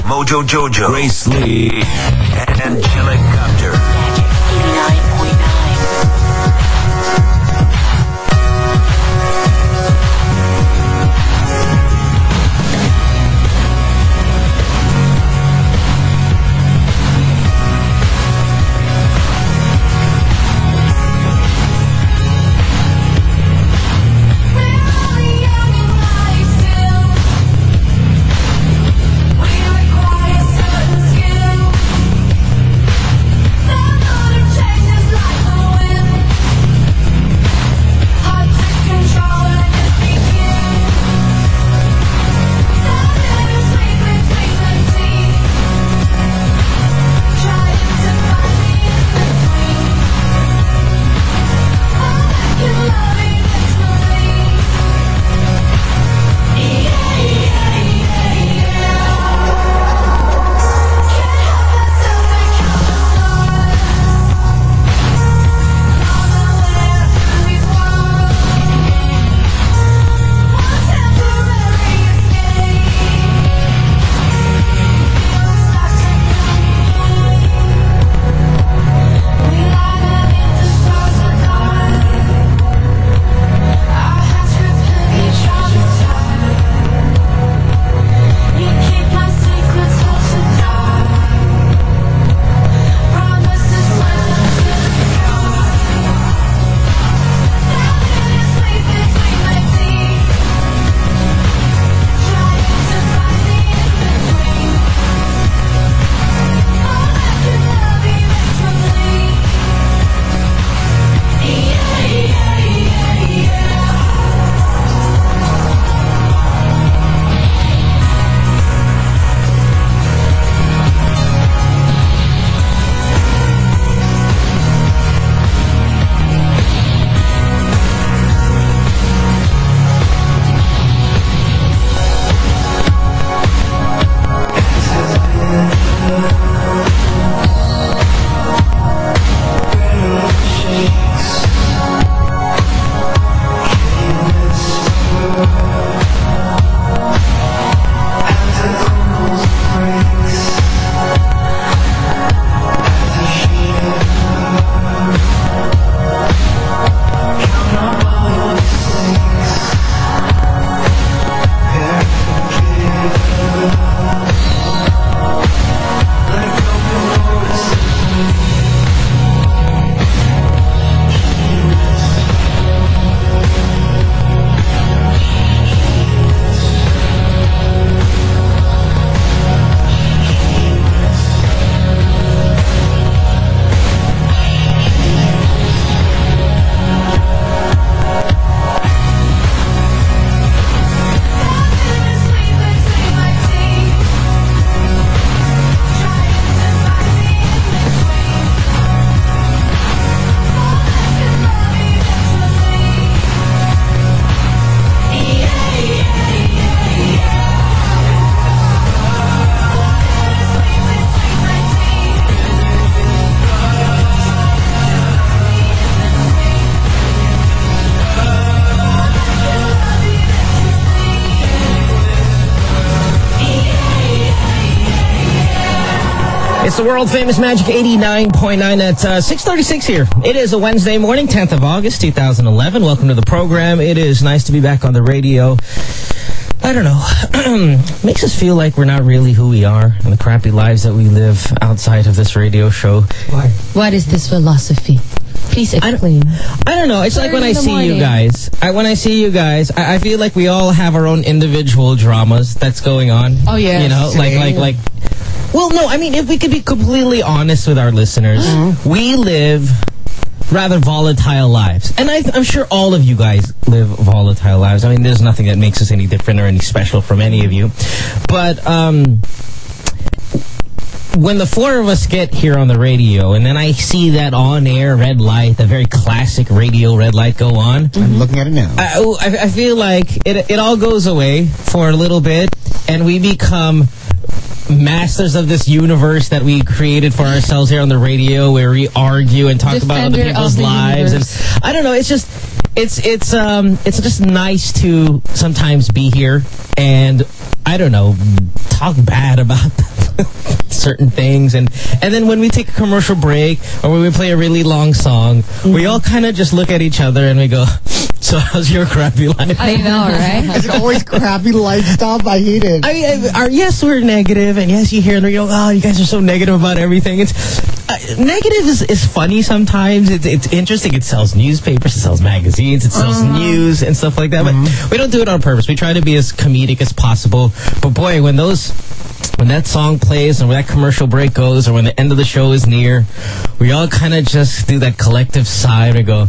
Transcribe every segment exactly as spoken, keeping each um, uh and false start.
Mojo Jojo, Grace Lee, Angelic Copter. Magic eighty-nine point nine. It's the world-famous Magic eighty-nine point nine at uh, six thirty-six here. It is a Wednesday morning, tenth of August, two thousand eleven. Welcome to the program. It is nice to be back on the radio. I don't know. Makes us feel like we're not really who we are and the crappy lives that we live outside of this radio show. Why? What is this philosophy? Please explain. I, I don't know. It's like when I see morning. you guys. I, when I see you guys, I, I feel like we all have our own individual dramas that's going on. Oh, yeah. You know, like, like, like... Well, no, I mean, if we could be completely honest with our listeners, mm-hmm. we live rather volatile lives. And I, I'm sure all of you guys live volatile lives. I mean, there's nothing that makes us any different or any special from any of you. But um, when the four of us get here on the radio, and then I see that on-air red light, the very classic radio red light go on. Mm-hmm. I'm looking at it now. I, I, I feel like it, it all goes away for a little bit, and we become masters of this universe that we created for ourselves here on the radio, where we argue and talk Defender about other people's lives. Universe. And I don't know, it's just it's it's um it's just nice to sometimes be here and I don't know, talk bad about certain things, and and then when we take a commercial break or when we play a really long song, mm-hmm. we all kind of just look at each other and we go, "So how's your crappy life?" I know, right? It's always crappy life stuff. I hate it. I mean, our, yes, we're negative, and yes, you hear and you go, "Oh, you guys are so negative about everything." It's uh, negative is, is funny sometimes. It's it's interesting. It sells newspapers, it sells magazines, it sells uh-huh. news and stuff like that. But mm-hmm. we don't do it on purpose. We try to be as comedic as possible. But boy, when those when that song plays and when that commercial break goes or when the end of the show is near, we all kind of just do that collective sigh and we go,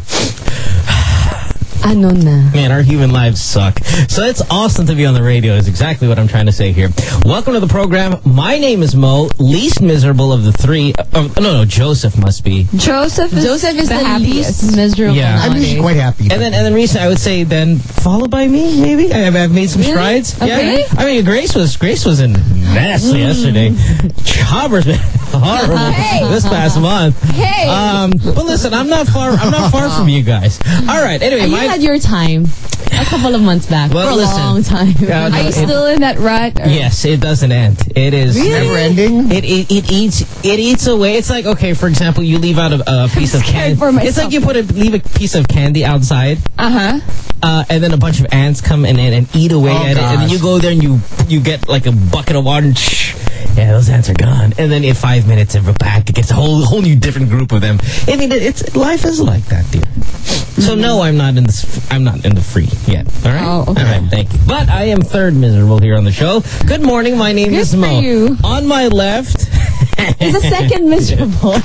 ano na. Man, our human lives suck. So it's awesome to be on the radio is exactly what I'm trying to say here. Welcome to the program. My name is Mo, least miserable of the three. Uh, no, no, Joseph must be. Joseph is, Joseph is the, the happiest. least miserable. Yeah. I'm usually quite happy. And then, and then recently, I would say then followed by me, maybe. I, I've made some really? strides. Okay. Yeah. I mean, Grace was Grace was in mess mm. yesterday. Chopper's been horrible hey. this past month. Hey. Um, but listen, I'm not far. I'm not far from you guys. All right. Anyway, you my, had your time a couple of months back. Well, for a listen, long time. Uh, no, Are you it, still in that rut? Or? Yes, it doesn't end. It is really? Never ending. It, it it eats it eats away. It's like, okay, for example, you leave out a, a piece of candy. It's like you put a leave a piece of candy outside. Uh-huh. Uh, and then a bunch of ants come in and, and eat away Oh, at gosh. it, and then you go there and you you get like a bucket of water and shh, yeah, those ants are gone. And then in five minutes they're back. It gets a whole whole new different group of them. I mean, it, it's life is like that, dear. So no, I'm not in this. I'm not in the free yet. All right. Oh, okay. All right. Thank you. But I am third miserable here on the show. Good morning. My name Good is for Mo. you. On my left, It's a second miserable.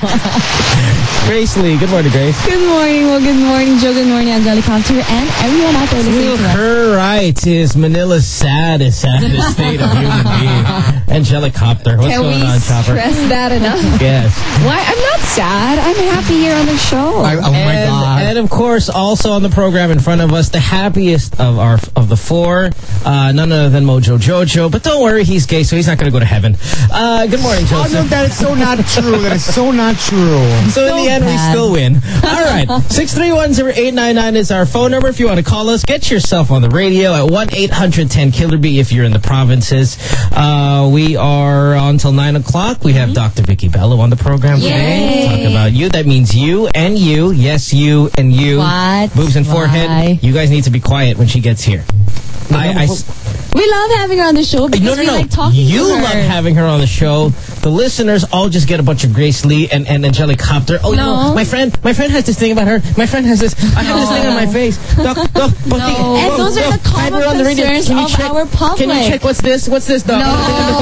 Grace Lee. Good morning, Grace. Good morning. Well, good morning, Joe. Good morning, Angelica, and everyone out there listening To to us. her right is Manila's saddest, saddest state of human being, Angelicopter. What's Can going we on, Chopper? stress that enough? Yes. Why? I'm not sad. I'm happy here on the show. I, oh my and, God. and of course, also on the program in front of us, the happiest of our of the four, uh, none other than Mojo Jojo. But don't worry, he's gay, so he's not going to go to heaven. Uh, good morning, Oh, Joseph. no, that is so not true. That is so not true. So in the end, we bad. still win. All right. six three one, zero eight nine nine is our phone number. If you want to call us, get yourself on the radio at one eight hundred ten Killer B if you're in the provinces. Uh, we are on until nine o'clock. We have Doctor Vicky Bello on the program today. Yay. Talk about you. That means you and you. Yes, you and you. What? Boobs and Why? forehead. You guys need to be quiet when she gets here. I, I, We love having her on the show because no, no, we no. like talking you to her. love having her on the show. The listeners all just get a bunch of Grace Lee and, and Angelicopter. Oh, you No. know, my friend, my friend has this thing about her. My friend has this. I have this thing on my face. Doc, doc, No. And those are the common concerns Can you of check, our public. Can you check what's this? What's this, Doc? No.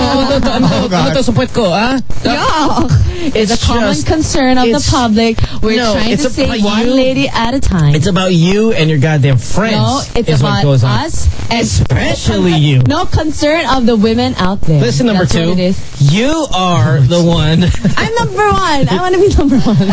Oh, God. Ano to sa puwet ko, ah? Doc, It's a common just- concern of the it's- public. We're no, trying it's to say about one you. lady at a time. It's about you and your goddamn friends. no, it's is about what goes on. us and Especially you. no concern of the women out there. Listen, number That's two. what it is. You are the one. I'm number one. I want to be number one.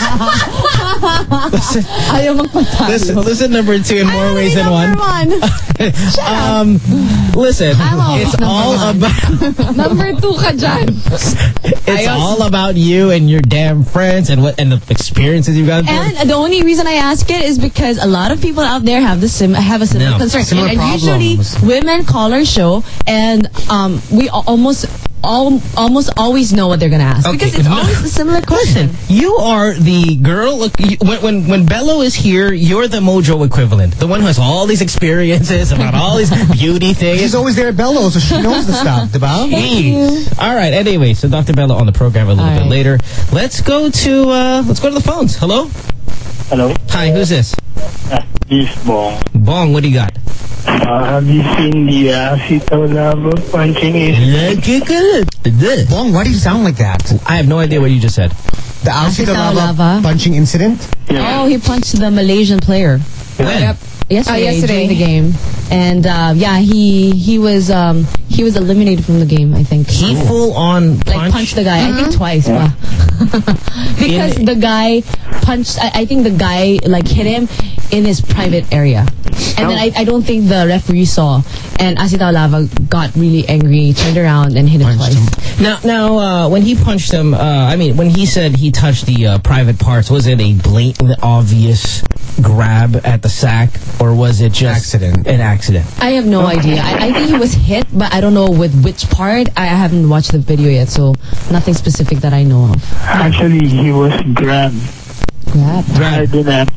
listen, Ayaw magpatalo. listen, listen, number two in I more wanna ways be than one. number one. um, listen, I'm always it's number all one. about Number two ka dyan. it's all about you and your damn friends and what and the experiences you've got. And the only reason I ask it is because a lot of people out there have the sim have a similar No, concern. similar and usually problems. women call our show and um, we al- almost all, almost always know what they're going to ask. Okay, Because it's no. always a similar question. Listen, you are the girl. Look, you, when, when when Bello is here, you're the Mojo equivalent, the one who has all these experiences about all these beauty things. She's always there at Bello, so she knows the stuff, diba? Jeez. All right. Anyway, so Doctor Bello on the program a little All bit right. later. Let's go to uh, let's go to the phones. Hello. Hello, Hi. Who's this? uh, this is Bong. Bong. What do you got? Uh, have you seen the uh, Sitaw Lava punching is? Bong, why do you sound like that? I have no idea what you just said. The Alcida Alcida Lava Lava. punching incident? Yeah. Oh, he punched the Malaysian player When? yesterday, Uh, yesterday. during the game. And uh, yeah, he he was um, he was eliminated from the game, I think. He full on like punch. punched the guy. I think twice. pa. Because In- the guy punched. I, I think the guy like hit him in his private area, and then I, I don't think the referee saw. And Asita Lava got really angry, turned around and hit him Punched twice. Now, now, uh, when he punched him, uh, I mean, when he said he touched the uh, private parts, was it a blatant, obvious grab at the sack, or was it just Accident. an accident? I have no idea. I, I think he was hit, but I don't know with which part. I haven't watched the video yet, so nothing specific that I know of. Actually, he was grabbed. Grab. I did that.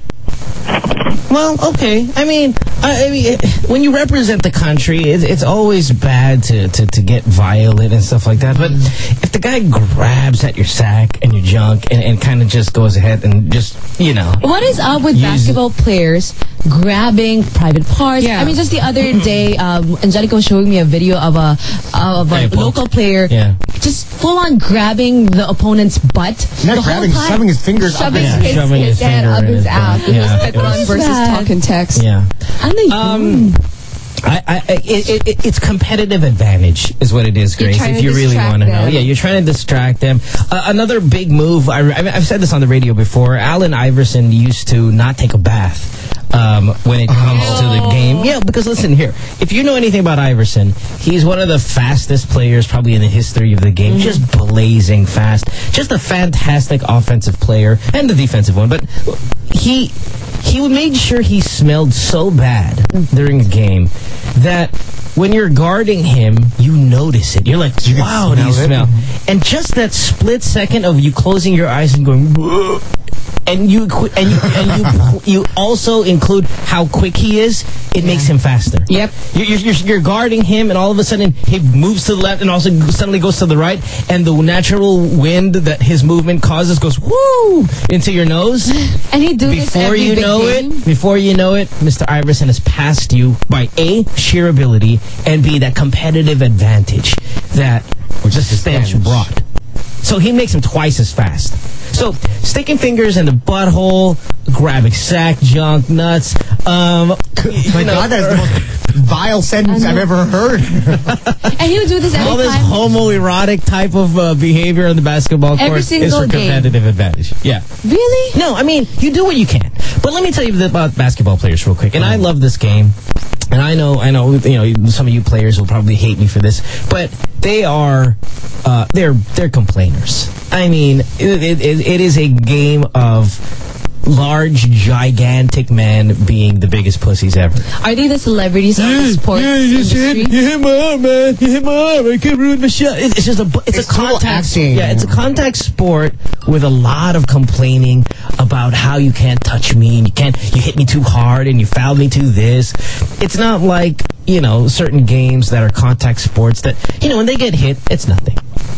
Well, okay. I mean, I, I mean, it, when you represent the country, it, it's always bad to, to, to get violent and stuff like that. But if the guy grabs at your sack and your junk and, and kind of just goes ahead and just, you know. What is up with Use- basketball players grabbing private parts? Yeah. I mean, just the other day, um, Angelica was showing me a video of a of a Hey, Paul. local player Yeah. just full on grabbing the opponent's butt. Not the grabbing, whole time. shoving his fingers up Shoving his Yeah, his, shoving his his hand finger up in his his ass. butt. Yeah, It it was was- versus bad. talk and text. Yeah. And they, Um, I, I, it, it, it's competitive advantage is what it is, You're Grace, trying if to you really distract want to know. them. Yeah, you're trying to distract them. Uh, another big move, I, I mean, I've said this on the radio before, Allen Iverson used to not take a bath. Um, when it comes to the game. Yeah, because listen here, if you know anything about Iverson, he's one of the fastest players probably in the history of the game. Just blazing fast. Just a fantastic offensive player and the defensive one. But he he made sure he smelled so bad during a game that when you're guarding him, you notice it. You're like, You can wow, do you smell it. smell? And just that split second of you closing your eyes and going, "Ugh," and you qu- and you and you you also include how quick he is, it makes him faster. Yep. You're, you're, you're guarding him, and all of a sudden he moves to the left, and also suddenly goes to the right, and the natural wind that his movement causes goes whoo into your nose. and he do this Before every you big know game. it, before you know it, Mister Iverson has passed you by A, sheer ability, and B, that competitive advantage that the stench advantage? brought. So he makes him twice as fast. So sticking fingers in the butthole, grabbing sack, junk, nuts. Um, My you know, God, that is the most vile sentence I've ever heard. And he would do this every all this time. homoerotic type of uh, behavior on the basketball court Every is single for game. competitive advantage. Yeah. Really? No, I mean, you do what you can. But let me tell you about basketball players real quick. And I love this game. And I know, I know, you know, some of you players will probably hate me for this, but they are, uh, they're, they're complainers. I mean, it, it, it is a game of large, gigantic men being the biggest pussies ever. Are they the celebrities of the sports industry? You hit my arm, man. You hit my arm. I can't ruin my shot. It- It's just a, it's, It's a total contact. acting. Yeah, it's a contact sport with a lot of complaining about how you can't touch me and you can't. You hit me too hard and you fouled me to this. It's not like, you know, certain games that are contact sports that, you know, when they get hit, it's nothing.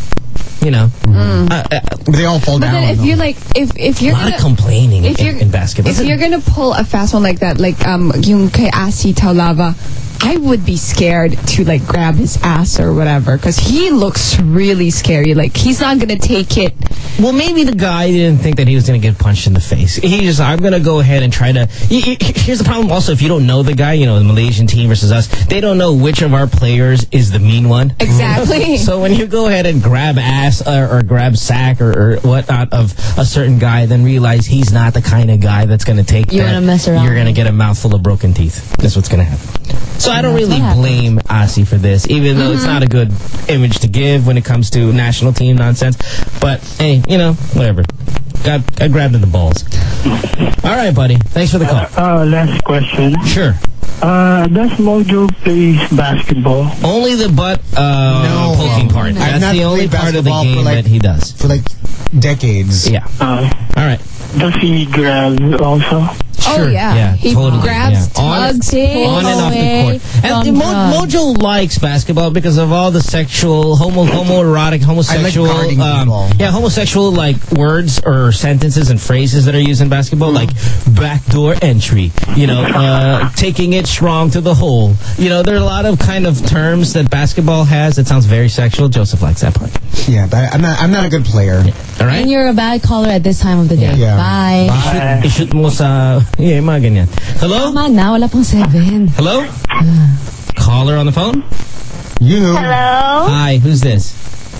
You know, uh, uh, They all fall But down. then if though. you're like, if if a you're lot gonna, of complaining if in, you're in basketball. if you're gonna pull a fast one like that, like um yung kay Asi Taulava, I would be scared to like grab his ass or whatever because he looks really scary. Like he's not gonna take it. Well, maybe the guy didn't think that he was going to get punched in the face. He just, I'm going to go ahead and try to... y- y- Here's the problem also, if you don't know the guy, you know, the Malaysian team versus us, they don't know which of our players is the mean one. Exactly. So when you go ahead and grab ass or, or grab sack or, or whatnot of a certain guy, then realize he's not the kind of guy that's going to take You that. wanna mess around. You're going to get a mouthful of broken teeth. That's what's going to happen. So I don't That's really what happens. blame Asi for this, even though it's not a good image to give when it comes to national team nonsense. But hey, you know, whatever. Got, got grabbed in the balls. All right, buddy. Thanks for the call. Uh, last question. Sure. Uh, does Mojo plays basketball? Only the butt uh, No. poking part. I've That's not the only played part of the basketball for game like- that he does. for like decades. Yeah. Uh, All right. does he grab also? Oh, Sure. yeah. Yeah, He totally. grabs, yeah. On- tugs, Take on and off the away court. And from Mo- drugs. Mojo likes basketball because of all the sexual, homo, homoerotic, homosexual, guarding um, people. yeah, homosexual like words or sentences and phrases that are used in basketball, like backdoor entry. You know, uh, taking it strong to the hole. You know, there are a lot of kind of terms that basketball has that sounds very sexual. Joseph likes that part. Yeah, but I'm not. I'm not a good player. All right. And you're a bad caller at this time of the day. Yeah. Bye. Uh, I-shoot mo sa, yeah, mga ganyan. Hello? Tama na, wala pang seven. Hello? Caller on the phone? You. Hello? Hi, who's this?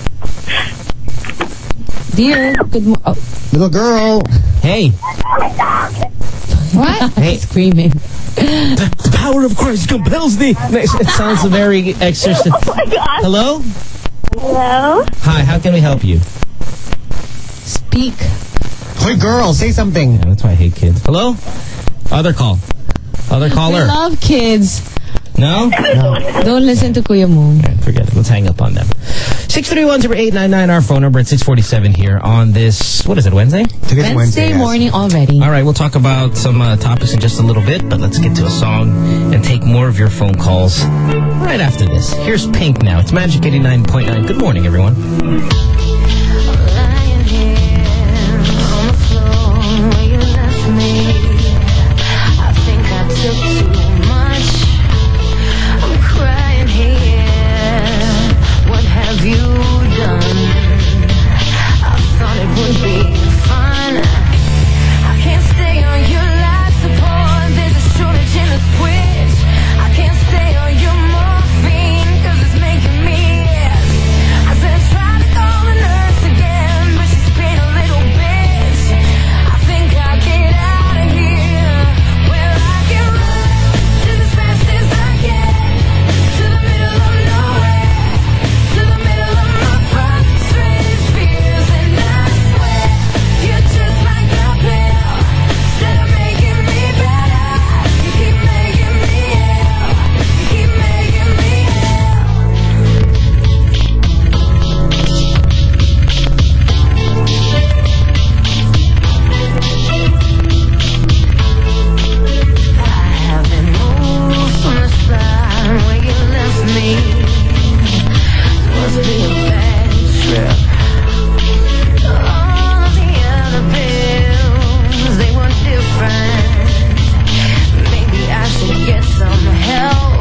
Dear, good mo- oh, Little girl. Hey. What? Hey. screaming. The, the power of Christ compels thee. It sounds very exorcist. Oh my God. Hello? Hello? Hi, how can we help you? Speak. Hey, girl, say something. Yeah, that's why I hate kids. Hello? Other call. Other We caller. love kids. No? Don't listen to Kuya Mo. Okay, forget it. Let's hang up on them. six three one, zero eight nine nine, our phone number at six forty-seven here on this, what is it, Wednesday? Today's Wednesday, Wednesday, yes. morning already. All right, we'll talk about some uh, topics in just a little bit, but let's get to a song and take more of your phone calls right after this. Here's Pink now. It's Magic eighty-nine point nine. Good morning, everyone. Lying here on the floor where you left me. I think I took too much. I'm crying here. What have you done? I thought it would be fun. I can't stay on your life support. There's a shortage in the switch. I can't stay on your morphine 'cause it's making me ill. I said try to call the nurse again, but she's been a little bitch. I think I'll get out of here where I can run just as fast as I can to the middle of nowhere, to the middle of my frustrated fears. And I swear you're just like a pill. Instead of making me better, you keep making me ill. You keep making me ill. I haven't moved from the spot where you left me. Must be a bad trip. All the other pills, they were different. Maybe I should get some help.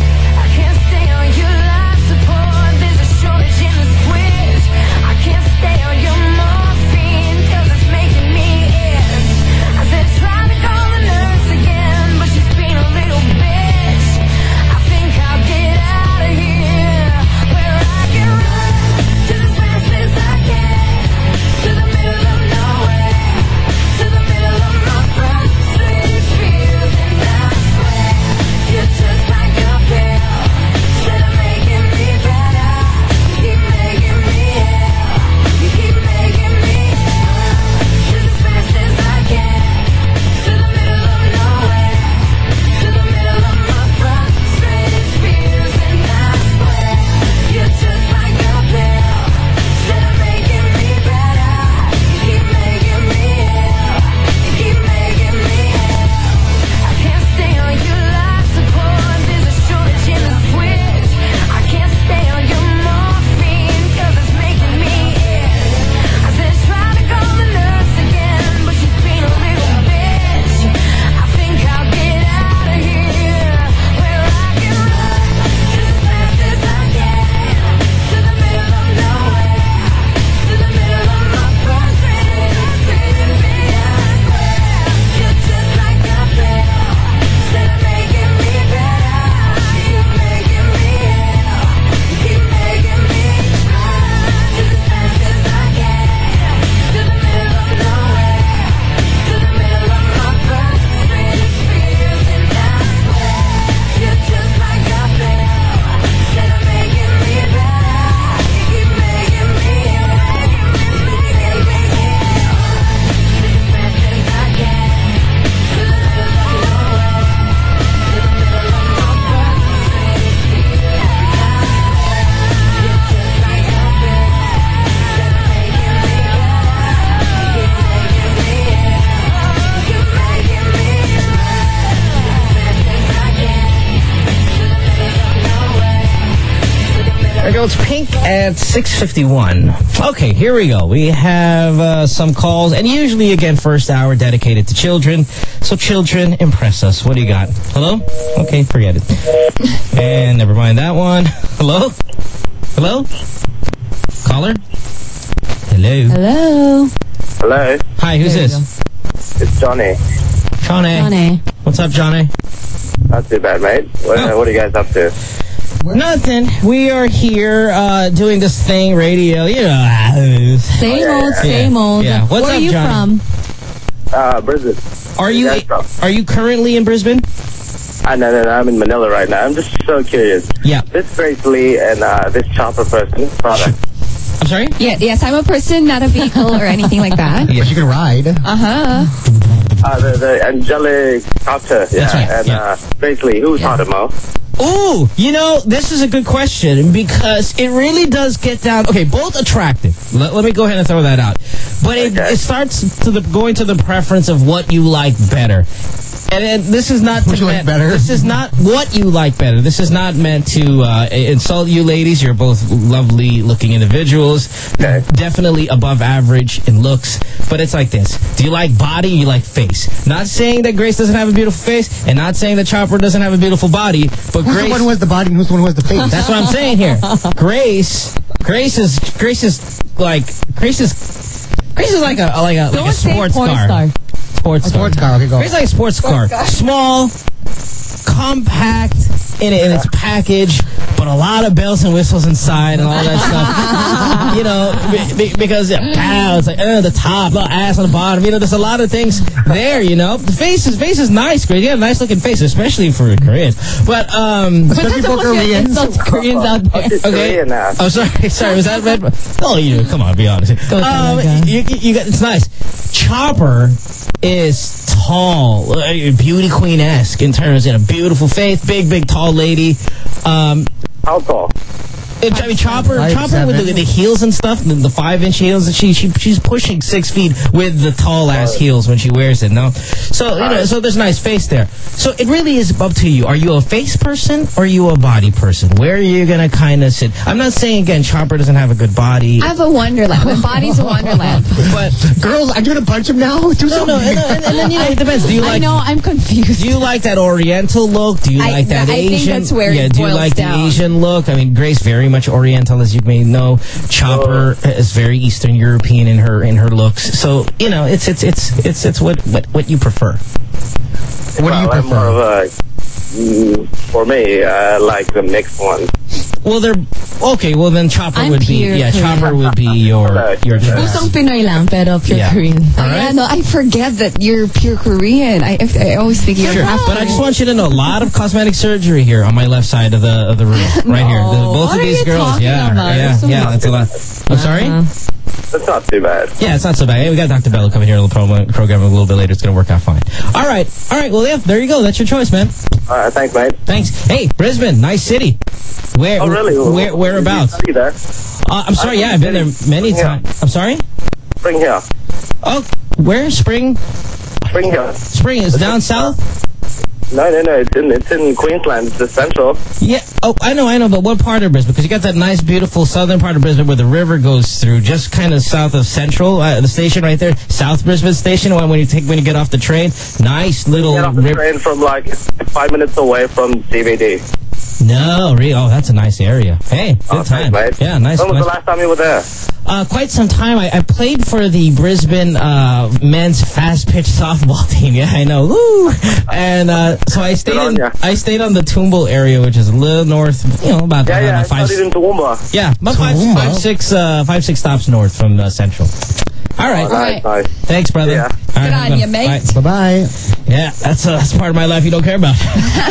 I can't stay on your life support. There's a shortage in the switch. I can't stay on your morphine 'cause it's making me itch. I said try to call the nurse again, but she's been a little bitch. I think I'll get out of here where I can run just as fast as I can to the middle of nowhere, to the middle of my frustrated fears. And I swear you're just like a pill. Instead of making me better, you keep making me ill. You keep making me ill. Just as fast as I can to the middle of nowhere, to the middle of my frustrated fears. And I swear you're just like a pill. Instead of making me better, you keep making me ill. You keep making me ill. I can't stay on your life support. There's a shortage in the switch. I can't stay on your morphine 'cause it's making me ill. I said try to call the nurse again, but she's been a little bitch. I think I'll get out of here where I can run just as fast as I can to the middle of nowhere, to the middle of my frustrated fears. And I swear you're just like a pill. Instead of making me better, you keep making me ill. You keep making me run just as fast as I can to the middle of nowhere, to the middle of my frustrated fears. And I swear you're just like a pill. Instead of making me better, you keep making me ill. Making me, making me ill. Just as fast as I can to the middle of nowhere, to the middle of my frustrated fears. And I swear you're just like a pill. Instead of making me better, you keep making me ill. You keep making me run just as fast as I can to the middle of nowhere, to the middle. There we go. It's Pink at six fifty-one. Okay, here we go. We have uh, some calls, and usually, again, first hour dedicated to children. So, children, impress us. What do you got? Hello? Okay, forget it. And never mind that one. Hello? Hello? Caller? Hello? Hello. Hello, Hi, who's There you this? it's Johnny. Johnny. Johnny. What's up, Johnny? Not too bad, mate. What, Oh. what are you guys up to? Nothing. We are here uh, doing this thing, radio. You know. Same yeah, old, yeah. same old. Yeah. What's Where up, are you Johnny? from? Uh, Brisbane. Are you guys from? are you currently in Brisbane? I know, no, no, I'm in Manila right now. I'm just so curious. Yeah. This Grace Lee and uh, this chopper person, product. I'm sorry? Yeah, yes, I'm a person, not a vehicle or anything like that. But you can ride. Uh-huh. Uh, the, the angelic doctor. Yeah. That's right, And yeah. uh, basically, who's hotter, Mo? Ooh, you know, this is a good question because it really does get down. Okay, both attractive. Let, let me go ahead and throw that out. But it, Okay. it starts to the going to the preference of what you like better. And, and this is not What to you like meant- better? This is not what you like better. This is not meant to uh, insult you, ladies. You're both lovely-looking individuals, Okay. definitely above average in looks. But it's like this: do you like body? Or you like face? Not saying that Grace doesn't have a beautiful face, and not saying that Chopper doesn't have a beautiful body. But Who's Grace, the one who has the body and who's the one who has the face? that's what I'm saying here. Grace, Grace is Grace is like Grace is Grace is like a like a like Don't a say sports porn car. star. Sports car. Sports car. Okay, go. Grace is like a sports car. Small, compact in, in its package, but a lot of bells and whistles inside and all that stuff. You know, be, be, because yeah, pow, it's like uh, the top, little ass on the bottom. You know, there's a lot of things there. You know, the face is face is nice, Grace. You got a nice looking face, especially for Koreans. But um, Especially for Koreans. Insults Koreans out there. It's Okay. Korean now. Oh, sorry, sorry. Was that red? Oh, you come on, be honest. Go, Um, go, go. you, you got it's nice. Chopper is tall, uh, beauty queen esque in terms of a beautiful face, big, big, tall lady. Um, How tall? it- I mean, Chopper, Five, Chopper with the, seven. the heels and stuff, the, the five inch heels, and she, she she's pushing six feet with the tall ass heels when she wears it. No, so you know, so there's a nice face there. So it really is up to you. Are you a face person or are you a body person? Where are you gonna kind of sit? I'm not saying again, Chopper doesn't have a good body, I have a wonderland. My body's a wonderland. but Girls, I'm trying to punch him now. Do no, something. no, and, and, and then you know, it depends. Do you I like? know, I'm confused. Do you like that Oriental look? Do you I- like that I think Asian? that's where yeah. it Do you boils like down. the Asian look? I mean, Grace very much Oriental, as you may know. Chopper is very Eastern European in her in her looks. So you know, it's it's it's it's it's what what, what you prefer. What do you well, I'm more prefer? of a, mm, for me, I like the mixed one. Well, they're okay. Well, then Chopper I'm would be pure yeah. Korean. Chopper would be your your choice. Pusong Pinoy lang, pero pure Yeah. Korean. All right. Yeah, no, I forget that you're pure Korean. I, I always think you're Sure, half but I just want you to know, a lot of cosmetic surgery here on my left side of the of the room, right here. The, both what of are these you girls, talking yeah, about? yeah, So yeah. That's a lot. I'm sorry. That's not too bad. Yeah, it's not so bad. Hey, we got Doctor Bello coming here on the promo, program a little bit later. It's going to work out fine. All right. All right. Well, yeah, there you go. That's your choice, man. All right, thanks, mate. Thanks. Hey, Brisbane, nice city. Where? Oh, really? Where? Whereabouts? Are you there? Uh, I'm sorry. Yeah, I've been there many Yeah. times. I'm sorry. Spring Hill. Oh, where? Spring? Spring Hill. Spring is down south? No, no, no. It's in, it's in Queensland. It's the central. Yeah. Oh, I know, I know. But what part of Brisbane? Because you got that nice, beautiful southern part of Brisbane where the river goes through, just kind of south of Central, uh, the station right there, South Brisbane Station. When, when you take when you get off the train, nice little Get off the river. train from like five minutes away from C B D. No, really. Oh, that's a nice area. Hey, good Oh, time. thanks, mate. Yeah, nice. When was nice. the last time you were there? Uh, quite some time. I, I played for the Brisbane uh, men's fast pitch softball team. Yeah, I know. Woo! And uh, so I stayed Good on in, ya. I stayed on the Toombul area, which is a little north. You know, about Yeah, I don't yeah. know, I five. studied in Toowoomba. Yeah, about five, Toowoomba? five, six, uh, five, six stops north from uh, Central. All right. Oh, nice, nice. Thanks, brother. Yeah. All right, Good I'm on gonna- ya, mate. bye. Bye-bye. Yeah, that's uh, that's part of my life you don't care about.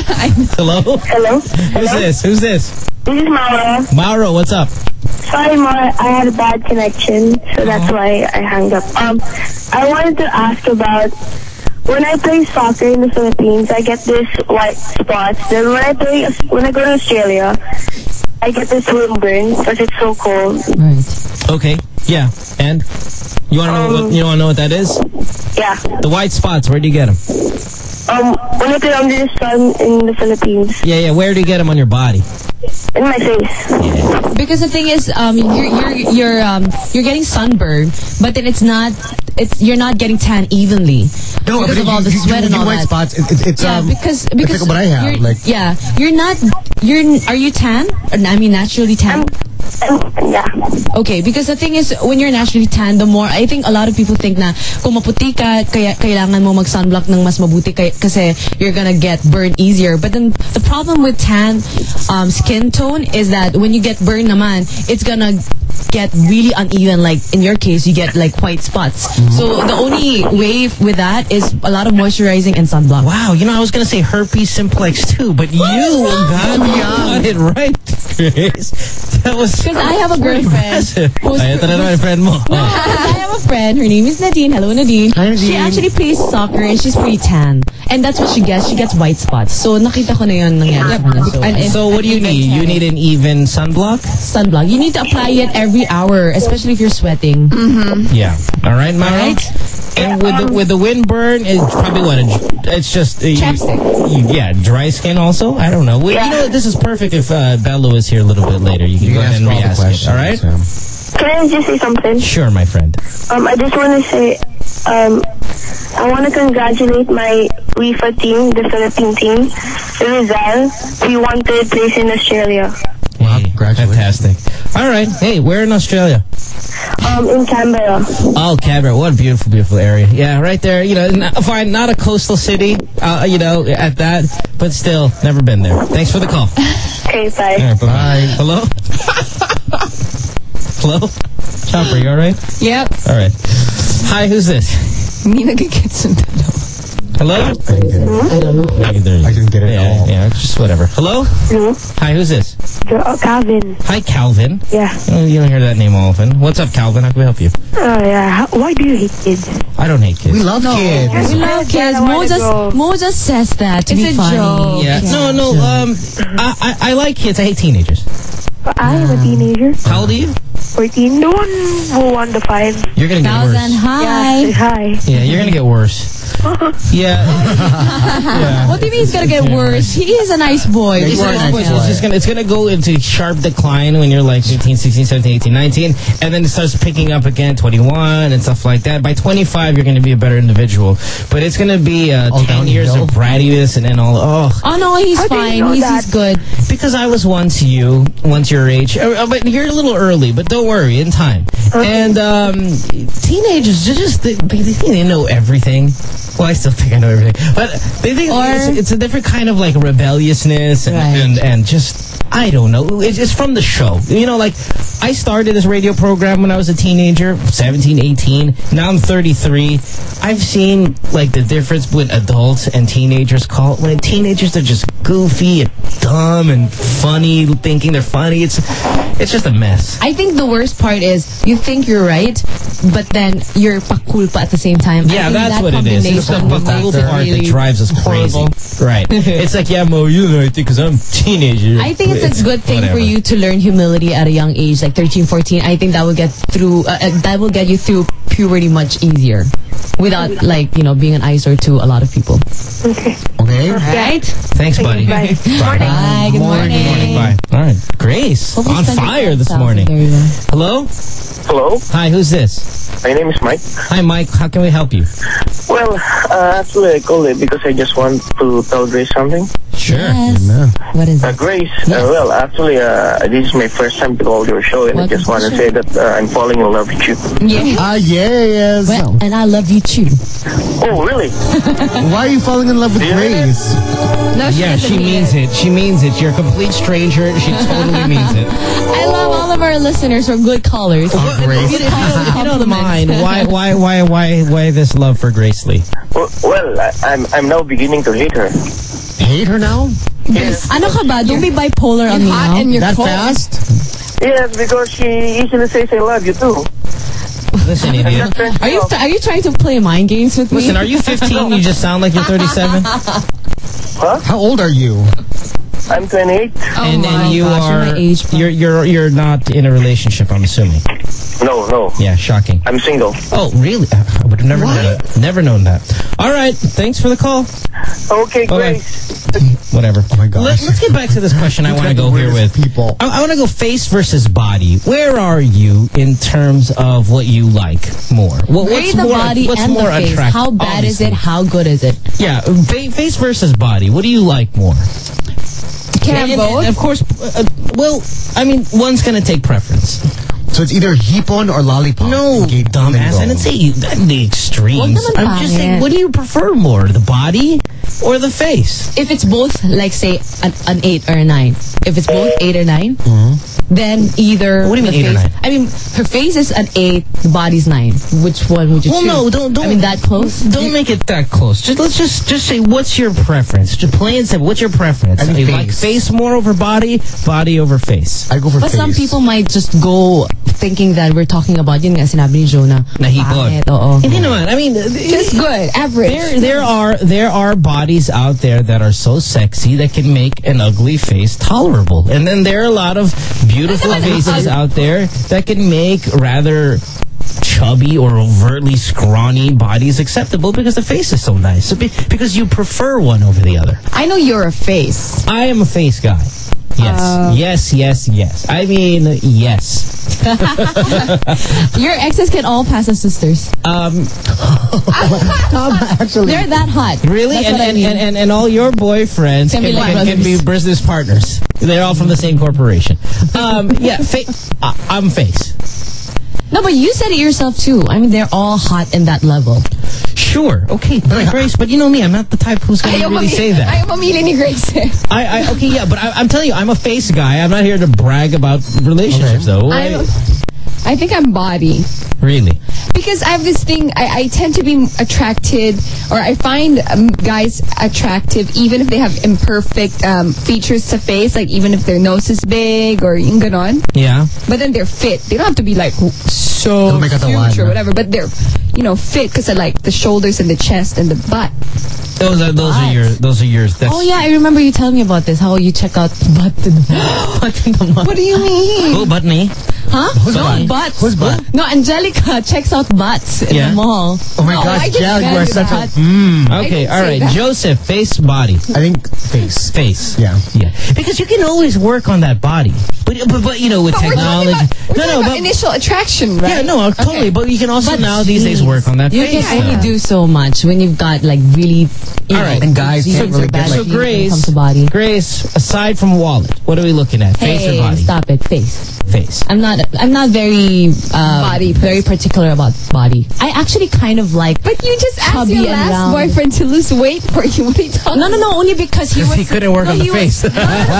Hello? Hello? Who's this? Who's this? This is Mauro. Mauro, what's up? Sorry, Mauro, I had a bad connection, so that's why I hung up. Um, I wanted to ask about when I play soccer in the Philippines, I get this white spots. Then when I play, when I go to Australia, I get this windburn because it's so cold. Right. Okay. Yeah. And you want to know what you want to know what that is? Yeah. The white spots. Where do you get them? Um, when I play under the sun in the Philippines, Yeah, yeah. Where do you get them on your body? in my face. Because the thing is, um, you're you're you're um you're getting sunburn, but then it's not it's you're not getting tan evenly No, because but of all the you, sweat you, and you all white that. spots. It, it, it's Yeah, um, because it's because like what I have. you're- Like yeah, you're not you're are you tan? Or, I mean naturally tan. And, yeah. Okay, because the thing is, when you're naturally tan, the more, I think a lot of people think na, kung maputi ka, kaya kailangan mo mag-sunblock ng mas mabuti kay, kasi you're gonna get burned easier. But then, the problem with tan um, skin tone is that when you get burned naman, it's gonna get really uneven. Like, in your case, you get like white spots. So, the only way with that is a lot of moisturizing and sunblock. Wow, you know, I was going to say herpes simplex too, but you got, got it right, Chris. That was Because I have a girlfriend. impressive. who's- Ay, ito na naman yung friend mo. No, I have a friend. Her name is Nadine. Hello, Nadine. Hi, Nadine. She actually plays soccer and she's pretty tan. And that's what she gets. She gets white spots. So nakita ko na yun nangyari sa kanya. So, And if- So what do you need? You need an even sunblock? sunblock. You need to apply it every hour, especially if you're sweating. Yeah. All right, Mara? Right? And with the, with the windburn, it's probably what? a- It's just... Uh, you- Chapstick. you- yeah, dry skin also? I don't know. Well, You know, this is perfect if uh, Bello is here a little bit later. You can You go can ahead and ask all the re-ask it. questions. All right? yeah. Can I just say something? Sure, my friend. Um, I just want to say, um, I want to congratulate my R I F A team, the Philippine team, Rizal. We won third place in Australia. Wow, Hey, congratulations. fantastic. All right. Hey, where in Australia? Um, in Canberra. Oh, Canberra. What a beautiful, beautiful area. Yeah, right there. You know, not, fine, not a coastal city, uh, you know, at that, but still, never been there. Thanks for the call. Okay, bye. All right, bye-bye. Hello? Hello? Chopper, you all right? Yep. All right. Hi, who's this? Hindi nagigets yung dalawa. Hello? I didn't get it. I don't know. I didn't get it yeah, at all. Yeah, just whatever. Hello? Hello? Hi, who's this? Uh, Calvin. Hi, Calvin. Yeah. Oh, you don't hear that name often. What's up, Calvin? How can we help you? Oh, yeah. How, why do you hate kids? I don't hate kids. We love kids. We love kids. I Mo wanna just, go. Mo just says that to It's be a funny. joke. Yeah. No, no. Um, I, I I like kids. I hate teenagers. I am a teenager. How old are you? fourteen. The one who won the five. You're gonna get Thousand, worse. hi. Yeah, hi. Yeah, you're gonna get worse. Yeah. yeah. What do you mean it's gonna get worse? He is a nice boy. It's, you are a gonna- nice it's boy. just gonna it's gonna go into sharp decline when you're like fifteen, sixteen, seventeen, eighteen, nineteen, and then it starts picking up again, twenty-one and stuff like that. By twenty-five, you're gonna be a better individual. But it's gonna be uh, All ten years downhill. of brattiness and then all. Oh, Oh no, he's How do you fine. know He's, that? he's good. because I was once you, once your age. Uh, uh, but you're a little early, but don't worry, in time. And um, teenagers, they're just they, they think they know everything. Well, I still think I know everything, but they think Or- it's, it's a different kind of like rebelliousness and, Right. and and just I don't know. It's, it's from the show, you know. Like I started this radio program when I was a teenager, seventeen, eighteen. Now I'm thirty-three. I've seen like the difference when adults and teenagers call. When teenagers are just goofy and dumb and funny, thinking they're funny. It's it's just a mess. I think the worst part is you think you're right, but then you're pakulpa at the same time. I Yeah, think that's that what it is. It's the combination cool makes it part that really drives us crazy. horrible. Right. It's like, yeah, Mo, you know, I think because I'm a teenager. I think it's a good thing whatever. for you to learn humility at a young age, like thirteen, fourteen. I think that will get through. Uh, uh, that will get you through puberty much easier, without like you know being an eyesore to a lot of people. Okay. Okay. Right? Thanks, buddy. Bye. Bye. Bye. Good morning. Good morning. Bye. All right. Grace, Hope you on spent your fire this thousand morning. very well. Hello? Hello, Hi, who's this? my name is Mike. Hi, Mike. How can we help you? Well, uh, actually I called it because I just want to tell Grace something. Sure. Yes. Amen. What is Uh, it? Grace, uh, well, actually, uh, this is my first time to call your show, and Welcome I just to want the to show. say that uh, I'm falling in love with you. Yeah. Ah, yes. Well, and I love you too. Oh, really? Why are you falling in love with Do you mean it? Grace? No, she Yeah, doesn't she mean means it. She means it. You're a complete stranger. She totally means it. I love all of our listeners who are good callers. Oh, Grace. If you don't mind, why, why, why, why, why this love for Grace Lee? Well, well I, I'm I'm now beginning to hate her. Hate her now? Yes. Ano ka ba? Don't be bipolar on me hot now. and you're That cold. fast? Yes, because she easily says I love you too. Listen, idiot. Are you are you trying to play mind games with me? Listen, are you fifteen? You just sound like you're thirty-seven. How old are you? I'm twenty-eight. and my and you gosh, you're are my age, bro. you're you're you're not in a relationship, I'm assuming. No, no. Yeah, shocking. I'm single. Oh, really? I would have never known that. Never known that. All right, thanks for the call. Okay, Bye-bye. Grace. Whatever. Oh my gosh. Let, let's get back to this question I want to go here with. People. I, I want to go face versus body. Where are you in terms of what you like more? What, Rate what's the more, body what's and more the face. attractive? How bad is Obviously. it? How good is it? Yeah, fa- face versus body. What do you like more? Can I And- have and- both? and of course, uh, well, I mean, one's going to take preference. So it's either hipon or lollipop. No, Okay, dumbass. I didn't say you, the extremes. Huwag naman I'm just pangit. saying, what do you prefer more, the body or the face? If it's both, like say an, an eight or a nine. If it's both eight or nine, then either What do you mean the eight or face, nine? I mean, her face is an eight, the body's nine. Which one would you Well, choose? no, don't don't. I mean, that close. Don't make it that close. Just let's just just say what's your preference. Just plain and simple. What's your preference? I think you face. like face more over body, body over face. I go for But face. some people might just go thinking that we're talking about yun nga sinabi ni Jonah. Nahipon. Pangit, oo. Hindi naman. I mean, Just good, average. There, there are there are bodies out there that are so sexy that can make an ugly face tolerable, and then there are a lot of beautiful faces out there that can make rather chubby or overtly scrawny bodies acceptable because the face is so nice. So be, because you prefer one over the other. I know you're a face. I am a face guy. Yes, Uh, yes, yes, yes. I mean, yes. Your exes can all pass as sisters. Um, Actually, They're that hot. really, That's and, what I and, mean. and, and and all your boyfriends Can can, be like can, can be brothers. business partners. They're all from the same corporation. Um, yeah, fa- uh, I'm face. No, but you said it yourself too. I mean, they're all hot in that level. Sure, okay, but Grace, but you know me, I'm not the type who's going to Ayaw really mami- say that. Ayaw mamili ni Grace. I, I okay, yeah, but I, I'm telling you, I'm a face guy. I'm not here to brag about relationships, though. I'm, I think I'm body. Really? Because I have this thing, I, I tend to be attracted, or I find um, guys attractive even if they have imperfect um, features to face, like even if their nose is big or yung ganon. Yeah. But then they're fit. They don't have to be like so Don't make katawan, huge or no? whatever, but they're, you know, fit because of like the shoulders and the chest and the butt. Those are those are yours. Those are yours. That's, Oh yeah, I remember you telling me about this. How you check out butt in the butt in the month. What do you mean? Oh, but me. Huh? Who's no, butt? butts. Who's butt? No, Angelica checks out butts in Yeah. the mall. Oh my No, gosh, I can Jal, you tell are you such a... that. Mm, Okay, didn't all say right. that. Joseph, face, body. I think face. Face. Yeah. Yeah. Because you can always work on that body. But, but, but you know, with But we're talking technology. about, we're no, talking no, about but. initial attraction, right? Yeah, no, totally. But you can also But now these days geez, work on that You face. can only Yeah. do so much when you've got like really. You All know, right. And guys genes can't or really get, bad like- So genes when it Grace, comes to body. Grace, aside from wallet, what are we looking at? Face Hey, or body? stop it, face. Face. I'm not. I'm not very uh, Body very particular about body. I actually kind of like. But you just asked Chubby your and last round. boyfriend to lose weight for you. What are you talking No, no, no. Only because he was. He couldn't work no, on the he was- face.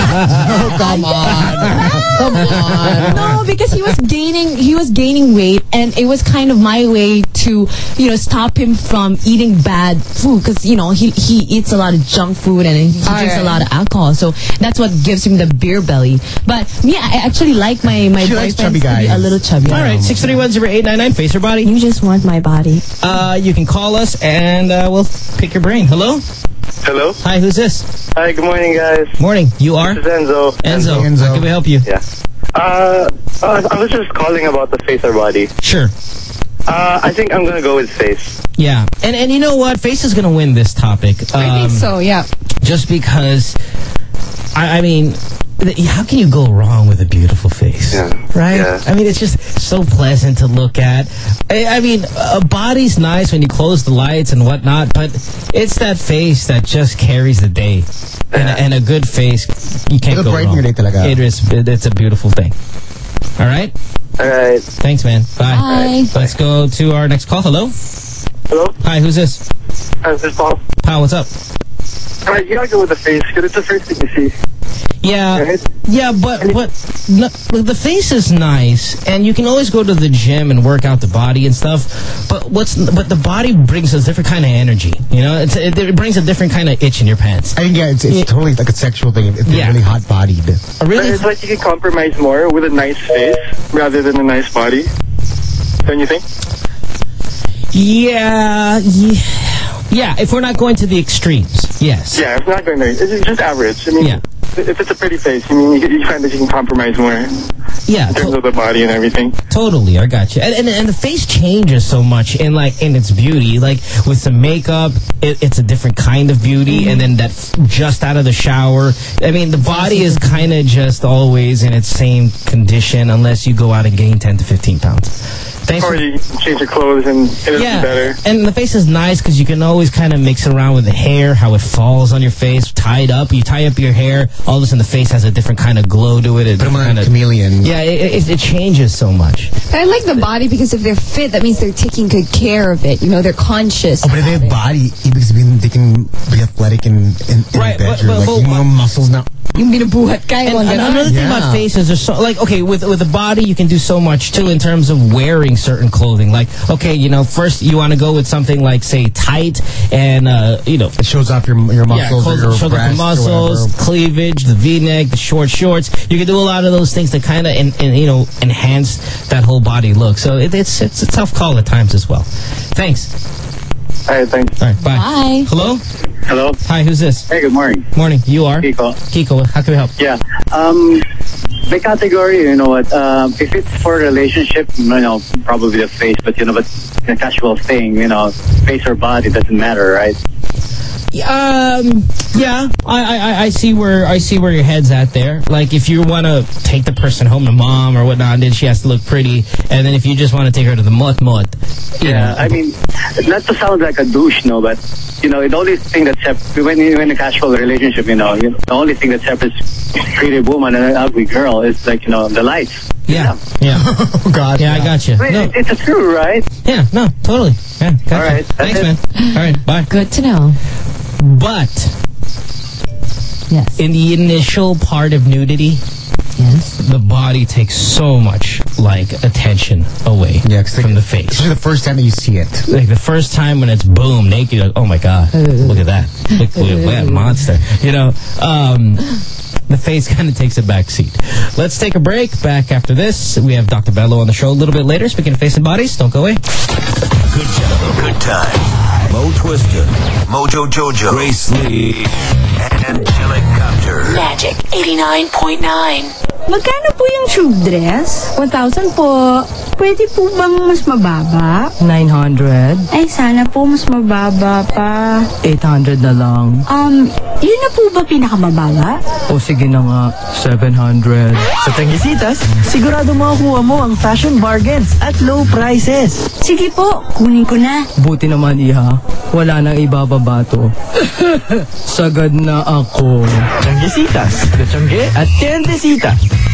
Oh, come on. Come on. No, because he was gaining he was gaining weight, and it was kind of my way to, you know, stop him from eating bad food, because you know he he eats a lot of junk food and he drinks Alright. a lot of alcohol, so that's what gives him the beer belly. But me, I actually like my my She likes boyfriends chubby to be guys. a little chubby. All right, six three one zero eight nine nine, face or body? You just want my body. Uh, you can call us and uh, we'll pick your brain. Hello? Hello. Hi, who's this? Hi, good morning, guys. Morning. You are? This is Enzo. Enzo. Enzo. How can we help you? Yeah. Uh, uh, I was just calling about the face or body. Sure. Uh, I think I'm gonna go with face. Yeah. And and you know what? Face is going to win this topic. Um, I think so, yeah. Just because, I, I mean, th- how can you go wrong with a beautiful face? Yeah. Right? Yeah. I mean, it's just so pleasant to look at. I, I mean, a body's nice when you close the lights and whatnot, but it's that face that just carries the day. And, Yeah. and a good face, you can't It'll go brighten wrong. your day talaga. It is, it, it's a beautiful thing. All right? All right. Thanks, man. Bye. Bye. Let's go to our next call. Hello? Hello. Hi, who's this? Uh, this is Paul. Pal, what's up? All right, you gotta go with the face because it's the first thing you see. Yeah, Right? yeah, but but no, the face is nice, and you can always go to the gym and work out the body and stuff. But what's but the body brings a different kind of energy. You know, it's, it, it brings a different kind of itch in your pants. I think, yeah, it's, it's Yeah. totally like a sexual thing if they're Yeah. really hot-bodied. A But really, it's like you can compromise more with a nice face rather than a nice body. Don't you think? yeah, yeah, yeah. If we're not going to the extremes, yes. Yeah, it's not going to. It's just average. I mean, Yeah. if it's a pretty face, I mean, you, you find that you can compromise more in Yeah, terms to- of the body and everything. totally. I got you. And, and and the face changes so much in like in its beauty. Like with some makeup, it, it's a different kind of beauty, and then that f- just out of the shower. I mean, the body is kind of just always in its same condition unless you go out and gain ten to fifteen pounds. Thanks Or for- you change your clothes and it'll Yeah, be better. and the face is nice because you can always kind of mix around with the hair, how it falls on your face, tied up. You tie up your hair, all of a sudden the face has a different kind of glow to it. A Put 'em on kind of chameleon. Yeah, it, it, it changes so much. I like the body because if they're fit, that means they're taking good care of it. You know, they're conscious. Oh, but if they have body, ibig sabihin, they can be athletic in, in, in Right, the but- bedroom. but- like, but yung what- mga muscles na... Yung binubuhat ka, And, yung and ganon. another thing Yeah. about faces is so like okay with with the body you can do so much too in terms of wearing certain clothing. Like okay, you know, first you want to go with something like say tight and uh, you know. It shows off your your muscles yeah, or your show off the breasts or muscles, whatever. cleavage, the V-neck, the short shorts. You can do a lot of those things to kind of, in, in, you know, enhance that whole body look. So it, it's it's a tough call at times as well. Thanks. All right, thanks. All right, bye. Bye. Hello? Hello. Hi, who's this? Hey, good morning. Morning. You are? Kiko. Kiko, how can we help? Yeah. Um, the category, you know what, um, if it's for a relationship, you know, probably the face, but, you know, but a casual thing, you know, face or body doesn't matter, right? Um. Yeah, I, I I see where I see where your head's at there. Like if you want to take the person home to mom or whatnot, and then she has to look pretty, and then if you just want to take her to the mut mut, you Yeah, know. I mean, not to sound like a douche, no, but, you know, the only thing that separates, when you're in a casual relationship, you know, you, the only thing that separates a pretty woman and an ugly girl is, like, you know, the lights. Yeah, yeah, Oh, God. yeah. I got you. Wait, No, it, it's true, right? yeah, no, totally. Yeah, gotcha. All right, that's Thanks, it. man. All right, bye. Good to know. But Yes. in the initial part of nudity, Yes. the body takes so much like attention away Yeah, 'cause from like- the face. Especially the first time that you see it. Like the first time when it's boom naked, like, oh my god, look at that, look, look at that monster. You know, um, the face kind of takes a back seat. Let's take a break. Back after this, we have Doctor Bello on the show a little bit later. Speaking of face and bodies, don't go away. Good job. Good time. Mo Twister, Mojo Jojo, Grace Lee, and Angelic Copter. Magic eighty-nine point nine. Magkano po yung tube dress? one thousand po. Pwede po bang mas mababa? nine hundred. Ay, sana po mas mababa pa. eight hundred na lang. Um, yun na po ba pinakamababa? O sige na nga, seven hundred. Sa Tangisitas, sigurado makakuha mo ang fashion bargains at low prices. Sige po, kunin ko na. Buti naman, Iha. Wala nang ibababa to. Sagad na ako. Tangisitas, Lechongge at Tiendesitas.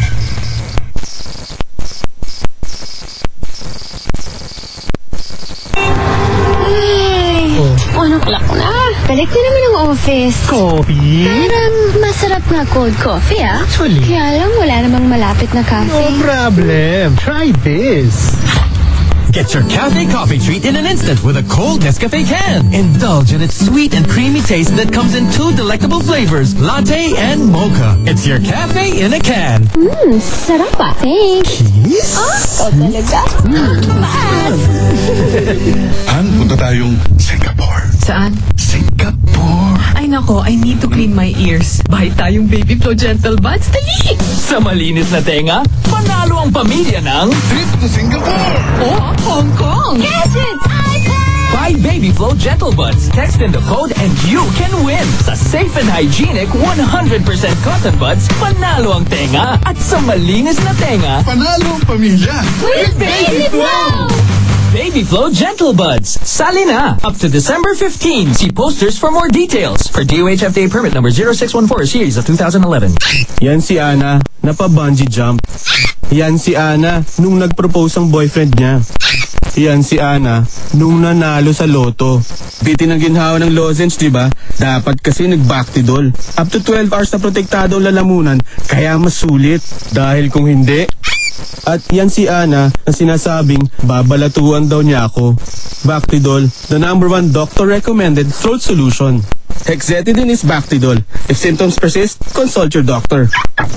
One o'clock na. Balik na naman ang office. Coffee? Parang masarap nga cold coffee, ah. Actually. Kaya lang wala namang malapit na cafe. problem. Try this. Get your cafe coffee treat in an instant with a cold Nescafe can. Indulge in its sweet and creamy taste that comes in two delectable flavors, latte and mocha. It's your cafe in a can. Mmm, sarap ah. Thanks. Yes? Oh, talaga? Maas. Han, punta tayong Singapore. Saan? Singapore. Ay nako, I need to clean my ears. Buy tayong Baby Flow Gentle Buds. Dali! Sa malinis na tenga, panalo ang pamilya ng Trip to Singapore. Oh, Hong Kong! Yes, it's iPad! Buy Baby Flow Gentle Buds. Text in the code and you can win. Sa safe and hygienic one hundred percent cotton buds, panalo ang tenga. At sa malinis na tenga, Panalo ang pamilya. With Baby Flow! Baby Flow Gentle Buds. Sali na! Up to December fifteenth. See posters for more details. For D O H F D A permit number zero six one four series of two thousand eleven. Yan si Ana, napa-bungee jump. Yan si Ana, nung nag-propose ang boyfriend niya. Yan si Ana, nung nanalo sa loto. Di tinangginhawa ng lozenge, di ba? Dapat kasi nag-Bactidol. Up to twelve hours na protektado ang lalamunan, kaya masulit. Dahil kung hindi... At yan si Ana na sinasabing babalatuan daw niya ako. Bactidol, the number one doctor-recommended throat solution. Hexetidine is Bactidol. If symptoms persist, consult your doctor.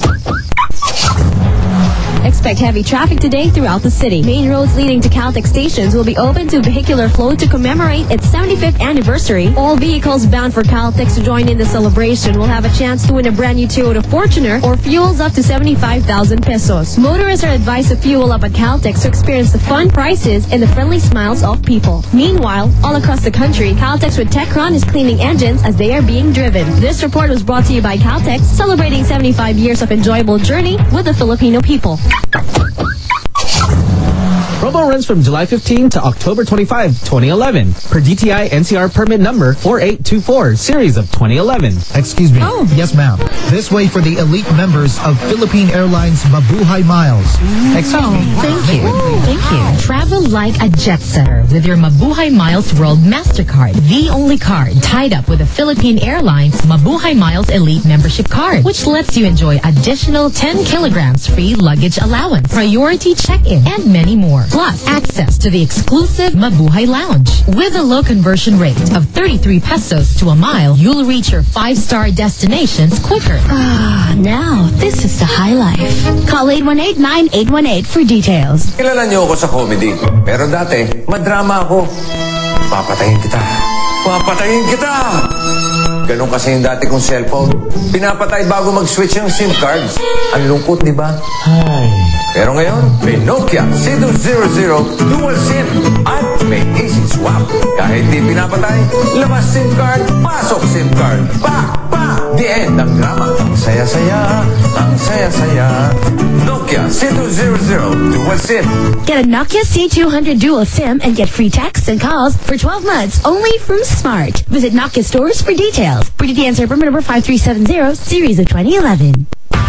Expect heavy traffic today throughout the city. Main roads leading to Caltex stations will be open to vehicular flow to commemorate its seventy-fifth anniversary. All vehicles bound for Caltex to join in the celebration will have a chance to win a brand new Toyota Fortuner or fuels up to seventy-five thousand pesos. Motorists are advised to fuel up at Caltex to experience the fun prices and the friendly smiles of people. Meanwhile, all across the country, Caltex with Techron is cleaning engines as they are being driven. This report was brought to you by Caltex, celebrating seventy-five years of enjoyable journey with the Filipino people. Promo runs from July fifteenth to October twenty-fifth, twenty eleven. Per D T I N C R permit number four eight two four, series of twenty eleven. Excuse me. Oh. Yes, ma'am. This way for the elite members of Philippine Airlines Mabuhay Miles. Excuse oh, me. Thank you. Thank you. Travel like a jet setter with your Mabuhay Miles World MasterCard. The only card tied up with the Philippine Airlines Mabuhay Miles Elite Membership Card, which lets you enjoy additional ten kilograms free luggage allowance, priority check-in, and many more. Plus, access to the exclusive Mabuhay Lounge. With a low conversion rate of thirty-three pesos to a mile, you'll reach your five-star destinations quicker. Ah, now this is the high life. Call eight one eight, nine eight one eight for details. Kilala niyo ako sa comedy, pero dati, madrama ako. Papatayin kita. Papatayin kita! Ganun kasi yung dati kong cellphone. Pinapatay bago mag-switch yung SIM cards. Ang lungkot, di ba? Ay. Pero ngayon, may Nokia C two hundred Dual SIM at may easy swap. Kahit di pinapatay, labas SIM card, pasok SIM card. Pa! Pa! The end ang drama. Ang saya-saya, ang saya-saya. Nokia C two hundred Dual SIM. Get a Nokia C two hundred Dual SIM and get free texts and calls for twelve months only from Smart. Visit Nokia stores for details. For D T I N C R permit number five three seven zero, series of twenty eleven.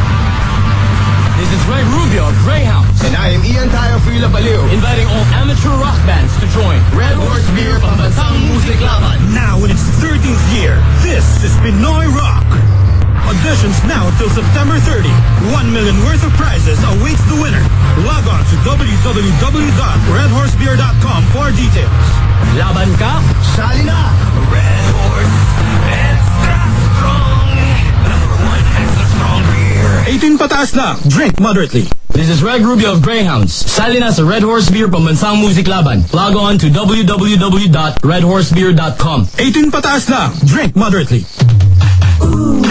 This is Ray Rubio of Greyhounds. And I am Ian Tayo Frila Baliw. Inviting all amateur rock bands to join Red Horse Beer Pambansang Musik Laban. Now in its thirteenth year, this is Pinoy Rock. Auditions now till September thirtieth. One million worth of prizes awaits the winner. Log on to w w w dot red horse beer dot com for details. Laban ka? Sali na! Red Horse, extra strong. Number one extra strong beer. eighteen pataas na. Drink moderately. This is Red Rubio of Greyhounds. Sali na sa Red Horse Beer Pambansang Musik Laban. Log on to w w w dot red horse beer dot com. eighteen pataas na. Drink moderately. Ooh.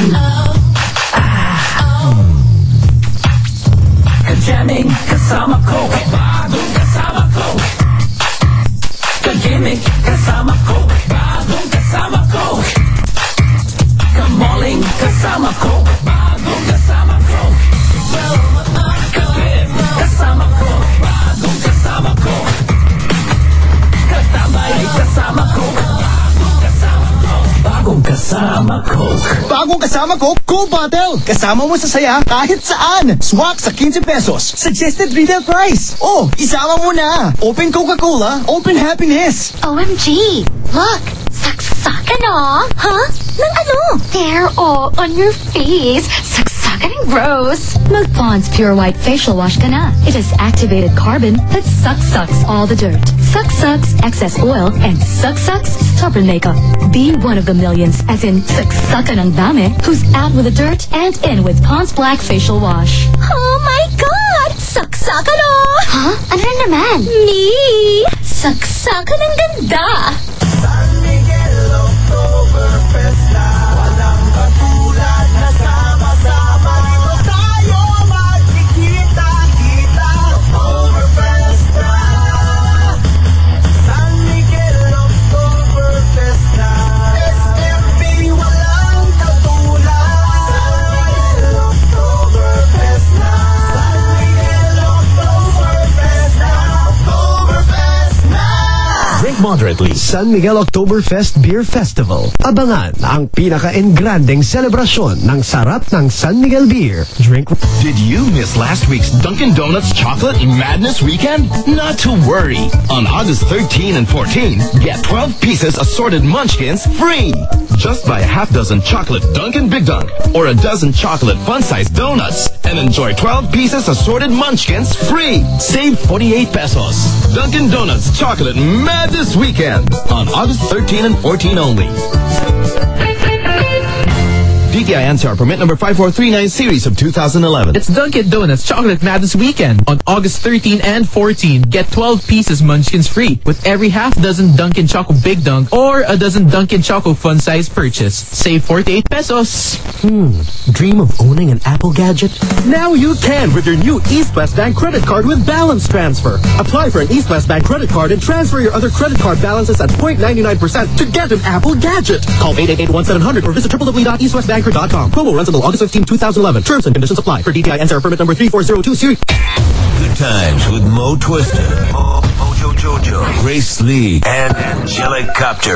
Ka-jamming, kasama ko. Bagong kasama ko. Ka-gimmick, kasama ko. Bagong kasama ko. Ka-malling, kasama ko. Bagong kasama ko. Ka-trip, kasama ko. Bagong kasama ko. Ka-tambay, kasama ko. Bagong kasama ko. Bagong kasama ko. Bagong kasama ko, Cool Bottle. Kasama mo sa saya kahit saan. Swak sa fifteen pesos. Suggested retail price. Oh, isama mo na. Open Coca-Cola, open happiness. O M G! Look! Saksakan oh! Huh? Nang ano? There oh, on your face. Saksakan and gross. Milk Pond's Pure White Facial Wash ka na. It has activated carbon that sucks sucks all the dirt. Sucks sucks excess oil and sucks sucks stubborn makeup. Be one of the millions, as in saksakan ang dami, who's out with the dirt and in with Pond's Black Facial Wash. Oh my God! Saksakan oh! Huh? Ano na naman? Me! Saksakan ang ganda! San Miguel Oktoberfest na walang katulad na sama-sama. Dito tayo magkikita-kita. Oktoberfest na. San Miguel Oktoberfest na. S M P walang katulad. San Miguel Oktoberfest na. San Miguel Oktoberfest na. Oktoberfest na. Drink moderately. San Miguel Oktoberfest Beer Festival. Abangan ang pinaka-engrandeng selebrasyon ng sarap ng San Miguel Beer. Drink. Did you miss last week's Dunkin' Donuts Chocolate Madness Weekend? Not to worry. On August thirteenth and fourteenth, get twelve pieces assorted munchkins free. Just buy a half dozen chocolate Dunkin' Big Dunk or a dozen chocolate fun-sized donuts and enjoy twelve pieces assorted munchkins free. Save forty-eight pesos. Dunkin' Donuts Chocolate Madness Weekend on August thirteenth and fourteenth only. D T I N C R permit number five four three nine, series of two thousand eleven. It's Dunkin' Donuts Chocolate Madness Weekend on August thirteenth and fourteenth. Get twelve pieces munchkins free with every half dozen Dunkin' Choco Big Dunk or a dozen Dunkin' Choco Fun Size purchase. Save forty-eight pesos. Hmm. Dream of owning an Apple gadget? Now you can with your new East West Bank credit card with balance transfer. Apply for an East West Bank credit card and transfer your other credit card balances at zero point nine nine percent to get an Apple gadget. Call eight eight eight, one seven zero zero or visit w w w dot east west banker dot com. Promo runs until August fifteenth, two thousand eleven. Terms and conditions apply. For D T I N C R permit number three four zero two series. Good Times with Mo Twister, Mo, Mojo Jojo, Grace Lee, and Angelic Copter.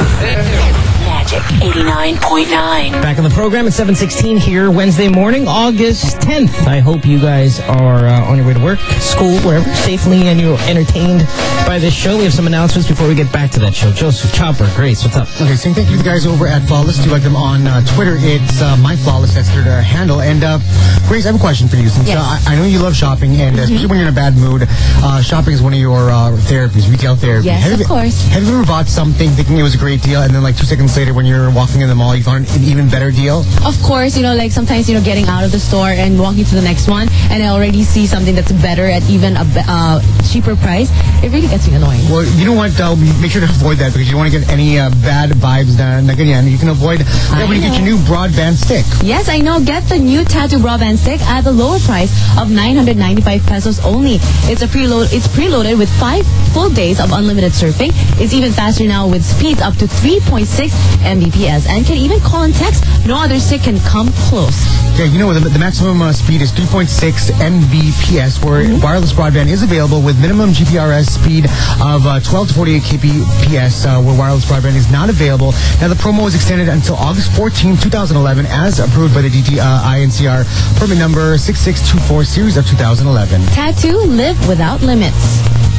Magic eighty-nine point nine. Back on the program at seven sixteen here, Wednesday morning, August tenth. I hope you guys are uh, on your way to work, school, wherever, safely, and you're entertained by this show. We have some announcements before we get back to that show. Joseph, Chopper, Grace, what's up? Okay, so thank you to the guys over at Flawless. Do you like them on uh, Twitter? It's uh, My Flawless. That's their uh, handle. And uh, Grace, I have a question for you. Since Yes. uh, I, I know you love shopping, and uh, especially when you're in a bad mood, uh, shopping is one of your uh, therapies, retail therapy. Yes, have of you, course. Have you ever bought something thinking it was a great deal, and then like two seconds later when you're walking in the mall, you found an even better deal? Of course, you know, like sometimes, you know, getting out of the store and walking to the next one, and I already see something that's better at even a be- uh, cheaper price. It really gets me annoying. Well, you know what? Uh, make sure to avoid that because you don't want to get any uh, bad vibes na, na ganyan. You can avoid that when you get your new broadband stick. Yes, I know. Get the new Tattoo broadband stick at the lower price of nine hundred ninety-five pesos only. It's a preload. It's preloaded with five full days of unlimited surfing. It's even faster now with speeds up to three point six megabits per second and can even call and text. No other stick can come close. Yeah, you know, the, the maximum uh, speed is three point six megabits per second, where mm-hmm. wireless broadband is available with minimum G P R S speed of uh, twelve to forty-eight kilobits per second, uh, where wireless broadband is not available. Now, the promo is extended until August fourteenth, twenty eleven, as approved by the D T I N C R, permit number six six two four, series of two thousand eleven. Tattoo, live without limits.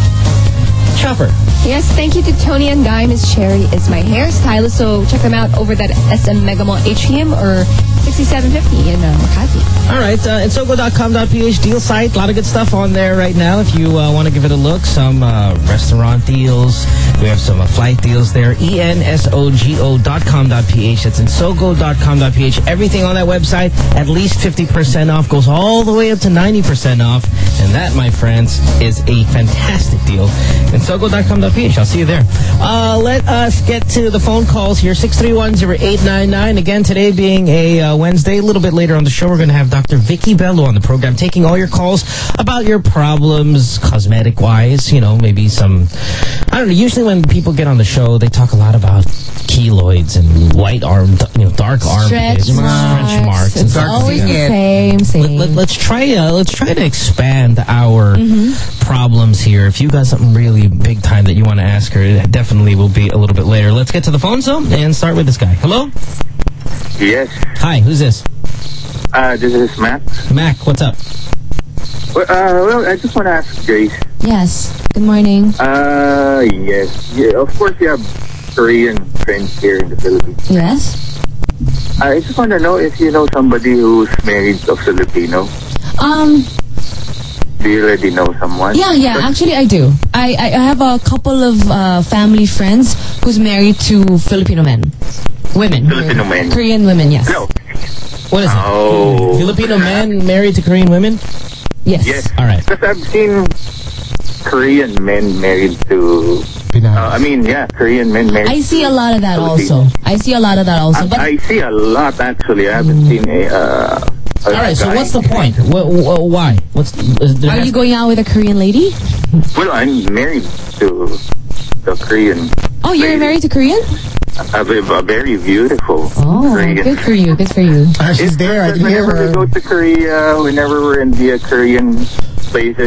Chopper. Yes, thank you to Tony and Guy. Miss Cherry is my hairstylist, so check them out over that S M Mega Mall H P M or sixty-seven fifty in uh, Makati. All right, uh, Ensogo dot com dot p h deal site. A lot of good stuff on there right now if you uh, want to give it a look. Some uh, restaurant deals. We have some uh, flight deals there. E N S O G O dot com dot p h. That's Ensogo dot com dot p h. Everything on that website, at least fifty percent off, goes all the way up to ninety percent off. And that, my friends, is a fantastic deal. Ensogo dot com dot p h. I'll see you there. Uh, let us get to the phone calls here. six three one, zero eight nine nine. Again, today being a uh, Wednesday, a little bit later on the show, we're going to have Doctor Vicky Bello on the program, taking all your calls about your problems, cosmetic-wise. You know, maybe some, I don't know, usually when people get on the show, they talk a lot about keloids and white arm, you know, dark armpits, Stretch marks. stretch marks. It's and always the same, same. Let, us try. Uh, let's try to expand our Mm-hmm. problems here. If you got something really big time that you want to ask her, it definitely will be a little bit later. Let's get to the phone zone and start with this guy. Hello. Yes. Hi. Who's this? Uh, this is Mac. Mac. What's up? Well, uh, well, I just want to ask Grace. Yes. Good morning. Uh, yes. Yeah, of course, you have Korean friends here in the Philippines. Yes. I just want to know if you know somebody who's married to a Filipino. Um. Do you already know someone? Yeah, yeah. Actually, I do. I, I, I have a couple of uh, family friends who's married to Filipino men. Women. Filipino men. Korean women, yes. No. What is oh. it? Filipino men married to Korean women? Yes. Yes. All right. Because I've seen Korean men married to... Uh, I mean, yeah, Korean men married I see a lot of that Filipino. also. I see a lot of that also. I, But I see a lot, actually. I haven't mm. seen a... Uh, All right, so what's the point? What, what, why? What's is Are you going out with a Korean lady? Well, I'm married to the Korean. Oh, you're lady. married to Korean? A, a very beautiful Oh, Korean. good for you, good for you. Uh, she's there. I can hear Whenever her. we go to Korea, whenever we're in the uh, Korean places.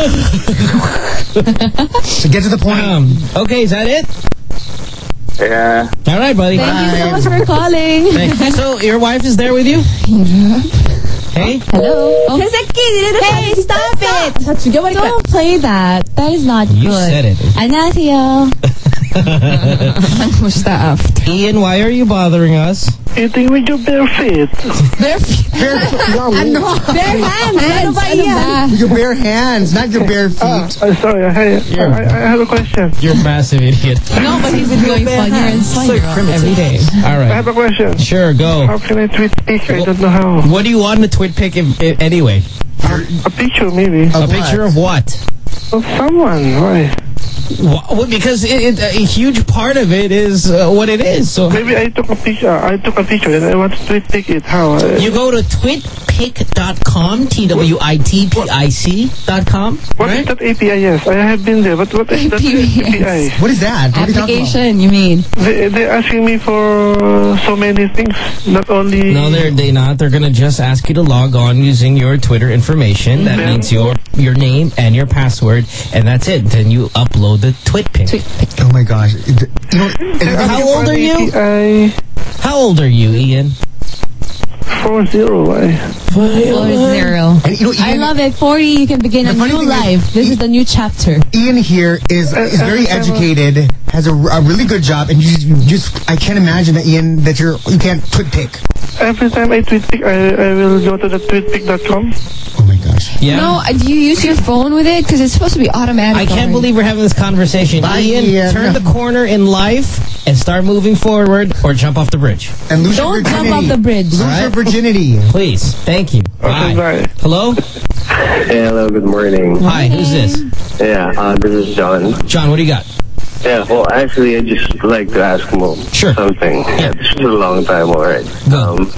So get to the point. Um, okay, is that it? Yeah. All right, buddy. Thank Bye. you so much for calling. Thanks. So, your wife is there with you? Hey? Hello? Oh. Hey, stop it! Don't play that. That is not You good. said it. 안녕하세요. Ian, why are you bothering us? Eating with your bare feet. Bare feet? Bare, ano? Bare hands. Ano ba yan? With your bare hands, not your bare feet. Uh, uh, sorry, I, I, I have a question. You're a massive idiot. No, but he's been going funnier and funnier every day. All right. I have a question. Sure, go. How can I tweet pic? I don't know how. What do you want in the twit pic if, if, anyway? A picture, maybe. A picture of what? Of someone. Why? Well, because it, it, a huge part of it is uh, what it is. So maybe I took a picture. I took a picture and I want to tweet pic it. How? You go to twit pic twitpic dot com, T W I T P I C dot com. What is that A P I? Yes, I have been there, but what is that A P I? What is that? What are you talking about? Application, you mean? They, they're asking me for so many things, not only... No, they're they not. They're gonna just ask you to log on using your Twitter information. That Yeah. means your your name and your password, and that's it. Then you upload the TwitPic. Oh my gosh. It- You know, How old are you? I How old are you, Ian? four zero. I, Four zero. And, you know, I Ian- love it. forty, you can begin a The funny new thing is, life. This is the new chapter. Ian here is is very educated, has a, a really good job, and you, you just I can't imagine that Ian that you're you can't twit pick. every time I tweet pic, I, I will go to the twitpic dot com. Oh my gosh. Yeah. No, uh, do you use your phone with it? Because it's supposed to be automatic. I can't already. believe we're having this conversation. Bye, Ian, Ian. turn the corner in life and start moving forward, or jump off the bridge. And lose Don't your jump virginity. off the bridge. Lose All your right. virginity. Please. Thank you. Bye. bye. Hello? Hello, good morning. Hi, who's this? Yeah, uh, this is John. John, what do you got? Yeah, well, actually, I'd just like to ask Mo Sure. something. Yeah, this is a long time already. Go. Um,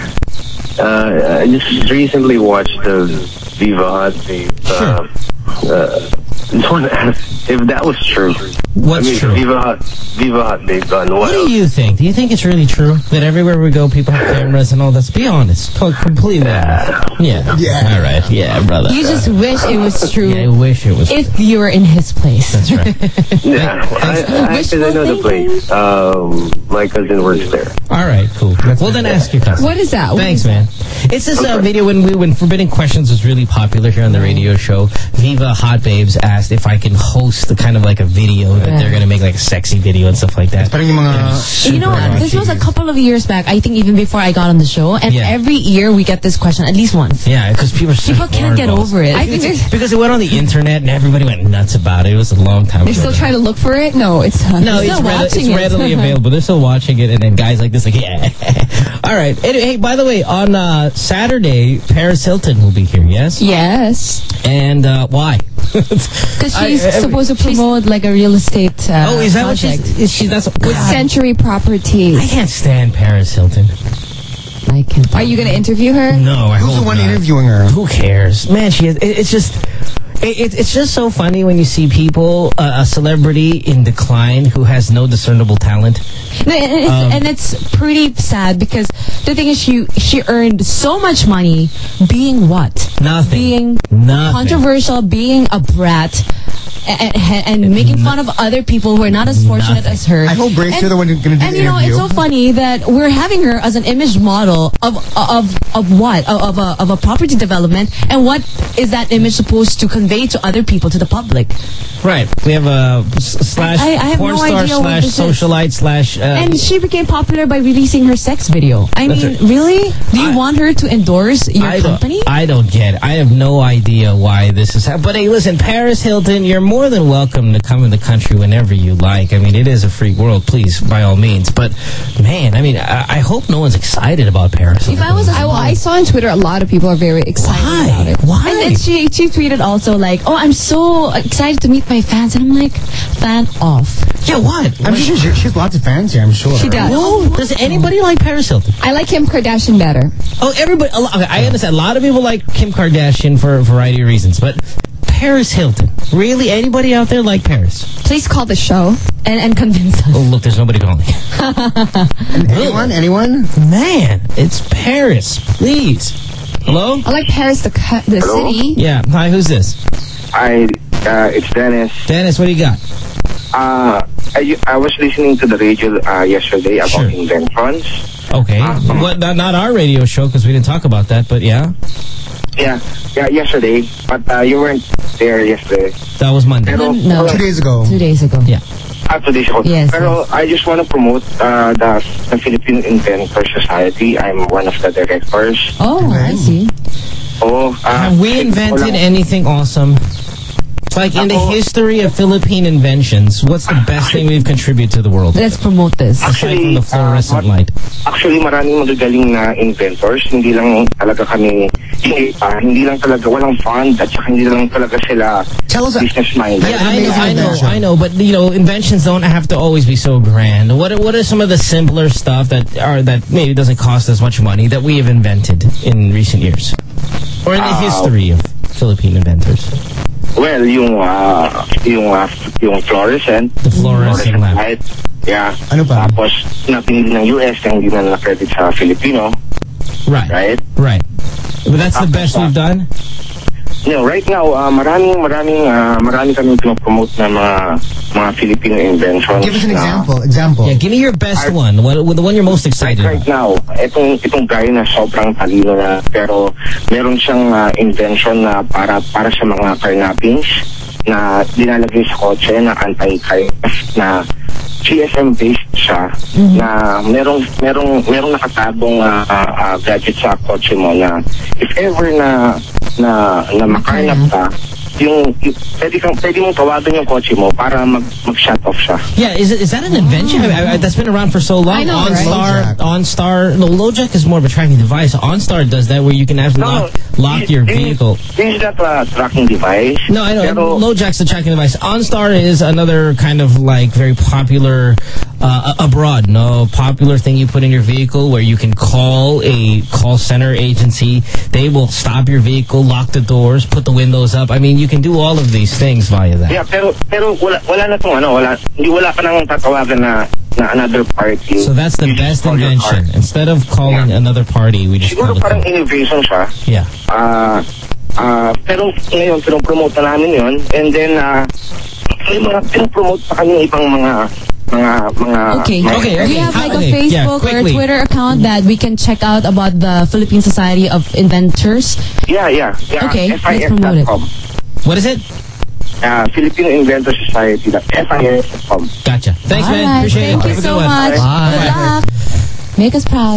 uh, I just recently watched the Viva Hot Babe. Uh, uh, just want to ask if that was true. What's I mean, true? Viva Hot, Viva Hot Babe on what, What do else? you think? Do you think it's really true that everywhere we go, people have cameras and all that? Be honest. Co- completely honest. Yeah. Yeah. All right. Yeah, brother. You just wish it was true. Yeah, I wish it was true. If you were in his place. That's right. Yeah, I, I actually know the place. Um, my cousin works there. All right, cool. Well, then ask your cousin. What is that? What Thanks, is man. It's this uh, video when we when Forbidden Questions was really popular here on the radio show. Viva Hot Babes asked if I can host the kind of like a video that Yeah. they're gonna make like a sexy video and stuff like that. Parang yung mga You know, this was a couple of years back, I think even before I got on the show, and Yeah. every year we get this question at least once. Yeah, because people are such People can't get hardballs. over it. I think they're, Because it went on the internet and everybody went nuts about it. It was a long time they're ago. still trying to look for it? No, it's not. No, They're it's, still readi- watching it's it. readily available. They're still watching it, and then guys like this, like, yeah. All right. Anyway, hey, by the way, on uh, Saturday, Paris Hilton will be here, yes? Yes. And uh, why? Because I- she's I- supposed to promote like a real estate uh, oh, is that what project. she's... Is she, that's With God, Century Properties. I can't stand Paris Hilton. I can. Are you going to interview her? No, I Who's hope the one not. interviewing her? Who cares? Man, she is... It, it's just... It, it, it's just so funny when you see people, uh, a celebrity in decline who has no discernible talent. No, and, it's, Um, and it's pretty sad because the thing is, she she earned so much money being what? Nothing. Being Nothing. controversial, being a brat, and, and, and making fun of other people who are not as fortunate Nothing. as her. I hope Grace, and, you're the one who's going to do And the you know, interview. it's so funny that we're having her as an image model of of of what? Of, of a of a property development, and what is that image supposed to convey to other people, to the public? Right. We have a s- slash I- I have porn no star idea what slash this is. socialite slash... Uh, And she became popular by releasing her sex video. I That's mean, right. really? Do you I- want her to endorse your I company? Don't, I don't get it. I have no idea why this is happening. But hey, listen, Paris Hilton, you're more than welcome to come in the country whenever you like. I mean, it is a free world, please, by all means. But, man, I mean, I, I hope no one's excited about Paris If Hilton. I was, I, well, I saw on Twitter a lot of people are very excited Why? about it. Why? And then she she tweeted also like, "Oh, I'm so excited to meet my fans," and I'm like, "Fan off." Yeah, what? I'm sure she, she has lots of fans here, I'm sure. She does. No, does anybody like Paris Hilton? I like Kim Kardashian better. Oh, everybody. A lot, okay, I understand. A lot of people like Kim Kardashian for a variety of reasons, but Paris Hilton. Really? Anybody out there like Paris? Please call the show. And and convince us. Oh, look, there's nobody calling. Anyone? Anyone? Man, it's Paris. Please. Hello? I like Paris, the cu- the Hello? city. Yeah. Hi, who's this? I, uh, it's Dennis. Dennis, what do you got? Uh, I, I was listening to the radio uh, yesterday about Sure. inventions. Okay. What? Not, not our radio show, because we didn't talk about that, but yeah. Yeah, yeah, yesterday. But uh, you weren't there yesterday. That was Monday. Pero, No. Two days ago. Two days ago. Yeah. After this show. Yes, Pero yes. I just want to promote uh, the, the Philippine Inventor Society. I'm one of the directors. Oh, I see. Oh, uh, Have we invented anything awesome? Like in the history of Philippine inventions, what's the best thing we've contributed to the world? Let's promote this. Aside from Actually, the fluorescent uh, light. Actually, maraming magagaling na inventors. Hindi lang talaga kami hindi pa, hindi lang talaga, walang fund at saka hindi lang talaga sila business-minded. Yeah, I know, I know, I know, but you know, inventions don't have to always be so grand. What are, what are some of the simpler stuff that are that maybe doesn't cost as much money that we have invented in recent years, or in the Uh, history of Philippine inventors? Well, yung, uh, yung, uh, yung fluorescent. The fluorescent lamp. light. Yeah. Ano pa? Tapos, na pinili ng U S na hindi na na-credit sa Filipino. Right. Right? Right. But that's the best we've done? You know, right now, uh, maraming, maraming, uh, maraming kami pinopromote na mga, mga Filipino inventions. Give us an na- example. Example. Yeah, give me your best one. What, the one you're most excited Right about. now, itong itong guy na sobrang talino na pero meron siyang uh, invention na para para sa mga carnappings na dinalagay sa kotse na anti-kite na G S M based siya na merong merong merong nakatabong uh, uh, gadget sa kotse mo na if ever na na na makarnap ka, yung, yung pwede kang pwede mong tawagan yung kotse mo para mag mag-shut off siya. Yeah, is it, is that an invention? I, I, that's been around for so long. I know, OnStar, OnStar. No, LoJack is more of a tracking device. OnStar does that where you can actually No, lock, lock your this- vehicle. This is not a tracking device. No, I know. Pero, LoJack's the tracking device. OnStar is another kind of like very popular uh, abroad. No, popular thing you put in your vehicle where you can call a call center agency. They will stop your vehicle, lock the doors, put the windows up. I mean, you can do all of these things via that. yeah, pero pero wala wala na tong ano, wala hindi wala pa nang tatawagan na na another party. So that's the best invention. Instead of calling another party, we just Siguro call it. parang innovation siya. Yeah. Ah, ah, pero ngayon pinopromote na namin 'yon, and then uh, may mga pinopromote pa kami ibang mga mga mga Okay. mga- Do you have like a Okay, yeah, Facebook or a quickly. Twitter account that we can check out about the Philippine Society of Inventors? Yeah, yeah, yeah. Okay, F I let's S promote it. dot com. What is it? Uh, Filipino Inventor Society. F I S dot com. Gotcha. Thanks, All man. right, Appreciate thank it. you Have a so good one. much. Bye. Good luck. Make us proud.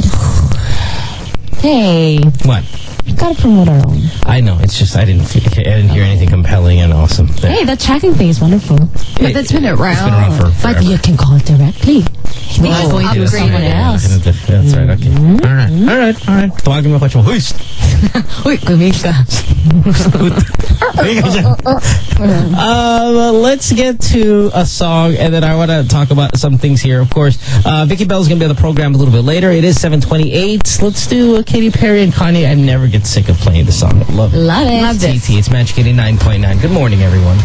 Hey, What? we gotta promote our own. I know. It's just I didn't feel, I didn't hear anything compelling and awesome. there. Hey, that tracking thing is wonderful. But that's been around. It's been around for But forever. you can call it directly. We Oh, are going to yeah, upgrade someone yeah, else. yeah, That's right. Okay. All right. All right. All right. Tawagin mo ko siya. Hoist. Uy, kumig ka. Uh, let's get to a song, and then I want to talk about some things here. Of course, uh, Vicky Bell's going to be on the program a little bit later. It is seven twenty-eight. Let's do uh, Katy Perry and Kanye. I never get sick of playing the song. I love it. Love it. Love T T. It's Magic eighty-nine point nine. Good morning, everyone.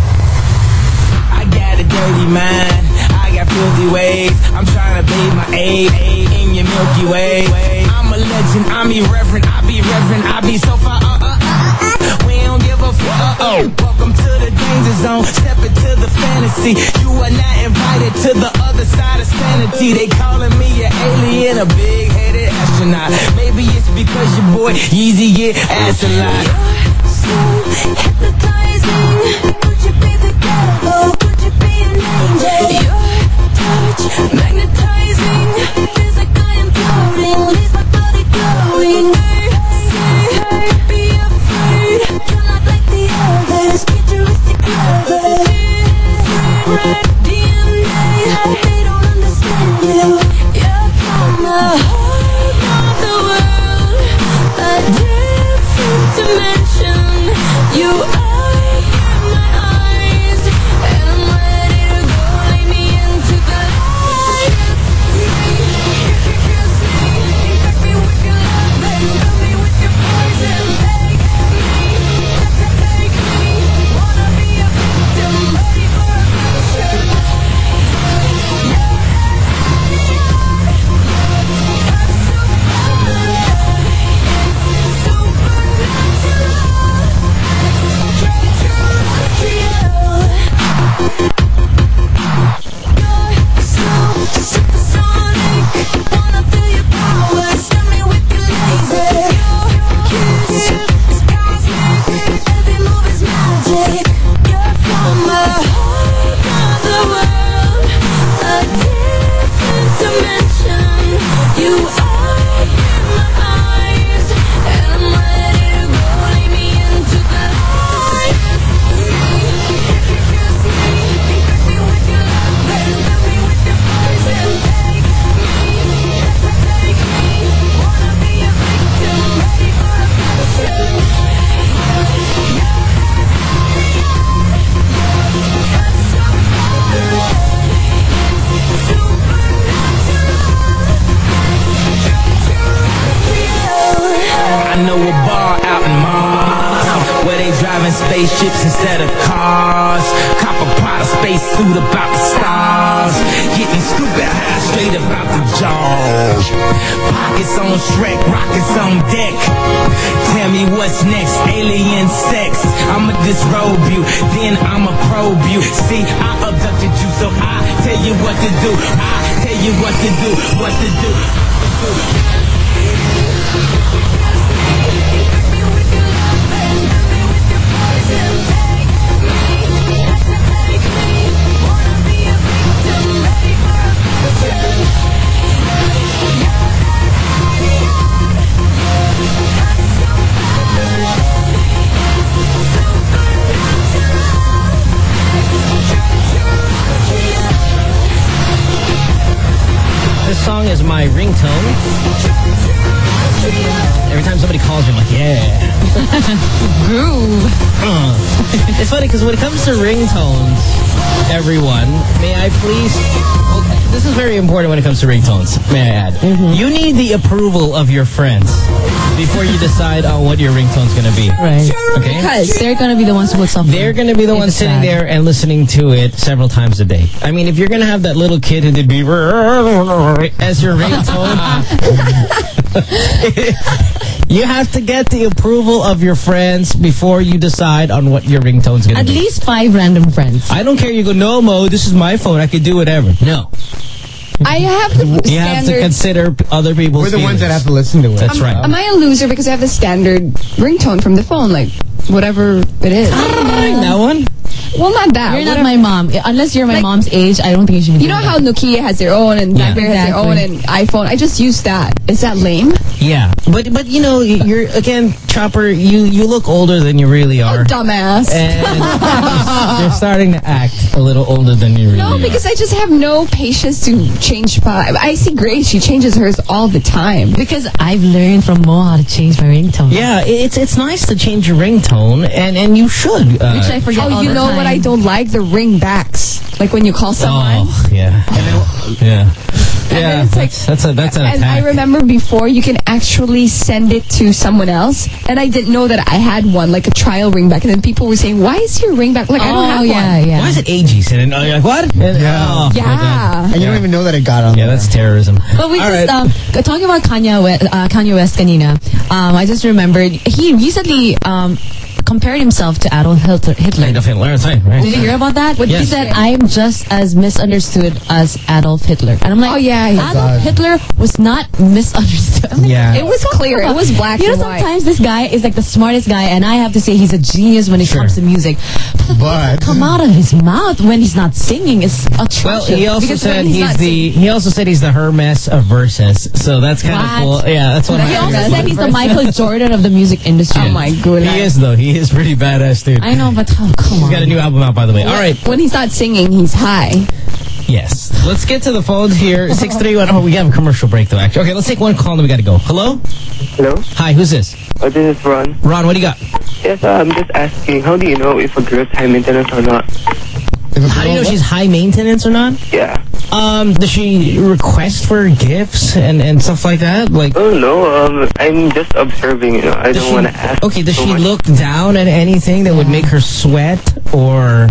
I got a dirty mind. I got filthy ways. I'm trying to bathe my aid in your Milky Way. I'm a legend. I'm irreverent. I be reverent. I be so far. Uh, uh, uh. We don't give a fuck. Uh, welcome to the danger zone. Step into the fantasy. You are not invited to the other side of sanity. They calling me an alien, a big-headed astronaut. Maybe it's because your boy Yeezy get ass a lot. So hypnotizing. Could you be the devil? Could you be an angel? Your touch magnetizing. Feels like I am floating. Leaves my body glowing. Say, hey, be afraid. You're not like the others. Futuristic lovers. Different D N A. They don't understand you. You're from the heart of the world. A different dimension. You are in my eyes, and I'm ready to go. Lay me into the light. Kiss me, infect me with your love, and a bar out in Mars, where they driving spaceships instead of cars. Cop a Prada spacesuit about the stars, getting stupid high straight about the jaws. Pockets on Shrek, rockets on deck. Tell me what's next, alien sex. I'ma disrobe you, then I'ma probe you. See, I abducted you, so I tell you what to do. I tell you what to do, what to do. This song is my ringtone. Every time somebody calls me, I'm like, yeah. Groove. Uh. It's funny because when it comes to ringtones, everyone, may I please... Okay, this is very important when it comes to ringtones, may I add. Mm-hmm. You need the approval of your friends before you decide on what your ringtone's going to be. Right. Okay? Because they're going to be the ones who will suffer. They're going to be the ones sitting bad. there and listening to it several times a day. I mean, if you're going to have that little kid who did be as your ringtone, you have to get the approval of your friends before you decide on what your ringtone's going to be. At least five random friends. I don't care. You go, no, Mo, this is my phone. I can do whatever. No. I have the You have to standard... consider other people's We're the feelings. ones that have to listen to it. That's am, right. Am I a loser because I have the standard ringtone from the phone, like whatever it is? That one? Well, not that. You're not Whatever. my mom. Unless you're my Like- mom's age, I don't think you should be You know doing how that. Nokia has their own and Yeah. BlackBerry has their own Exactly. and iPhone? I just use that. Is that lame? Yeah. But, but you know, you're, again, Chopper, you, you look older than you really are. Oh, dumbass. And you're starting to act a little older than you really No, are. because I just have no patience to change. Pa- I see Grace; she changes hers all the time. Because I've learned from Mo how to change my ringtone. Yeah, it's it's nice to change your ringtone, and, and you should. Uh, Which I forget Oh, all you the know time. what I don't like? The ringbacks. Like when you call someone. Oh, yeah. Yeah. Yeah, it's like- that's, that's a that's an And attack. I remember before you can actually send it to someone else, and I didn't know that I had one, like a trial ringback. And then people were saying, "Why is your ringback?" Like I don't Oh, have yeah, one. yeah. Why is it A G? And you're like, what? And, Yeah. oh, my God. Yeah. And you don't even know that it got on Yeah, there. that's terrorism. But we All just, right. um, talking about Kanye West, uh, Kanye West kanina, um, I just remembered, he recently um, compared himself to Adolf Hitler. Hitler. Adolf Hitler, that's right, right. Did you hear about that? He Yes. said, I'm just as misunderstood as Adolf Hitler. And I'm like, Oh, yeah, yeah. Adolf God. Hitler was not misunderstood. I'm like, Yeah. It was clear. It was black You know, and white. sometimes this guy is like the smartest guy, and I have to say he's a genius when it Sure. comes to music. But the But- things that come out of his mouth when he's not singing is atrocious. Well, he also Because said when he's, he's not the he also said he's the Hermes of verses. So that's kind of What? cool. Yeah, that's what He I also heard. said he's the Michael Jordan of the music industry. Oh my goodness. He is though. He is pretty badass, dude. I know, but oh, come He's on. got a new album out, by the way. All right. When he's not singing, he's high. Yes. Let's get to the phones here. six three one. Oh, we have a commercial break, though, actually. Okay, let's take one call and then we got to go. Hello? Hello? Hi, who's this? Oh, this is Ron. Ron, what do you got? Yes, uh, I'm just asking, how do you know if a girl's high maintenance or not? How do you know she's high maintenance or not? Yeah. Um, does she request for gifts and, and stuff like that? Like, Oh, no, um, I'm just observing, you know. I does don't she- want to ask. Okay, does so she much. look down at anything that would make her sweat or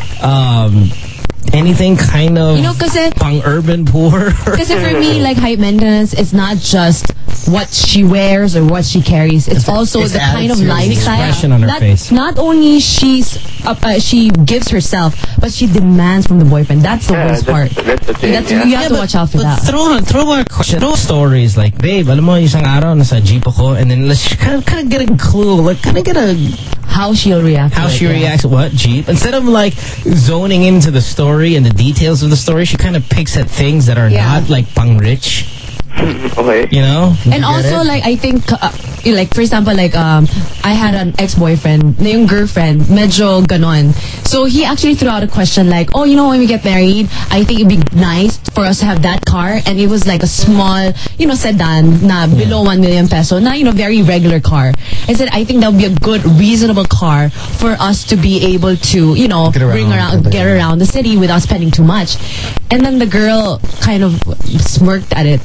um anything kind of You know, kasi- pang urban poor? Because for me, like high maintenance, it's not just what she wears or what she carries. It's, also it's the kind of attitude. lifestyle. Expression on her that face. Not only she's uh, uh, she gives herself, but she demands from the boyfriend. That's the Yeah, worst that's- part. that's the thing, That's- yeah. You have Yeah, to but- watch out for but that. Throw, throw a question. Throw stories like, babe, alam mo, isang araw nasa jeep ako, and then let's kind of, kind of get a clue, like, kind of get a How she'll react. how to it, she yeah. reacts. What jeep? Instead of like zoning into the story and the details of the story, she kind of picks at things that are Yeah. not like pang rich. Okay. You know? And also, like, I think, uh, like, for example, like, um, I had an ex-boyfriend, na yung girlfriend, medyo ganon. So he actually threw out a question like, oh, you know, when we get married, I think it'd be nice for us to have that car. And it was like a small, you know, sedan na below one million peso, na, you know, very regular car. I said, I think that would be a good, reasonable car for us to be able to, you know, Get around, bring around, get get around the city without spending too much. And then the girl kind of smirked at it and was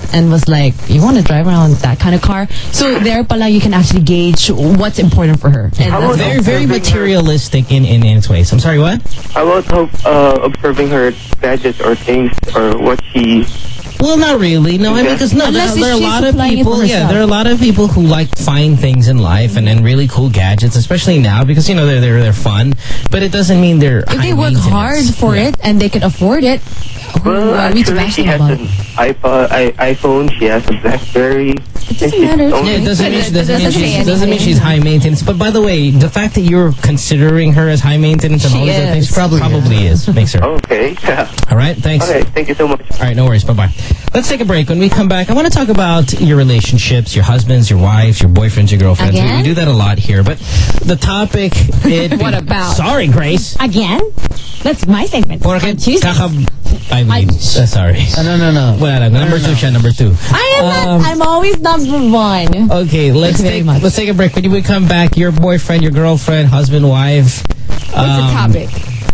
is like, you want to drive around that kind of car. So there pala you can actually gauge what's important for her. And that's very, very materialistic in, in, in its ways. I'm sorry, what? How about uh, observing her gadgets or things or what she... Well, not really. No, I mean, because no, there, there are a lot of people. Yeah, there are a lot of people who like fine things in life and, and really cool gadgets, especially now because you know they're they're they're fun. But it doesn't mean they're. If they work hard for yeah. it and they can afford it, who well, are we to actually, bash she them has about? an iPod, I, iPhone. She has a BlackBerry. It doesn't matter. Yeah, it doesn't mean she doesn't, mean, she's, say doesn't mean she's high maintenance. But by the way, the fact that you're considering her as high maintenance and She all these other is. things probably probably is makes her. Okay. All right. Thanks. Okay. Thank you so much. All right. No worries. Bye bye. Let's take a break. When we come back, I want to talk about your relationships, your husbands, your wives, your boyfriends, your girlfriends. We, Again? we do that a lot here. But the topic. It, What about? Sorry, Grace. Again? That's my segment. Porque kaka... I mean, uh, sorry. Uh, no, no, no. Wala lang. Number two siya, number two. I am Um, not, I'm always number one. Okay, let's take let's take a break. When we come back, your boyfriend, your girlfriend, husband, wife. What's um, the topic?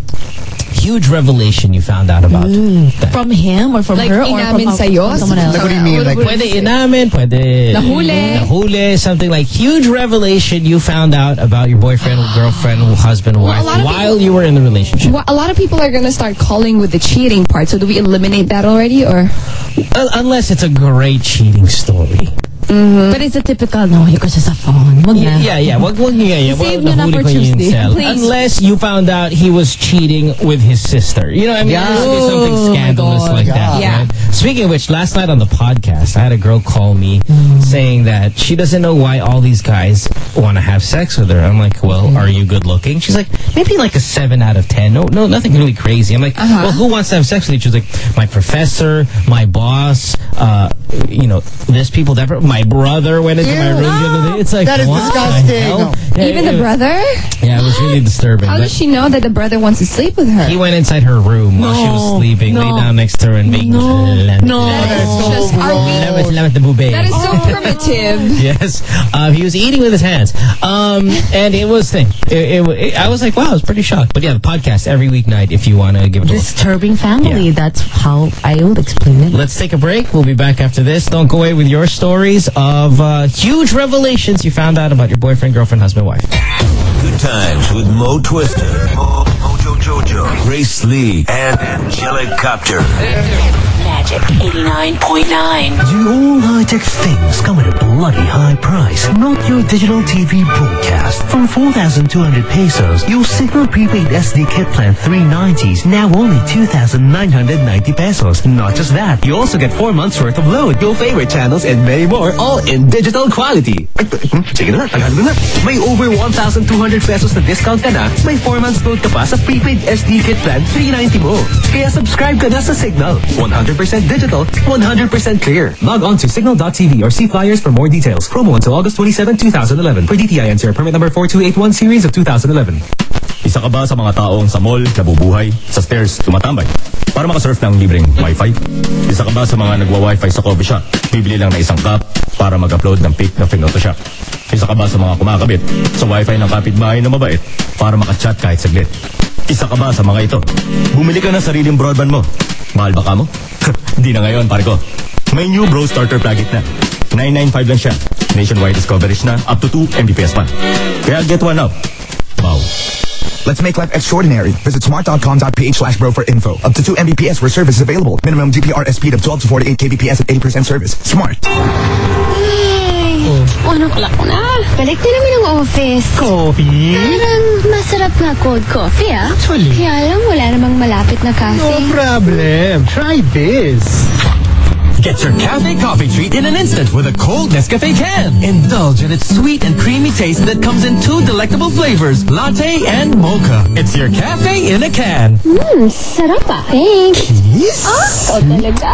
Huge revelation you found out about. that. From him or from Like, her or inamin from, sa'yo? from someone else? Like, what do you mean? Like, Pwede inamin, pwede Nahuli. nahuli, something like huge revelation you found out about your boyfriend, girlfriend, husband, Well, wife a lot of while you were in the relationship. Well, a lot of people are going to start calling with the cheating part. So do we eliminate that already, or? Uh, unless it's a great cheating story. But it's a typical, no, you siya sa phone. Wag na. Yeah, yeah. Wag, wag, yeah, yeah. Save Wag nyo na nahuli for ko yung Tuesday, cell. please. Unless you found out he was cheating with his sister. You know what I mean? Yeah. There has to be something Oh, my scandalous God. like that. Yeah. Right? Speaking of which, last night on the podcast, I had a girl call me saying that she doesn't know why all these guys want to have sex with her. I'm like, well, are you good looking? She's like, maybe like a seven out of ten. No, no, nothing really crazy. I'm like, Uh-huh. well, who wants to have sex with you? She's like, my professor, my boss, uh, you know, this people, that, my brother went into my room the other day. It's like, That is what the disgusting. hell? No. Yeah, Even the it- brother? Yeah, it was really disturbing. How but does she know that the brother wants to sleep with her? he went inside her room while she was No, sleeping, no. lay down next to her and make No, no. That is just, are we, Lamat, lamat the bube. that is so primitive. Yes, um, he was eating with his hands, um, and it was thing. It, it, it, I was like, wow, I was pretty shocked. But yeah, the podcast every weeknight if you want to give it a look. Disturbing family. Yeah. That's how I would explain it. Let's take a break. We'll be back after this. Don't go away with your stories of uh, huge revelations you found out about your boyfriend, girlfriend, husband, wife. Good times with Mo Twister, Mo, Mojo Jojo, Grace Lee, and Angelic Copter. Magic eighty-nine point nine. The all high-tech things come at a bloody high price. Not your digital T V broadcast. From four thousand two hundred pesos, your Signal prepaid S D kit plan three nineties, now only two thousand nine hundred ninety pesos. Not just that, you also get four months worth of load, your favorite channels, and many more, all in digital quality. Sige na, Tagalog na. May over one thousand two hundred pesos na discount ka na, may four months load ka pa sa prepaid S D kit plan three ninety mo. Kaya subscribe ka na sa Signal. one hundred percent digital, one hundred percent clear. Log on to signal dot T V or see flyers for more details. Promo until August twenty-seventh, two thousand eleven. For D T I N C R permit number four two eight one series of two thousand eleven. Isa ka ba sa mga taong sa mall, nabubuhay, sa stairs, tumatambay para makasurf ng libreng wifi? Isa ka ba sa mga nagwa-wifi sa coffee shop, bibili lang na isang cup para mag-upload ng pic na Photoshop? Isa ka ba sa mga kumakabit sa wifi ng kapitbahay na mabait para makachat kahit saglit? Isa ka ba sa mga ito? Bumili ka na sariling broadband mo. Mahal ba ka mo? Di na ngayon, pare ko. May new Bro Starter plugin na. nine ninety-five lang siya. Nationwide coverage na up to two megabits per second pa. Kaya get one now. Wow. Let's make life extraordinary. Visit smart.com.ph slash bro for info. Up to two megabits per second where service is available. Minimum G P R S speed of twelve to forty-eight kilobits per second at eighty percent service. Smart. One o'clock na. Balik din namin ng office. Coffee? Parang masarap nga cold coffee, ah. Actually. Kaya lang wala namang malapit na cafe. No problem. Try this. Get your cafe coffee treat in an instant with a cold Nescafe can. Indulge in its sweet and creamy taste that comes in two delectable flavors, latte and mocha. It's your cafe in a can. Mmm, sarap ah. Thanks. Yes? Ah, oh, talaga?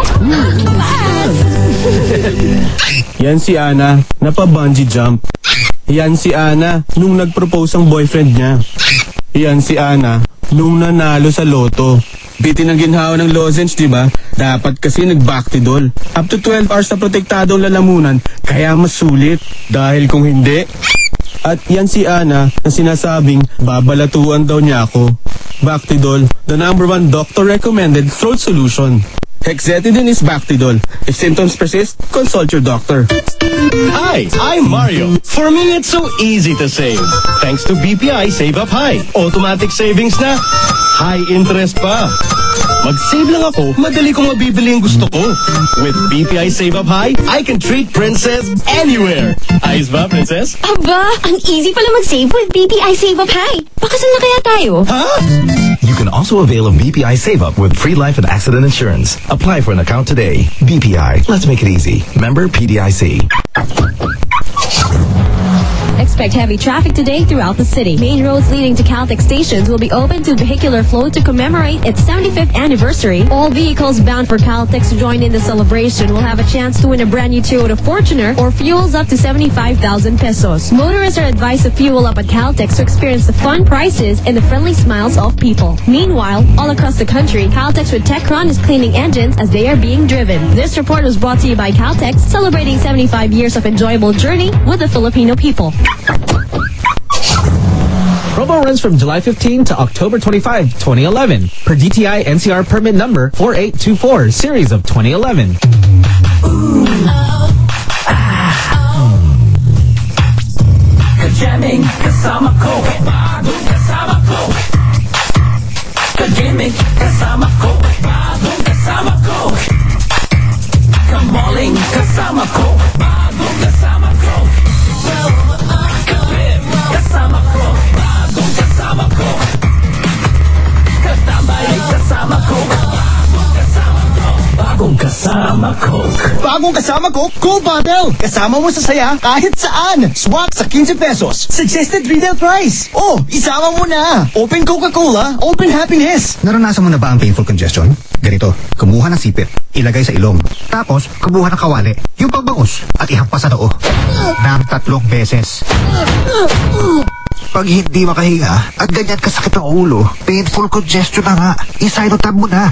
Yan si Ana, napa-bungee jump. Yan si Ana, nung nag-propose ang boyfriend niya. Yan si Ana, nung nanalo sa loto. Bitin ang ginhawa ng lozenge, di ba? Dapat kasi nag-Bactidol. Up to twelve hours na protektado ang lalamunan, kaya mas sulit. Dahil kung hindi... At yan si Ana na sinasabing babalatuan daw niya ako. Bactidol, the number one doctor-recommended throat solution. Hexetidine is Bactidol. If symptoms persist, consult your doctor. Hi, I'm Mario. For me, it's so easy to save. Thanks to B P I Save Up High. Automatic savings na. High interest pa. Mag-save lang ako, madali kong mabibili yung gusto ko. With B P I Save Up High, I can treat Princess anywhere. Ayos ba, Princess? Aba, ang easy pala mag-save with B P I Save Up High. Pakasal na kaya tayo? Huh? You can also avail of B P I Save Up with free life and accident insurance. Apply for an account today. B P I, let's make it easy. Member P D I C. Expect heavy traffic today throughout the city. Main roads leading to Caltex stations will be open to vehicular flow to commemorate its seventy-fifth anniversary. All vehicles bound for Caltex to join in the celebration will have a chance to win a brand new Toyota Fortuner or fuels up to seventy-five thousand pesos. Motorists are advised to fuel up at Caltex to experience the fun prices and the friendly smiles of people. Meanwhile, all across the country, Caltex with Techron is cleaning engines as they are being driven. This report was brought to you by Caltex, celebrating seventy-five years of enjoyable journey with the Filipino people. Promo runs from July fifteenth to October twenty-fifth, twenty eleven. Per D T I N C R permit number four eight two four, series of twenty eleven. Ka-jamming, kasama ko. Bagong kasama ko. Ka-gaming, kasama ko. Bagong kasama ko. Ka-malling, kasama ko. Bagong kasama ko. Ka-live, kasama ko. Bagong kasama ko. Ka-tambay, kasama ko. Bagong kasama ko. Bagong kasama ko. Bagong kasama ko, Cool Bottle. Kasama mo sa saya kahit saan. Swak sa fifteen pesos. Suggested retail price. Oh, isama mo na. Open Coca-Cola, open happiness. Naranasan mo na ba ang painful congestion? Ganito, kumuha ng sipit, ilagay sa ilong. Tapos, kumuha ng kawali, yung pagbangus, at ihampas sa noo. Nang tatlong beses. Pag hindi makahinga at ganyan kasakit ang ulo, painful congestion na nga. Isinotab mo na.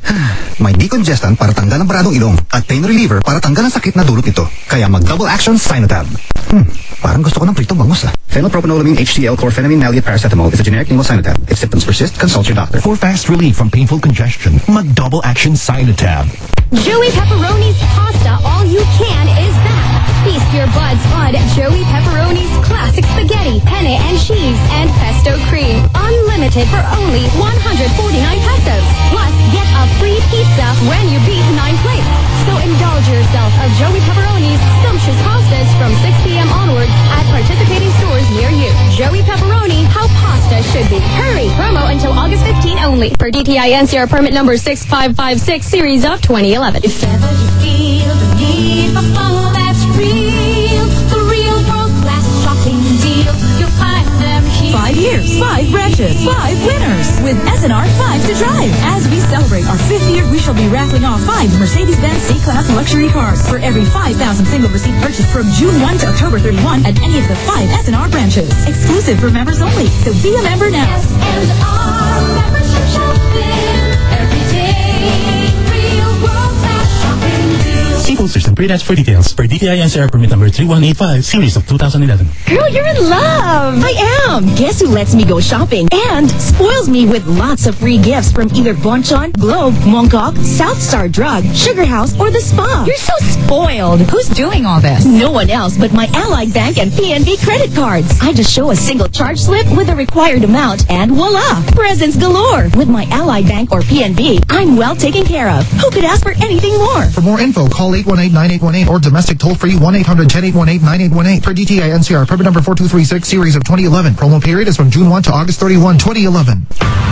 May decongestant para tanggal ang baradong ilong at pain reliever para tanggal ang sakit na dulot nito. Kaya mag-double action Sinotab. Hmm, parang gusto ko ng pritong bangus ah. Phenylpropanolamine H C L chlorphenamine maleate paracetamol is a generic name of Sinotab. If symptoms persist, consult your doctor. For fast relief from painful congestion, mag-double action Sinotab. Joey Pepperoni's Pasta All You Can is back. Feast your buds on Joey Pepperoni's classic spaghetti, penne and cheese, and pesto cream. Unlimited for only one hundred forty-nine pesos. Plus, get a free pizza when you beat nine plates. So indulge yourself of Joey Pepperoni's sumptuous pastas from six p.m. onwards at participating stores near you. Joey Pepperoni, how pasta should be. Hurry! Promo until August fifteenth only. For D T I N C R permit number six five five six, series of twenty eleven. If ever you feel the need for fun that's real, the real world-class shopping deal, you'll find them here. Five years, five branches, five winners with S N R five to drive. As we celebrate our fifth year, we shall be raffling off five Mercedes-Benz C-Class luxury cars for every five thousand single receipt purchase from June first to October thirty-first at any of the five S N R branches. Exclusive for members only, so be a member now. S N R membership shopping every day. Real world-class shopping deals. See posters and pre-ads for details. Per D T I N C R permit number three one eight five, series of two thousand eleven. Girl, you're in love! I am! Guess who lets me go shopping and spoils me with lots of free gifts from either Bonchon, Globe, Mongkok, South Star Drug, Sugar House, or the spa. You're so spoiled! Who's doing all this? No one else but my Allied Bank and P N B credit cards. I just show a single charge slip with the required amount and voila! Presents galore! With my Allied Bank or P N B, I'm well taken care of. Who could ask for anything more? For more info, call eight one eight, nine eight one eight or domestic toll-free one eight hundred, ten eight one eight, nine eight one eight. Per D T I N C R, permit number four two three six, series of twenty eleven. Promo period is from June first to August thirty-first, twenty eleven.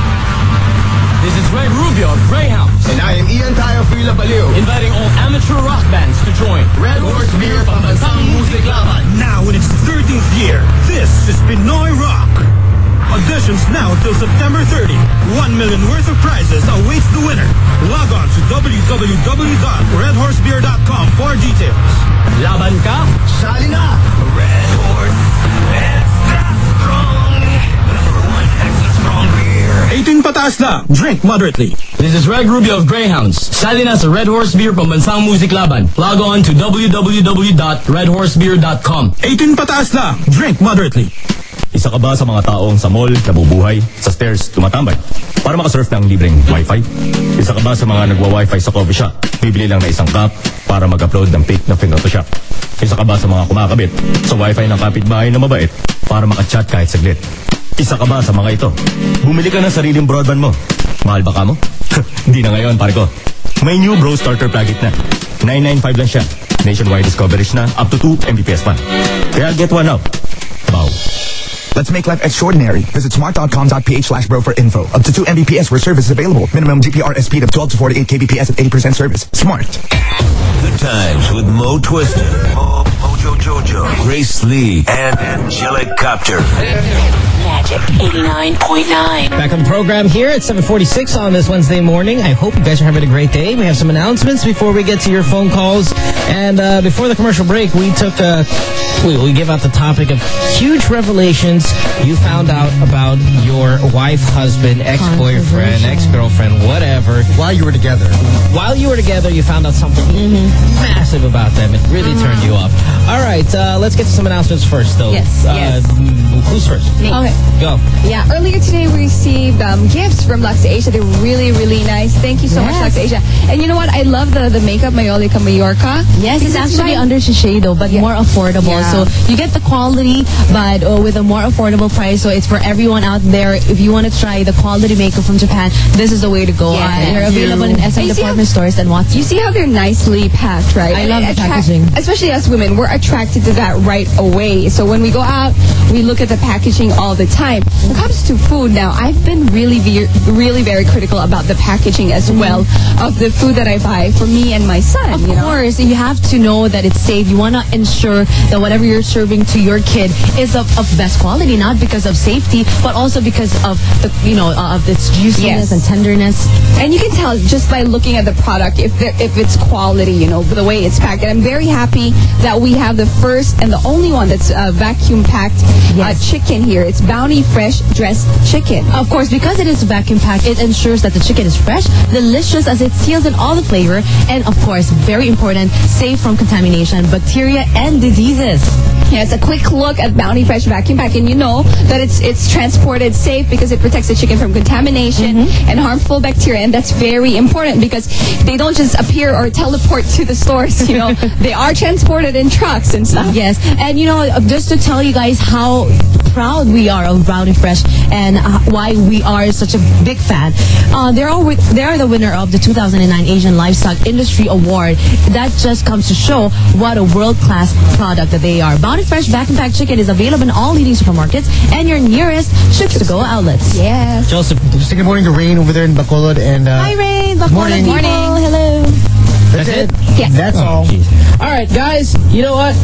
This is Ray Rubio of Greyhounds. And I am Ian Tayo Fila Baliw. Inviting all amateur rock bands to join Red Horse Beer Pambansang Musik Laban. Now in its thirteenth year, this is Pinoy Rock. Auditions now till September thirtieth. One million worth of prizes awaits the winner. Log on to w w w dot red horse beer dot com for details. Laban ka? Sali na! Red Horse, extra strong. Number one extra strong beer. eighteen pataas lang. Drink moderately. This is Red Rubio of Greyhounds. Sali na sa Red Horse Beer Pambansang Musik Laban. Log on to w w w dot red horse beer dot com. eighteen pataas lang. Drink moderately. Isa ka ba sa mga taong sa mall, nabubuhay, sa stairs, tumatambay para makasurf ng libreng wifi? Isa ka ba sa mga nagwa-wifi sa coffee shop, bibili lang na isang cup para mag-upload ng pic na Photoshop? Isa ka ba sa mga kumakabit sa wifi ng kapitbahay na mabait para makachat kahit saglit? Isa ka ba sa mga ito? Bumili ka ng sariling broadband mo. Mahal ba ka mo? Hindi na ngayon, pare ko. May new Bro Starter Packet na. nine ninety-five lang siya. Nationwide coverage na up to two megabits pa. Kaya get one now. Wow. Let's make life extraordinary. Visit smart.com.ph slash bro for info. Up to two megabits per second where service is available. Minimum G P R S speed of twelve to forty-eight kilobits per second at eighty percent service. Smart. Good times with Mo Twister, Mo, Mojo Jojo, Grace Lee, and Angelic Copter. Magic eighty-nine point nine. Back on the program here at seven forty-six on this Wednesday morning. I hope you guys are having a great day. We have some announcements before we get to your phone calls. And uh, before the commercial break, we took a... We, we gave out the topic of huge revelations you found out about your wife, husband, ex-boyfriend, ex-girlfriend, whatever. While you were together. While you were together, you found out something massive about them. It really turned you off. All right, uh, let's get to some announcements first, though. Yes, uh, yes. Who's first? Me. Okay. Go. Yeah, earlier today we received um, gifts from Lux Asia. They're really, really nice. Thank you so Yes. much, Lux Asia. And you know what? I love the, the makeup Mayolica Mallorca. Yes, it's Because actually right- under Shiseido, but Yeah. more affordable. Yeah. So you get the quality, but uh, with a more affordable price. So it's for everyone out there. If you want to try the quality makeup from Japan, this is the way to go. Yeah. Uh, they're available in S M And you see department how- stores and Watsons. You see how they're nicely packed, right? I And love it the attract- packaging. Especially us women, we're attracted to that right away. So when we go out, we look at the packaging all the time. When it comes to food now, I've been really, ve- really very critical about the packaging as well of the food that I buy for me and my son. Of you know? course, you have to know that it's safe. You want to ensure that whatever you're serving to your kid is of, of best quality, not because of safety, but also because of the, you know, uh, of its juiciness Yes. and tenderness. And you can tell just by looking at the product if there, if it's quality, you know, the way it's packed. And I'm very happy that we have the first and the only one that's uh, vacuum packed uh, chicken here. It's Bounty Fresh Dressed Chicken. Of course, because it is vacuum packed, it ensures that the chicken is fresh, delicious as it seals in all the flavor, and of course, very important, safe from contamination, bacteria, and diseases. Yes, a quick look at Bounty Fresh Vacuum Pack, and you know that it's it's transported safe because it protects the chicken from contamination and harmful bacteria, and that's very important because they don't just appear or teleport to the stores. You know, they are transported in trucks and stuff. Yes, and you know, just to tell you guys how proud we are of Bounty Fresh and uh, why we are such a big fan. Uh, they're all wi- they're the winner of the two thousand nine Asian Livestock Industry Award. That just comes to show what a world-class product that they are. Bounty Fresh Vacuum Packed Chicken is available in all leading supermarkets and your nearest Ships-to-Go outlets. Yes. Joseph, just good morning to Rain over there in Bacolod. And, uh, Hi, Rain. Bacolod morning. people. Hello. That's it? Yes. That's all. All right, guys, you know what?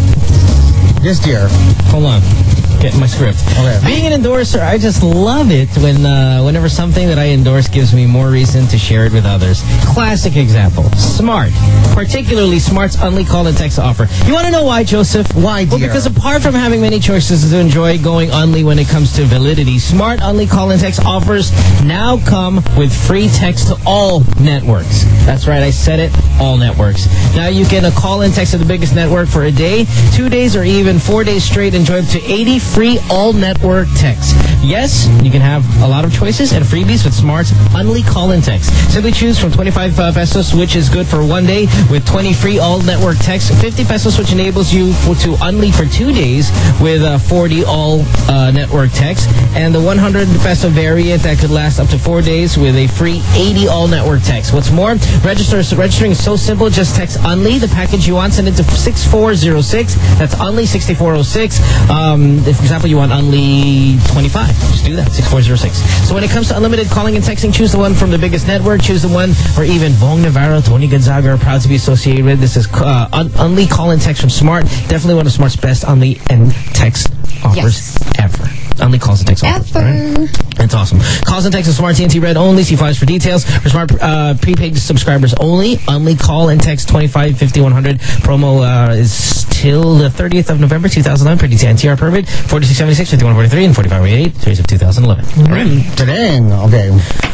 Yes, dear. Hold on. Get my script. Okay. Being an endorser, I just love it when uh, whenever something that I endorse gives me more reason to share it with others. Classic example. Smart. Particularly Smart's Unli Call and Text offer. You want to know why, Joseph? Why, dear? Well, because apart from having many choices to enjoy going Unli when it comes to validity, Smart Unli Call and Text offers now come with free text to all networks. That's right, I said it, all networks. Now you can uh, call and text to the biggest network for a day, two days, or even four days straight. Enjoy up to eighty free all-network texts. Yes, you can have a lot of choices and freebies with Smart's Unli Call and Text. Simply choose from twenty-five uh, pesos, which is good for one day, with twenty free all-network texts, fifty pesos, which enables you for, to Unli for two days with uh, forty all-network uh, texts, and the one hundred peso variant that could last up to four days with a free eighty all-network text. What's more, register, so registering is so simple. Just text Unli, the package you want, send it to six four zero six. That's Unli six four zero six. Um, if, for example, you want Unli twenty-five, just do that, six four zero six. So when it comes to unlimited calling and texting, choose the one from the biggest network. Choose the one where even Bong Navarro, Tony Gonzaga are proud to be associated with. This is uh, Un- Unli Call and Text from Smart. Definitely one of Smart's best Unli and text offers Yes. ever. Unli calls and text offers. Ever. Right? That's awesome. Calls and texts of Smart T N T Red only. See flyers for details. For Smart uh, prepaid subscribers only. Unli Call and Text twenty-five fifty one hundred. Promo uh, is till the thirtieth of November two thousand nine per D T I N T R permit. forty-six seventy-six, fifty-one forty-three, and forty-five eighty-eight, series of two thousand eleven. All right. Dang. Okay.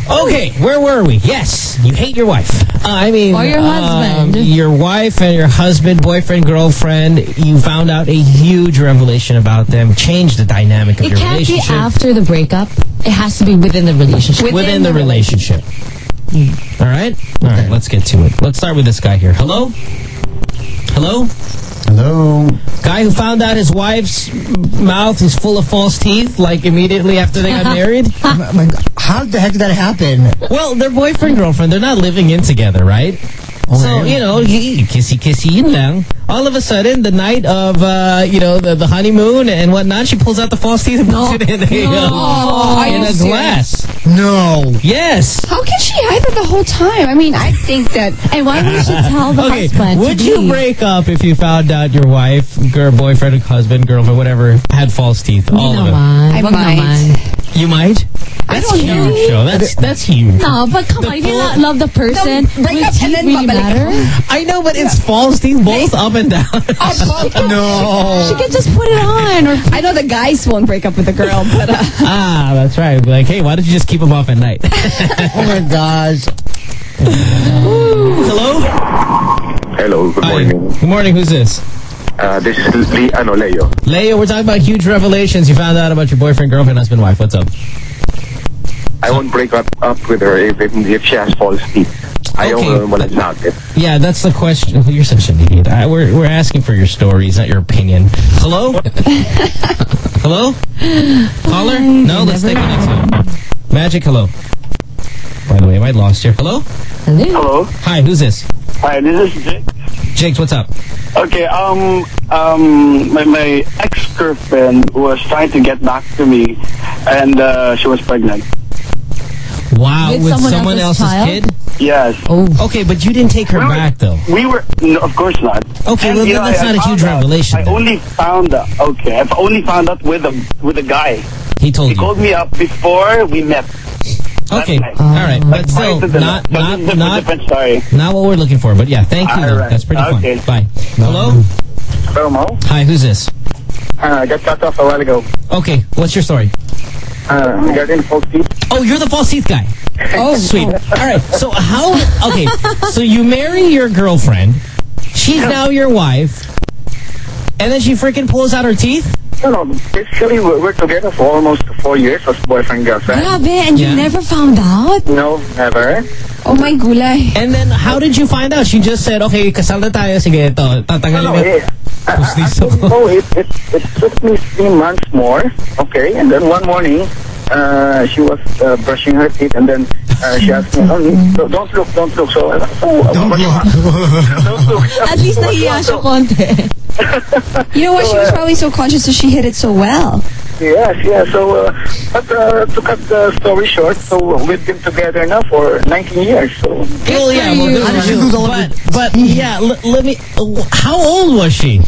Okay, where were we? Yes, you hate your wife. Uh, I mean, Or your husband. um, your wife and your husband, boyfriend, girlfriend. You found out a huge revelation about them, changed the dynamic of It your can't be relationship. after the breakup. It has to be within the relationship. Within, the, relationship. All right? All right, let's get to it. Let's start with this guy here. Hello? Hello? Hello? Guy who found out his wife's mouth is full of false teeth, like, immediately after they got married? How the heck did that happen? Well, they're boyfriend, girlfriend. They're not living in together, right? So, you know, kissy-kissy yun lang. All of a sudden, the night of, uh, you know, the, the honeymoon and whatnot, she pulls out the false teeth and puts it in a, No. uh, in a glass. No. Yes. How can she hide that the whole time? I mean, I think that... And why would she tell the Okay, husband? would to you be? break up if you found out your wife, girl, boyfriend, husband, girlfriend, whatever, had false teeth? All of them. I Wag might. naman. You might? That's don't huge, know. show. That's, that's huge. No, but come on, if you not love the person, Don't break will up and teeth then really babalik matter? I know, but it's false teeth both up and down. No. She can just put it on. Or I know the guys won't break up with the girl, but... Uh, Ah, that's right. Like, hey, why don't you just keep them off at night? Oh my gosh. Hello? Hello, good Hi. morning. Good morning. Who's this? Uh, this is Lee, ano, Leo. Leo, we're talking about huge revelations you found out about your boyfriend, girlfriend, husband, wife. What's up? I won't break up, up with her if, if, if she has false teeth. Ayaw Okay. mo walang sakit. Yeah, that's the question. You're such an idiot. I, we're, we're asking for your stories, not your opinion. Hello? Hello? Caller? No, let's take the next one. Magic, hello. By the way, I might lost you. Hello? Hello. Hi, who's this? Hi, this is Jake. Jakes, what's up? Okay, um, um, my, my ex-girlfriend was trying to get back to me, and uh, she was pregnant. Wow, With with, someone someone, else's else's, child? kid? Yes. Oh. Okay, but you didn't take her We were- back, though. We were, no, of course not. Okay, And, well, you then know, that's I- not I a huge found out- revelation, I then. only found out, okay, I've only found out with a, with a guy. He told He you. called me up before we met. Okay, That's all nice. right, Like, but still, prior to the- not, but not, different, not, different story. not what we're looking for. But yeah, thank you, All though. right. That's pretty Okay. fun. Bye. Hello? Hello, Mo. Hi, who's this? Uh, I got cut off a while ago. Okay, what's your story? Uh, regarding false teeth. Oh, you're the false teeth guy. Oh, sweet. All right, so how... Okay, so you marry your girlfriend. She's now your wife. And then she freaking pulls out her teeth? No, no, basically we're, we're together for almost four years as boyfriend girlfriend. Grabe, and Yeah. you never found out? No, never. oh my gulay. And then how did you find out? She just said, okay, kasal na tayo. Sige, ito. Tatanggalin No, mo. eh, I, I, I, no, it, it, it took me three months more, okay, and then one morning, uh, she was uh, brushing her teeth, and then uh, she asked me, oh, don't don't look, don't look. So, uh, oh, Don't what do you want? Don't look. At least What do you nahiya want? siya konti. You know what? She was probably so conscious that she hid it so well. Yes, yes. So, uh, but uh, to cut the story short, so we've been together now for nineteen years. So, Well, yeah, well, How did she good lose for all you. of But, but yeah, l- let me... uh, How old was she?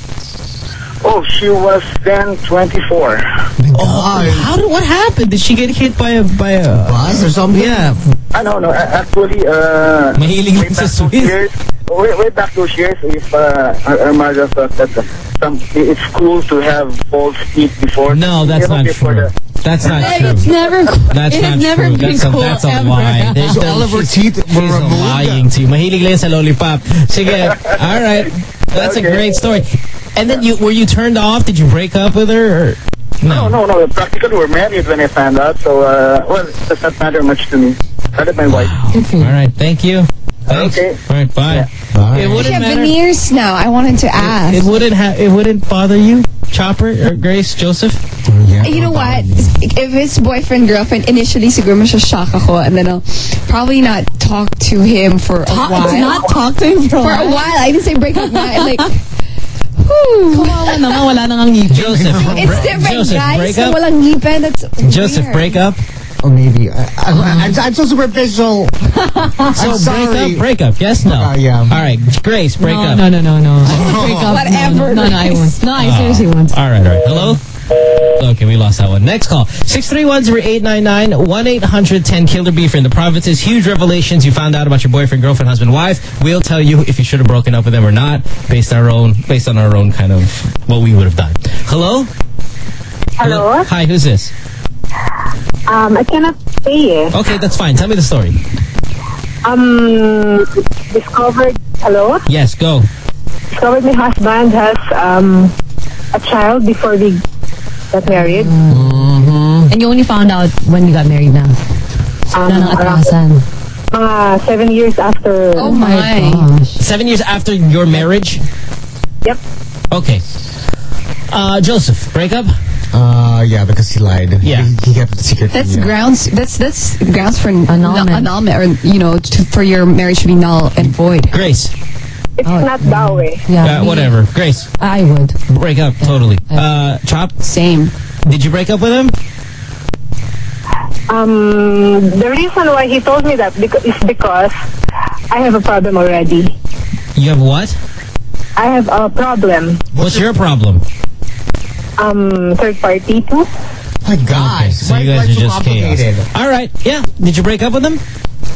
oh, she was then twenty-four. Oh, how did, what happened? Did she get hit by a... By a Bus or something? Yeah. I don't know. a- Actually, uh, Mahilig way lang sa back those Swiss. years, way, way back those years, if uh, our, our mother thought that uh, some, it's cool to have false teeth before. No, that's you know, not before true. the- That's not true. It's never That's it not has never true. been That's a, cool that's a ever. lie. There's So no- all of her she's- teeth were she's removed? lying to you. Mahilig lang sa lollipop. Sige. All right. That's a Okay. great story. And then you were you turned off? Did you break up with her? Or? No, no, no. Practically, we're married when I found out. So, uh, well, it does not matter much to me. I met my wife. All right. Thank you. Thanks. Okay. All right. Bye. Bye. It She wouldn't have matter. veneers now. I wanted to ask. It, it wouldn't have. It wouldn't bother you, Chopper or Grace, Joseph. Yeah, you know what? If his boyfriend, girlfriend, initially siguro masya-shock ako and then I'll probably not talk to him for a Talk, while. not talk to him for, For a while. I didn't say break up. na- Like, whew. Kawawa naman, wala nang ang ngipin. Joseph. It's different, Joseph, guys. break So up. walang ngipin. That's Joseph, weird. break up. Or maybe. I, I, I'm, I'm so superficial. I'm So break sorry. up, break up. Yes, no. Uh, yeah. All right, Grace, break no, up. No, no, no, no. Break up. Whatever. No, no, I won't. No, I seriously won't. All right, all right. Hello? Okay, we lost that one. Next call. six three one, zero eight nine nine, one eight hundred ten Killer Beef in the provinces. Huge revelations you found out about your boyfriend, girlfriend, husband, wife. We'll tell you if you should have broken up with them or not, based on our own, based on our own kind of what we would have done. Hello? Hello? Hi, who's this? Um, I cannot say eh. Okay, that's fine. Tell me the story. Um, discovered, hello? Yes, go. Discovered my husband has um a child before we got married. Mm-hmm. And you only found out when you got married na? Um, Wala nang atrasan. Mga seven years after. Oh my gosh. Seven years after your marriage? Yep. Okay. Uh, Joseph, breakup? Uh, yeah, because he lied. Yeah. He, he kept the secret. That's yeah. grounds. That's that's grounds for Annulment. annulment, or you know, to, for your marriage to be null and void. Grace. It's not that way. Yeah. Uh, whatever. Grace. I would. Break up, totally. Uh, Chop? Same. Did you break up with him? Um, the reason why he told me that beca- is because I have a problem already. You have what? I have a problem. What's your problem? Um, third party too. My gosh. So why, you guys why are so just complicated? chaos. All right. Yeah. Did you break up with him?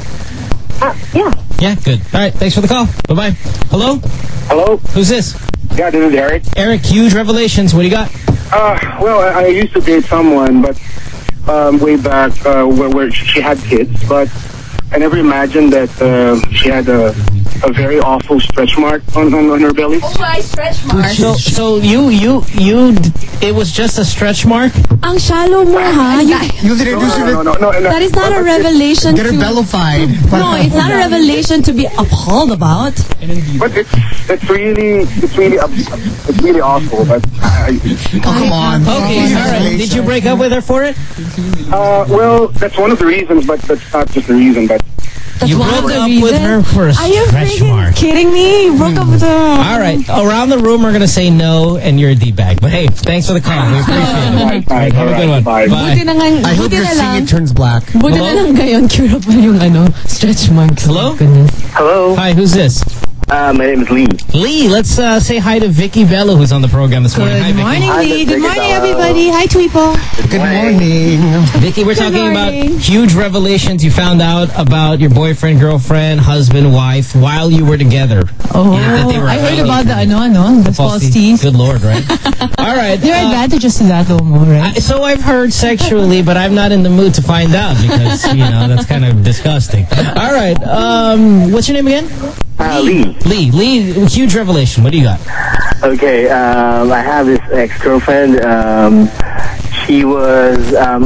Uh, yeah. Yeah, good. All right. Thanks for the call. Bye-bye. Hello? Hello? Who's this? Yeah, this is Eric. Eric, huge revelations. What do you got? Uh, well, I, I used to date someone, but um, way back uh, where, where she had kids, but I never imagined that uh, she had a, a very awful stretch mark on, on, on her belly. Oh my stretch mark. So, so you, you, you, it was just a stretch mark? Ang shallow mo, ha? You, You did it. No, no, no, no, no, that is not a revelation Get her to... bellified. No, it's not a revelation to be appalled about. But it's it's really it's really ups- it's really awful. But I, Oh, come on. Okay, all right. Did you break up with her for it? uh, well, that's one of the reasons, but that's not just the reason. But You one broke of the up with reasons? her for a Are you stretch freaking mark. kidding me? You broke up with her. All right. Around the room, we're going to say no, and you're a D-bag. But hey, thanks for the call. We appreciate it. Bye, bye, Have a good one. bye. Bye. Buti na nga, I hope buti your na lang. singing turns black. Buti Hello? na lang ngayon, curable yung ano, stretch marks. Hello? Goodness. hello, Hi, who's this? uh, my name is Lee. Lee, let's uh, say hi to Vicky Bello, who's on the program this morning. Hi, Good Vicky. morning, Hi, Lee. Good Vicky morning, Bello. everybody. Hi, Tweepo. Good morning. Vicky, we're talking about morning. huge revelations you found out about your boyfriend, girlfriend, husband, wife while you were together. Oh, Yeah, that they were I heard out. about the ano, ano, the false teeth. Good Lord, right? All right. There are uh, advantages to that, though, mo, right? I- so I've heard sexually, but I'm not in the mood to find out because, you know, that's kind of disgusting. All right. Um, what's your name again? Uh, Lee. Lee. Lee, huge revelation. What do you got? Okay, um, I have this ex-girlfriend. Um, she was um,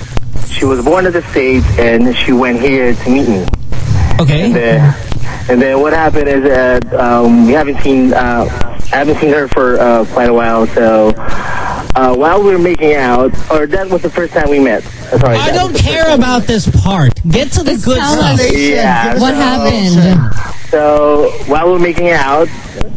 she was born in the States, and she went here to meet me. Okay. And then, and then what happened is that um, we haven't seen uh, I haven't seen her for uh, quite a while. So uh, while we were making out, or that was the first time we met. Sorry, I that don't was the first care time. about this part. Get to the Let's good tell stuff. us. Yeah. What happened? So while we were making out,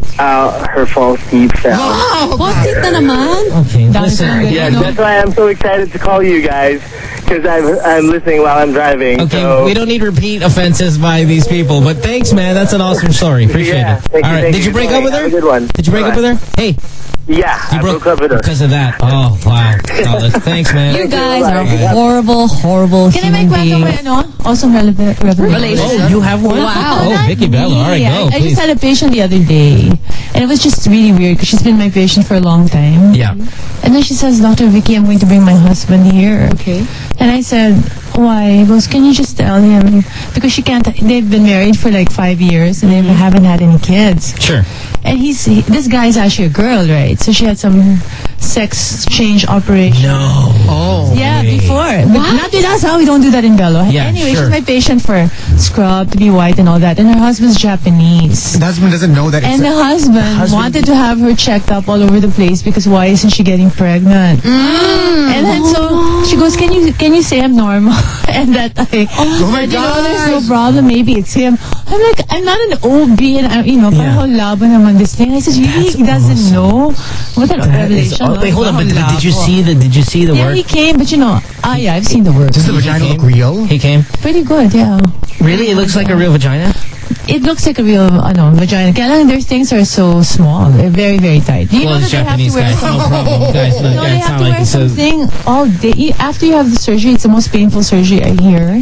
uh, her false teeth fell. False teeth na naman? Okay, That's listen. not good. Yeah, No. that's why I'm so excited to call you guys, because I'm I'm listening while I'm driving. Okay, so. we don't need repeat offenses by these people, but thanks, man. That's an awesome story. Appreciate Yeah, it. thank All you, right, thank did you you. break up with her? Have a good one. Did you break up Bye. with her? Hey, Yeah, you I broke, up with her. because of that. Oh, wow. Solid. Thanks, man. You guys are Bye. horrible, horrible Can I make human kwento beings. ko ano? Awesome relevant revelation. Oh, you have one? Wow. Oh, Vicky Bello. All right, Yeah, go, I, I please. just had a patient the other day, and it was just really weird because she's been my patient for a long time. Yeah. And then she says, Doctor Vicky, I'm going to bring my husband here. Okay. And I said, why? He goes, can you just tell him? Because she can't, they've been married for like five years and they haven't had any kids. Sure. And he's, he, this guy's actually a girl, right? So she had some sex change operation. No. Oh. Yeah, before. But not with us, huh? We don't do that in Bello. Yeah, anyway, sure. she's my patient for scrub, to be white and all that. And her husband's Japanese. The husband doesn't know that it's And a- the husband, husband- wanted to have her checked up all over the place because why isn't she getting pregnant? And then so she goes, can you can you say I'm normal? And that I, Oh my that, you know, gosh. there's no problem. Maybe it's him. I'm like, I'm not an O B, and I'm, you know, Yeah. parang laban naman this thing. I said, really, he doesn't know. What an That is- revelation. oh, wait, hold on. But Parang did you labo. see the? Did you see the Yeah, work? he came, but you know, ah, yeah, I've seen the work. Does the vagina look real? He came. Pretty good, yeah. Really, it looks like a real vagina. It looks like a real, ano, vagina. Kaya lang, their things are so small. They're very, very tight. Do you Well, know it's that they have Japanese to wear guys. No problem, guys. No, No, they it's have not to like wear this is- something all day. After you have the surgery, it's the most painful surgery I hear. And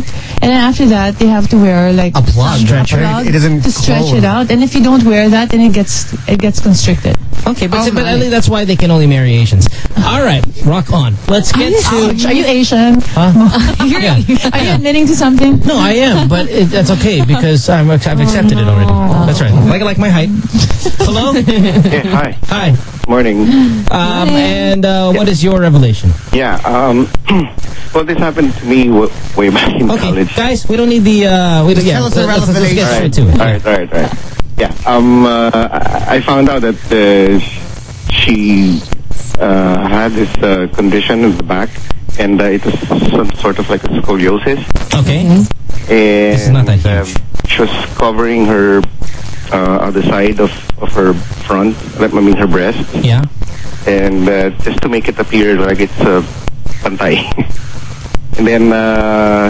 And then after that, they have to wear like A plug. some Stretcher. plug It doesn't to stretch close. it out. And if you don't wear that, then it gets it gets constricted. Okay, but, Oh but my. I think that's why they can only marry Asians. All right, rock on. Let's get to... Ouch, are you Asian? Huh? You're- Yeah. Are you admitting to something? No, I am, but it, that's okay because I'm, I've accepted it already. That's right. Like like my height. Hello? Yeah, hi. Hi. Morning. Um, and uh, what is your revelation? Yeah, um, well, this happened to me w- way back in Okay, college. guys, we don't need the... Uh, we don't, Just yeah, tell us the let's, let's, let's get Alright, straight to it. Alright, alright, alright. Yeah, um, uh, I I found out that uh, she uh, had this uh, condition in the back, and uh, it was some sort of like a scoliosis. Okay. And It's not that um, she was covering her uh, other side of, of her front, I mean her breast. Yeah. And uh, just to make it appear like it's uh, pantay. And then, uh,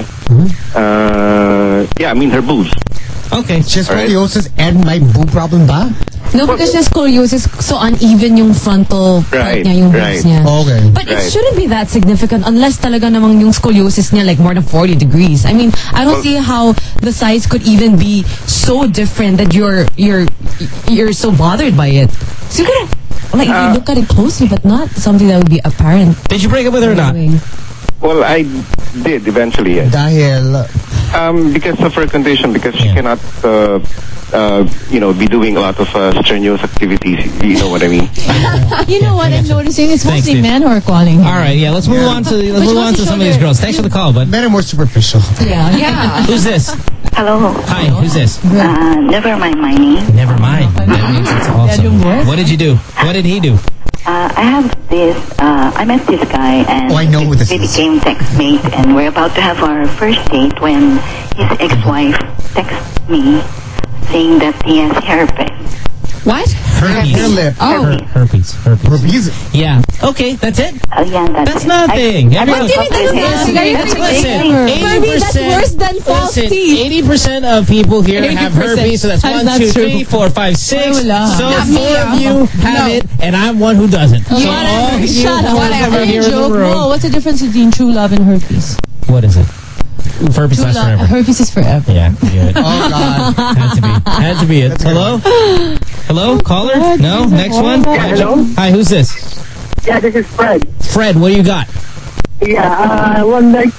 uh, yeah, I mean her boobs. Okay. She has scoliosis and my boob problem ba? No, because she has scoliosis, so uneven yung frontal part Right, niya, yung right. boobs niya. Okay. But it Right. shouldn't be that significant unless talaga namang yung scoliosis niya like more than forty degrees. I mean, I don't see how the size could even be so different that you're you're you're so bothered by it. Siguro, like if you Uh, look at it closely, but not something that would be apparent. Did you break up with her or not? Well, I did eventually, yes. Dahil... Um, because of her condition, because she cannot, uh, uh, you know, be doing a lot of uh, strenuous activities. You know what I mean? You know what I'm noticing? It's Thanks, mostly Steve. men who are calling. All right, yeah, let's move on to let's But move you on want to to some show of these their- girls. Thanks for the call, bud. Men are more superficial. Yeah, yeah. Who's this? Hello. Hi, who's this? Uh, never mind my name. Never mind. That means it's awesome. What did you do? What did he do? Uh, I have this, uh, I met this guy and Oh, I know who this we is. became textmate and we're about to have our first date when his ex-wife texts me saying that he has herpes. What? Herpes. Hair lip. Oh. Her- herpes. Herpes. Herpes. Yeah. Okay, that's it. Uh, yeah, that's, That's it. nothing. I, I Everyone- broke up with him. Listen, Are you listen, kidding? listen. eighty percent, that's worse than false listen, teeth. eighty percent of people here have eighty percent. herpes, so that's That is one, not two, true. three, four, five, six. Wala. So Not four me, of uh, you have no. it, and I'm one who doesn't. So all you Shut up. who are Whatever. here in the Joke. room. No, what's the difference between true love and herpes? What is it? Herpes True lasts love, forever. herpes is forever. Yeah, good. Oh, God. Had to be. Had to be it. Hello? Hello? Caller? No? Next one? Hi, hello? Hi, who's this? Yeah, this is Fred. Fred, what do you got? Yeah, uh, one night.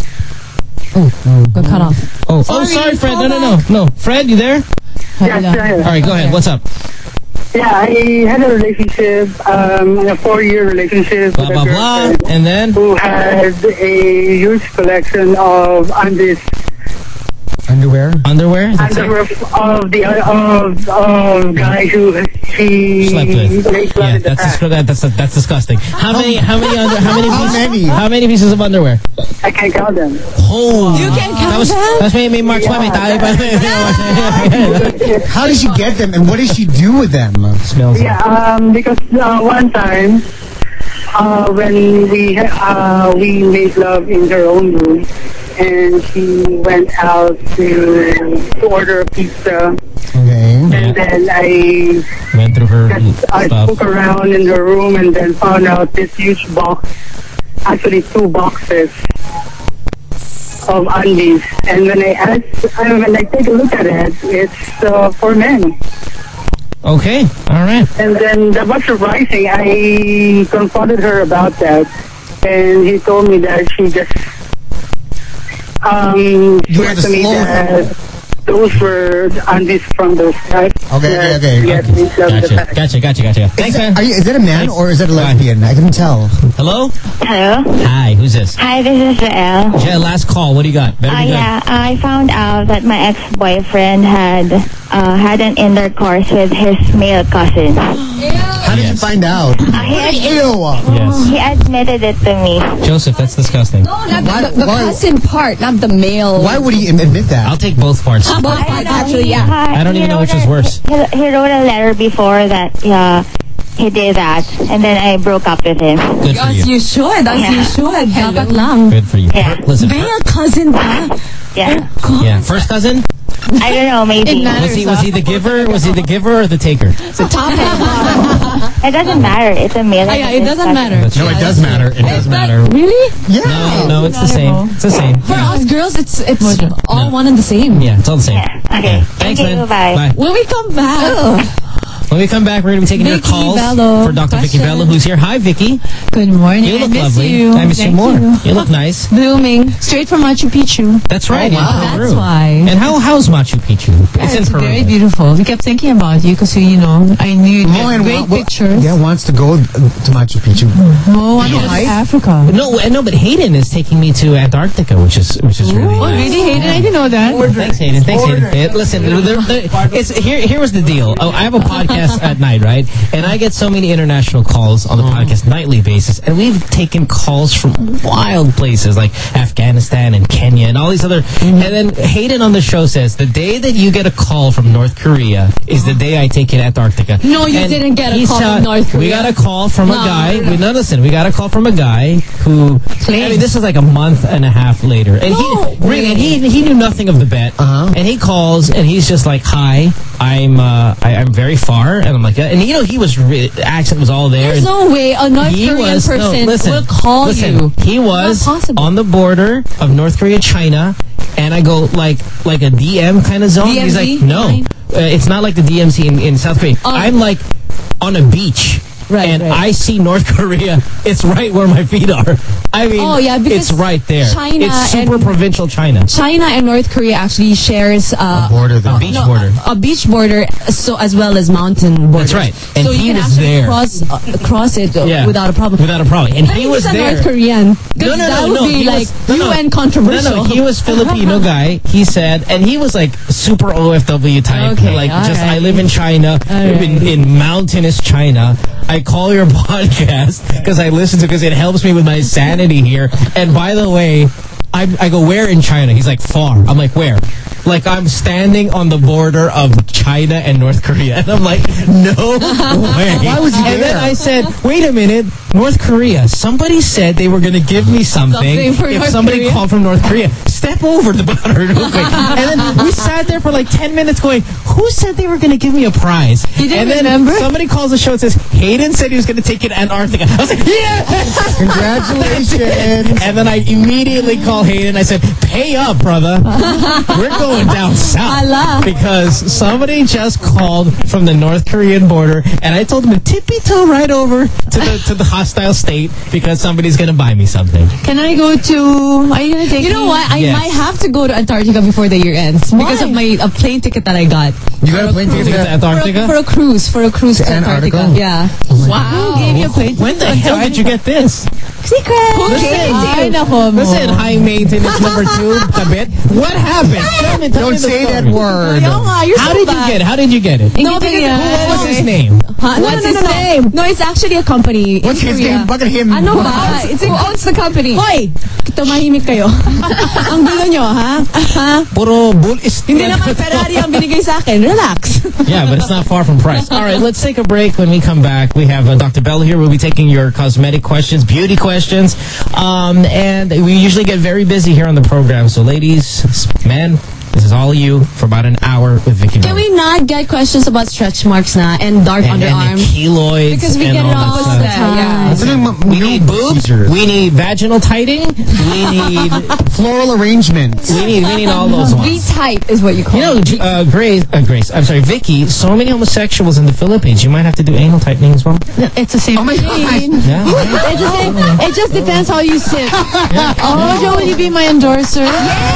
Got cut off. Oh, oh, sorry, Fred. No, no, no. No. Fred, you there? Yes, yeah, All yeah. right, go ahead. What's up? Yeah, I had a relationship, um, a four-year relationship Blah, with blah, a blah. girlfriend And then? who had a huge collection of undies. Underwear? Underwear? That's Underwear it? of the of of guys who she Slept with. makes love Yeah, in the that's, past. dis- that, that's, that's disgusting. How many, how many, under, how many, How pieces, many? How many pieces of underwear? I can't count them. Oh. You can count that was, them? That's may, may Mark Yeah, Twain. that- How did she get them and what does she do with them? Smells. Yeah, um, because uh, one time uh, when we ha- uh, we made love in her own room, and she went out to, to order a pizza, Okay. and then I Went through her just I stuff. took around in her room and then found out this huge box, actually two boxes of undies. And when I asked, uh, when I take a look at it, it's uh, for men. Okay. All right. And then that was surprising. I confronted her about that, and he told me that she just um You said had to to me slow that those were undies from those guys. Okay, okay, okay. Yes, Okay. we love the Gotcha. fact. Gotcha. Gotcha. Gotcha. Is Thanks, that, man. are you, is that a man or is that a lesbian? I couldn't tell. Hello? Hello. Hi, who's this? Hi, this is Jael. Yeah, last call. What do you got? Better Uh, be good. yeah, I found out that my ex-boyfriend had uh, had an intercourse with his male cousin. How did you find out? Uh, he, ad- Yes. he admitted it to me. Joseph, that's disgusting. No, not Why- the, the why- cousin part, not the male. Why would he admit that? I'll take both parts. Both parts, actually, yeah. Uh, I don't he even know wrote which is a- worse. He, he wrote a letter before that uh, he did that, and then I broke up with him. Good for As you. you should. As Yeah. you should. Dapat lang. Good for you. Yeah. Listen. Male cousin pa? Yeah. Yeah. First cousin? I don't know, maybe. Was he was he the giver? Was he the giver or the taker? It's a top It doesn't matter. It's a male. Ah, yeah, it doesn't matter. No, it does matter. It does matter. Really? Yeah. No, no, it's the same. It's the same. For us girls, it's it's all one and the same. Yeah, it's all the same. Okay. Thanks, Thank you. man. Bye. Bye. When we come back, When we come back, we're going to be taking your Vicky calls Bello. for Doctor Vicky Question. Bello, who's here. Hi, Vicky. Good morning. You look I miss lovely. you. I miss you Thank more. You. You look nice. Blooming. Straight from Machu Picchu. That's right. Oh, wow. in Peru. That's why. And how how's Machu Picchu? It's in It's Peru. very beautiful. We kept thinking about you because, you know, I knew you'd Mo get and great wa- wa- pictures. Yeah, wants to go to Machu Picchu. Mo wants to go to Africa. No, no, but Hayden is taking me to Antarctica, which is which is really Oh, nice. really, Hayden? I didn't know that. Thanks, Hayden. Thanks, Hayden. Hey, listen, there, there, it's, here, here was the deal. Oh, I have a podcast at night, right? And I get so many international calls on the podcast nightly basis, and we've taken calls from wild places like Afghanistan and Kenya and all these other. And then Hayden on the show says the day that you get a call from North Korea is the day I take you to Antarctica. No, you And didn't get a he's call tell- from North Korea. We got a call from a No. guy. We, no, listen, we got a call from a guy who. I mean, this is like a month and a half later, and he really, and he he knew nothing of the bet. Uh-huh. And he calls and he's just like, "Hi, I'm uh, I, I'm very far," and I'm like, "Yeah." And you know, he was re- the accent was all there. There's no way a North He Korean was- no, person listen, will call listen, you. He was Not possible. on the border of North Korea, China, and I go like like a D M kind of zone. D M He's Z? like, no, Fine. uh, it's not like the D M C in, in South Korea. Oh. I'm like on a beach. Right, and right. I see North Korea. It's right where my feet are. I mean, Oh, yeah, because it's right there. China it's super and- provincial China. China and North Korea actually shares uh, A border, though. A beach no, border. a, a beach border, so as well as mountain borders. That's right. And so he you can was actually there. cross uh, cross it uh, Yeah. without a problem. Without a problem. And I he think was he's a there. North Korean. 'Cause No, no, that no, would no. be He like was, no, no. U N controversial. No, no, he was Filipino guy. He said, and he was like super O F W type. Okay, like all just, I right. live in China, All in, right. in mountainous China. I call your podcast because I listen to because it helps me with my sanity here. And by the way, I, I go, where in China? He's like, far. I'm like, where? Like, I'm standing on the border of China and North Korea. And I'm like, no way. Why was he And there? then I said, wait a minute, North Korea. Somebody said they were going to give me something, Something for if North somebody Korea? called from North Korea. Step over the border real quick. And then we sat there for like ten minutes going, who said they were going to give me a prize? You didn't and then remember? somebody calls the show and says, Hayden said he was going to take you to Antarctica. I was like, yes! Congratulations. And then I immediately call Hayden. I said, pay up, brother. We're going down south. Allah. Because somebody just called from the North Korean border, and I told him to tippy toe right over to the to the hostile state because somebody's going to buy me something. Can I go to... Are you going to take You know me? what? I Yes. might have to go to Antarctica before the year ends because of my a plane ticket that I got. You got a plane ticket To to Antarctica? For a, for a cruise, for a cruise to, To Antarctica. Antarctica? Yeah. Wow. Who gave you a plane When the hell did you get this? Secret. Who gave Ay, it to you? nako mo. Listen, high maintenance number two, Kabit. What happened? Tell me, tell Don't me the say that story. word. Ayaw nga, you're How so did you bad. get it? How did you get it? No, because yan. What was his name? Huh? No, What's no, no, his no. name? No, it's actually a company. What's in his Korea. name? Bakit him? Ano ba? It's who owns the company? Hoy! Tumahimik kayo. Ang gulo nyo, ha? Ha? Puro bull is Hindi naman Ferrari ang binigay sa akin. Relax. Yeah, but it's not far from price. All right, let's take a break. When we come back, we have uh, Doctor Bell here. We'll be taking your cosmetic questions, beauty questions, um, and we usually get very busy here on the program. So, ladies, men, this is all you for about an hour with Vicky. Can Bell. we not get questions about stretch marks na and dark and, and underarm? the keloids Because we and get all it all that the stuff. time. Yeah. It's like m- We new need boobs. procedures. We need vaginal tightening. We need Floral arrangements. we need we need all those ones. V-type is what you call You know, it. J- uh, Grace, uh, Grace, I'm sorry, Vicky, so many homosexuals in the Philippines, you might have to do anal tightening as well. It's the same Oh my thing. God. Yeah. It's the same. It just depends how you sit. Oh, Joe, will you be my endorser?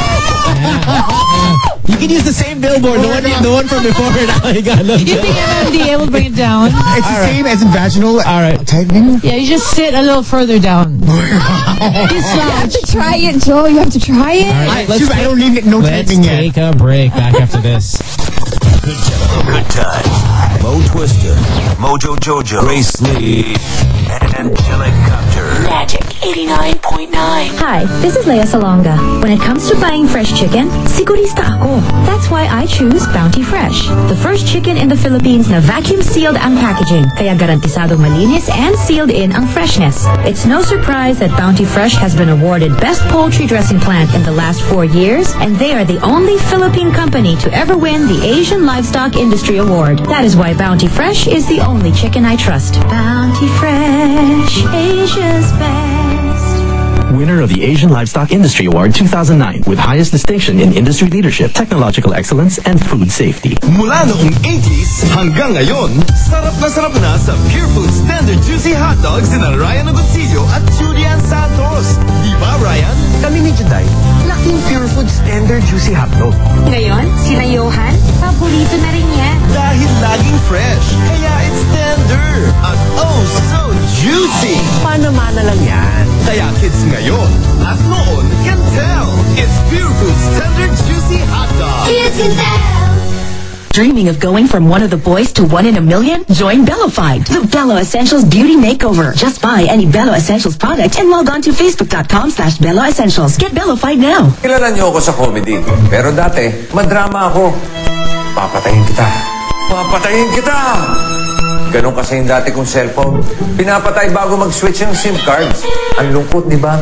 You can use the same billboard, the one, the one from before. Now you got You think M M D A will bring it down? It's the same as in vaginal All right. tightening. Yeah, you just sit a little further down. You You have slouch. to try it, Joe. You have to try it. All right, let's Excuse me, I take, don't need no let's tightening yet. take a break. Back after this. Good time. Good time. Mo Twister, Mojo Jojo, Grace Lee, and Angelic Copter. Magic eighty-nine point nine. Hi, this is Leia Salonga. When it comes to buying fresh chicken, sigurista ako. That's why I choose Bounty Fresh. The first chicken in the Philippines na vacuum sealed ang packaging, kaya garantisado malinis and sealed in ang freshness. It's no surprise that Bounty Fresh has been awarded Best Poultry Dressing Plant in the last four years, and they are the only Philippine company to ever win the Asian Livestock Industry Award. That is why Bounty Fresh is the only chicken I trust. Bounty Fresh, Asia's best. Winner of the Asian Livestock Industry Award two thousand nine with highest distinction in industry leadership, technological excellence, and food safety. Mula noong eighties hanggang ngayon, sarap na sarap na sa Pure Foods Tender Juicy Hot Dogs ni Ryan Agoncillo at Julian Santos. Di ba, Ryan? Kami ni Juday, laking Pure Foods Tender Juicy Hot Dog. Ngayon, sila Johan, paborito na rin niya. Dahil laging fresh, kaya it's tender at oh so juicy. Paano-mana lang yan. Kaya kids ngayon at noon can tell. It's Pure Foods Tender Juicy Hot Dog. Kids can tell. Dreaming of going from one of the boys to one in a million? Join Bellafide, the Bello Essentials Beauty Makeover. Just buy any Bello Essentials product and log on to facebook.com slash Bello Essentials. Get Bellafide now. Kilala niyo ako sa comedy, pero dati, madrama ako. Papatayin kita. Papatayin kita! Ganon kasi yung dati kong cellphone. Pinapatay bago mag-switch yung SIM cards. Ang lungkot, di ba?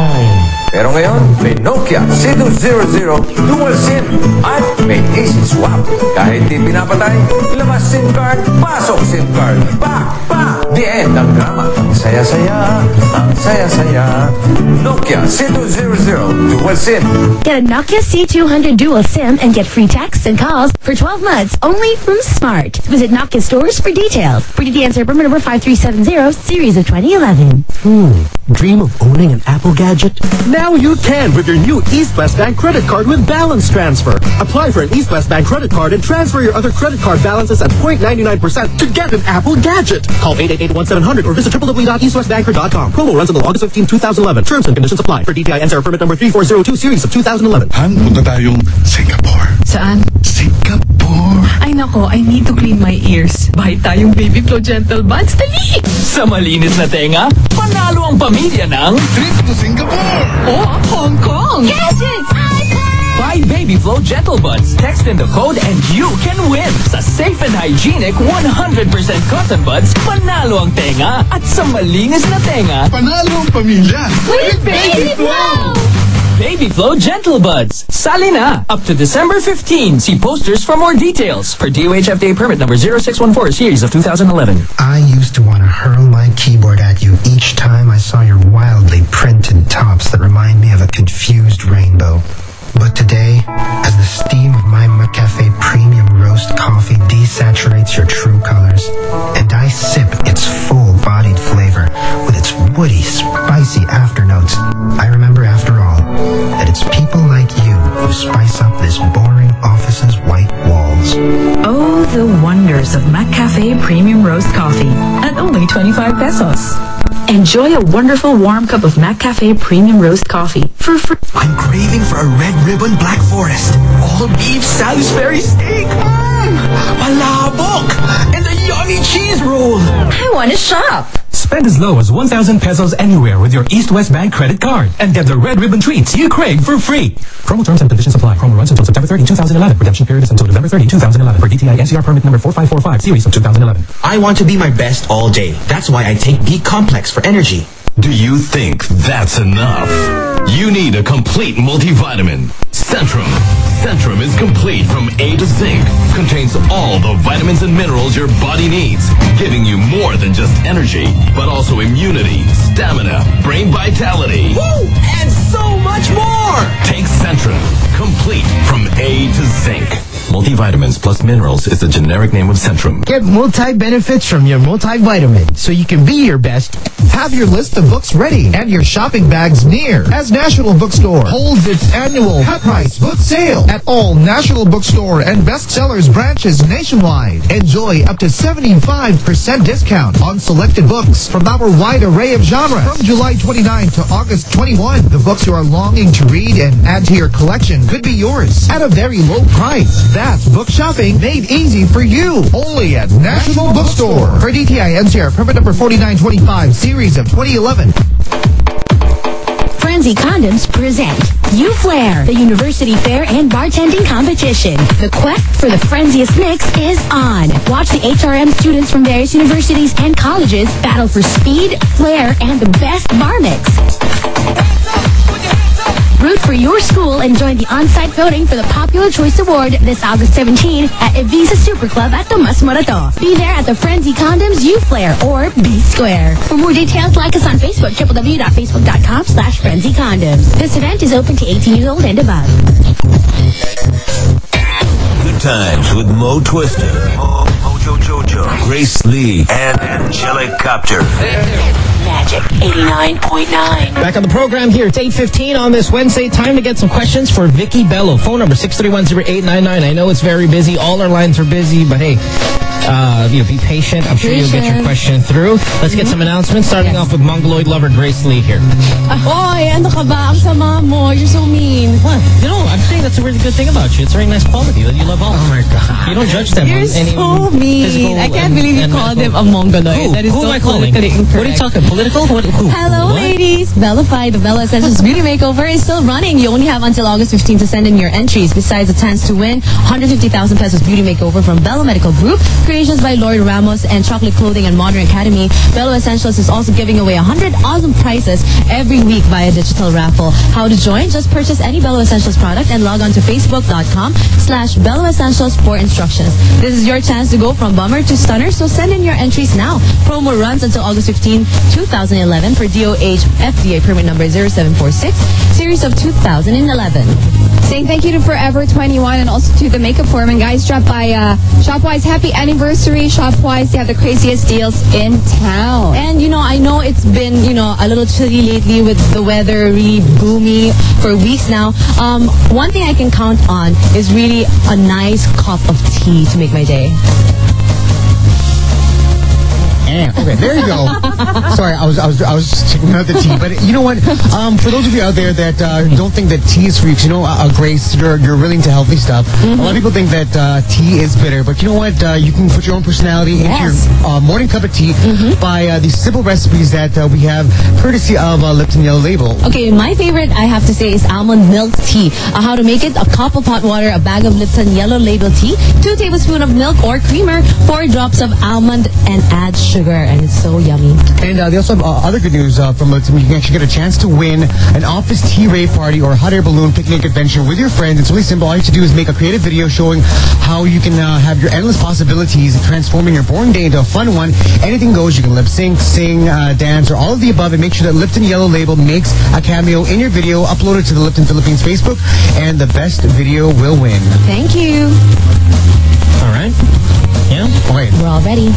Pero ngayon, may Nokia C two hundred Dual SIM at may Easy Swap. Kahit di pinapatay, labas SIM card, pasok SIM card. Pa! Pa! The end ang drama. Ang saya-saya, ang saya-saya. Nokia C two hundred Dual SIM. Get a Nokia C two hundred Dual SIM and get free texts and calls for twelve months only from Smart. Visit Nokia stores for details. For D T answer permit number five three seven zero, series of twenty eleven. Hmm. Dream of owning an Apple gadget? Now you can with your new East West Bank credit card with balance transfer. Apply for an East West Bank credit card and transfer your other credit card balances at zero point nine nine percent to get an Apple gadget. Call eight eight eight, one seven zero zero or visit w w w dot east west banker dot com. Promo runs until August fifteenth, twenty eleven. Terms and conditions apply. For D T I N C R permit number three four zero two, series of two thousand eleven. Han, punta tayong Singapore. Saan? Singapore. Ay nako, I need to clean my ears. Buy tayong Baby Flow Gentle Buds. Dali! Sa malinis na tenga, panalo ang pamilya ng trip to Singapore. Oh, Hong Kong. Gadgets! Buy Baby Flow Gentle Buds. Text in the code and you can win. Sa safe and hygienic one hundred percent cotton buds, panalo ang tenga. At sa malinis na tenga, panalo ang pamilya. With Baby Flow! Baby Flow Gentle Buds. Sali na! Up to December fifteenth. See posters for more details. For D O H F D A permit number zero six one four, series of two thousand eleven. I used to want to hurl my keyboard at you each time I saw your wildly printed tops that remind me of a confused rainbow. But today, as the steam of my McCafe premium roast coffee desaturates your true colors, and I sip its full-bodied flavor with its woody, spicy afternotes, I remember, after all, that it's people like you who spice up this boring office's white walls. Oh, the wonders of McCafe Premium Roast Coffee at only twenty-five pesos. Enjoy a wonderful warm cup of McCafe Premium Roast Coffee for free. I'm craving for a red ribbon Black Forest. All beef Salisbury steak. Mmm, palabok. And a yummy cheese roll. I want to shop. Spend as low as one thousand pesos anywhere with your East West Bank credit card and get the red ribbon treats you crave for free. Promo terms and conditions apply. Promo runs until September thirtieth, twenty eleven. Redemption period is until November thirtieth, twenty eleven. For D T I N C R permit number four five four five, series of two thousand eleven. I want to be my best all day. That's why I take B-Complex for energy. Do you think that's enough? You need a complete multivitamin. Centrum. Centrum is complete from A to Zinc. Contains all the vitamins and minerals your body needs, giving you more than just energy, but also immunity, stamina, brain vitality. Woo! And so much more! Take Centrum. Complete from A to Zinc. Multivitamins plus minerals is the generic name of Centrum. Get multi-benefits from your multivitamin so you can be your best. Have your list of books ready and your shopping bags near, as National Bookstore holds its annual cut price book sale at all National Bookstore and Bestsellers branches nationwide. Enjoy up to seventy-five percent discount on selected books from our wide array of genres. From July twenty-ninth to August twenty-first, the books you are longing to read and add to your collection could be yours at a very low price. That's book shopping made easy for you. Only at National Bookstore. For D T I N C R permit number forty-nine twenty-five, series of twenty eleven. Frenzy Condoms present U-Flair, the University Fair and Bartending Competition. The quest for the frenziest mix is on. Watch the H R M students from various universities and colleges battle for speed, flair, and the best bar mix. Root for your school and join the on-site voting for the Popular Choice Award this August seventeenth at Evisa Super Club at Tomas Morato. Be there at the Frenzy Condoms U-Flair or B Square. For more details, like us on Facebook, w w w dot facebook dot com slash frenzy condoms. This event is open to eighteen years old and above. Good times with Mo Twister, Mo, Mojo Jojo, Grace Lee, and Angelic Copter. Magic eighty-nine point nine. Back on the program here. It's eight fifteen on this Wednesday. Time to get some questions for Vicky Bello. Phone number six three one zero eight nine nine. I know it's very busy. All our lines are busy, but hey, uh, you know, be patient. I'm sure you'll get your question through. Let's get some announcements, starting off with Mongoloid lover Grace Lee here. Oy, ano ka ba? Ang sama mo. You're so mean. What? You know, I'm saying that's a really good thing about you. It's a very nice quality that you love all. Oh my God. You don't judge them. You're on any so mean. I can't and, believe you and called him medical. a Mongoloid. Who? That is Who so am I calling? politically incorrect. What are you talking? Political? What, who? Hello, what? ladies. Bellify, the Bella Essentials Beauty Makeover is still running. You only have until August fifteenth to send in your entries. Besides the chance to win one hundred fifty thousand pesos beauty makeover from Bella Medical Group, creations by Lloyd Ramos, and Chocolate Clothing and Modern Academy, Bella Essentials is also giving away one hundred awesome prizes every week via digital raffle. How to join? Just purchase any Bella Essentials product and log on to facebook dot com slash Bella Essentials for instructions. This is your chance to go from bummer to stunner, so send in your entries now. Promo runs until August fifteenth, two thousand eleven for D O H F D A permit number zero seven four six, series of two thousand eleven. Saying thank you to Forever twenty-one and also to the Makeup Foreman. Guys, drop by uh, Shopwise. Happy anniversary, Shopwise. They have the craziest deals in town. And, you know, I know it's been, you know, a little chilly lately with the weather really gloomy for weeks now. Um, one thing I can count on is really a nice cup of tea to make my day. Okay, there you go. Sorry, I was I was I was checking out the tea, but you know what? Um, for those of you out there that uh, don't think that tea is freaks, you know, uh, Grace, you're you're really into healthy stuff. Mm-hmm. A lot of people think that uh, tea is bitter, but you know what? Uh, you can put your own personality yes. into your uh, morning cup of tea mm-hmm. by uh, these simple recipes that uh, we have courtesy of uh, Lipton Yellow Label. Okay, my favorite I have to say is almond milk tea. Uh, how to make it? A cup of hot water, a bag of Lipton Yellow Label tea, two tablespoons of milk or creamer, four drops of almond, and add sugar. And it's so yummy. And uh, they also have uh, other good news uh, from Lipton. You can actually get a chance to win an office tea rave party or a hot air balloon picnic adventure with your friends. It's really simple. All you have to do is make a creative video showing how you can uh, have your endless possibilities of transforming your boring day into a fun one. Anything goes. You can lip sync, sing, uh, dance, or all of the above. And make sure that Lipton Yellow Label makes a cameo in your video, upload it to the Lipton Philippines Facebook, and the best video will win. Thank you. All right. Yeah? Okay. We're all ready.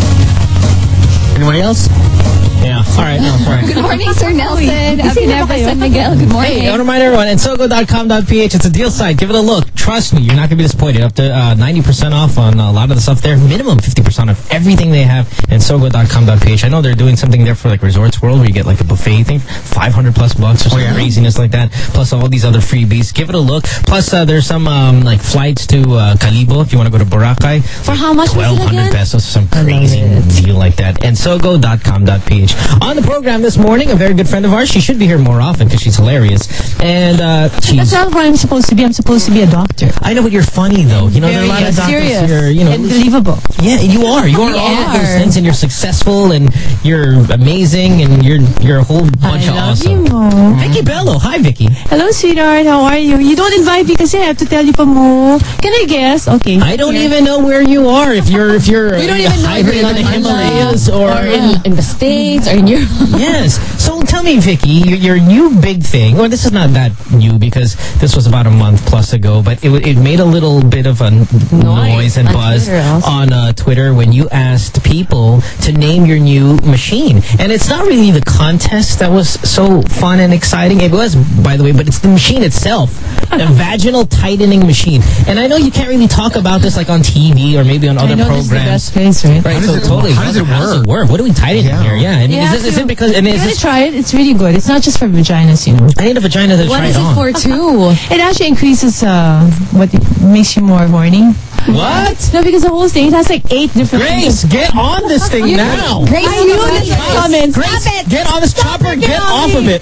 Anybody else? Yeah. All right. No, sorry. Good morning, Sir Nelson. Ginebra, San Miguel. Good morning. Hey, I want to remind everyone, and sogo dot com dot p h. It's a deal site. Give it a look. Trust me, you're not going to be disappointed. Up to uh, ninety percent off on a lot of the stuff there. Minimum fifty percent off everything they have. And sogo dot com dot p h. I know they're doing something there for like Resorts World where you get like a buffet thing, five hundred plus bucks or some oh, yeah? craziness like that. Plus all these other freebies. Give it a look. Plus uh, there's some um, like flights to uh, Calibo if you want to go to Boracay. For how much? twelve hundred pesos. Some crazy deal like that. And sogo dot com dot p h. On the program this morning, a very good friend of ours. She should be here more often because she's hilarious. And uh, she's... That's not what I'm supposed to be. I'm supposed to be a doctor. I know, but you're funny, though. You know, there are a lot of doctors serious here. You know, and believable. Yeah, you are. You are You all of are. those things, and you're successful, and you're amazing, and you're you're a whole bunch I of love awesome. you, Mo. Vicky Bello. Hi, Vicky. Hello, sweetheart. How are you? You don't invite me because I have to tell you pa mo. Can I guess? Okay. I don't even know where you are. If you're if you're We don't uh, even know if hiding you're in the in Himalayas or, or in, in the States or in Europe. Yes. So tell me, Vicky, your, your new big thing, or this is not that new because this was about a month plus ago, but it, it made a little bit of a noise, noise and on buzz Twitter also. on uh, Twitter when you asked people to name your new machine. And it's not really the contest that was so fun and exciting. It was, by the way, but it's the machine itself, the vaginal tightening machine. And I know you can't really talk about this like on T V or maybe on other I know programs. This is the best place, right? Right, How so does it- totally. how does it How does work? it work? What are we tightening Yeah. here? Yeah. I mean, You is, have this, is to- it because... And You is gotta this, try try it. It's really good. It's not just for vaginas, you know. I need a vagina to What try is it it on. for too? It actually increases uh, what it makes you more horny. What? No, because the whole thing, it has like eight different Grace, things. get on this thing You- now. Grace, I knew in the comments. Grace, Stop it. get on this chopper. Get, off of it.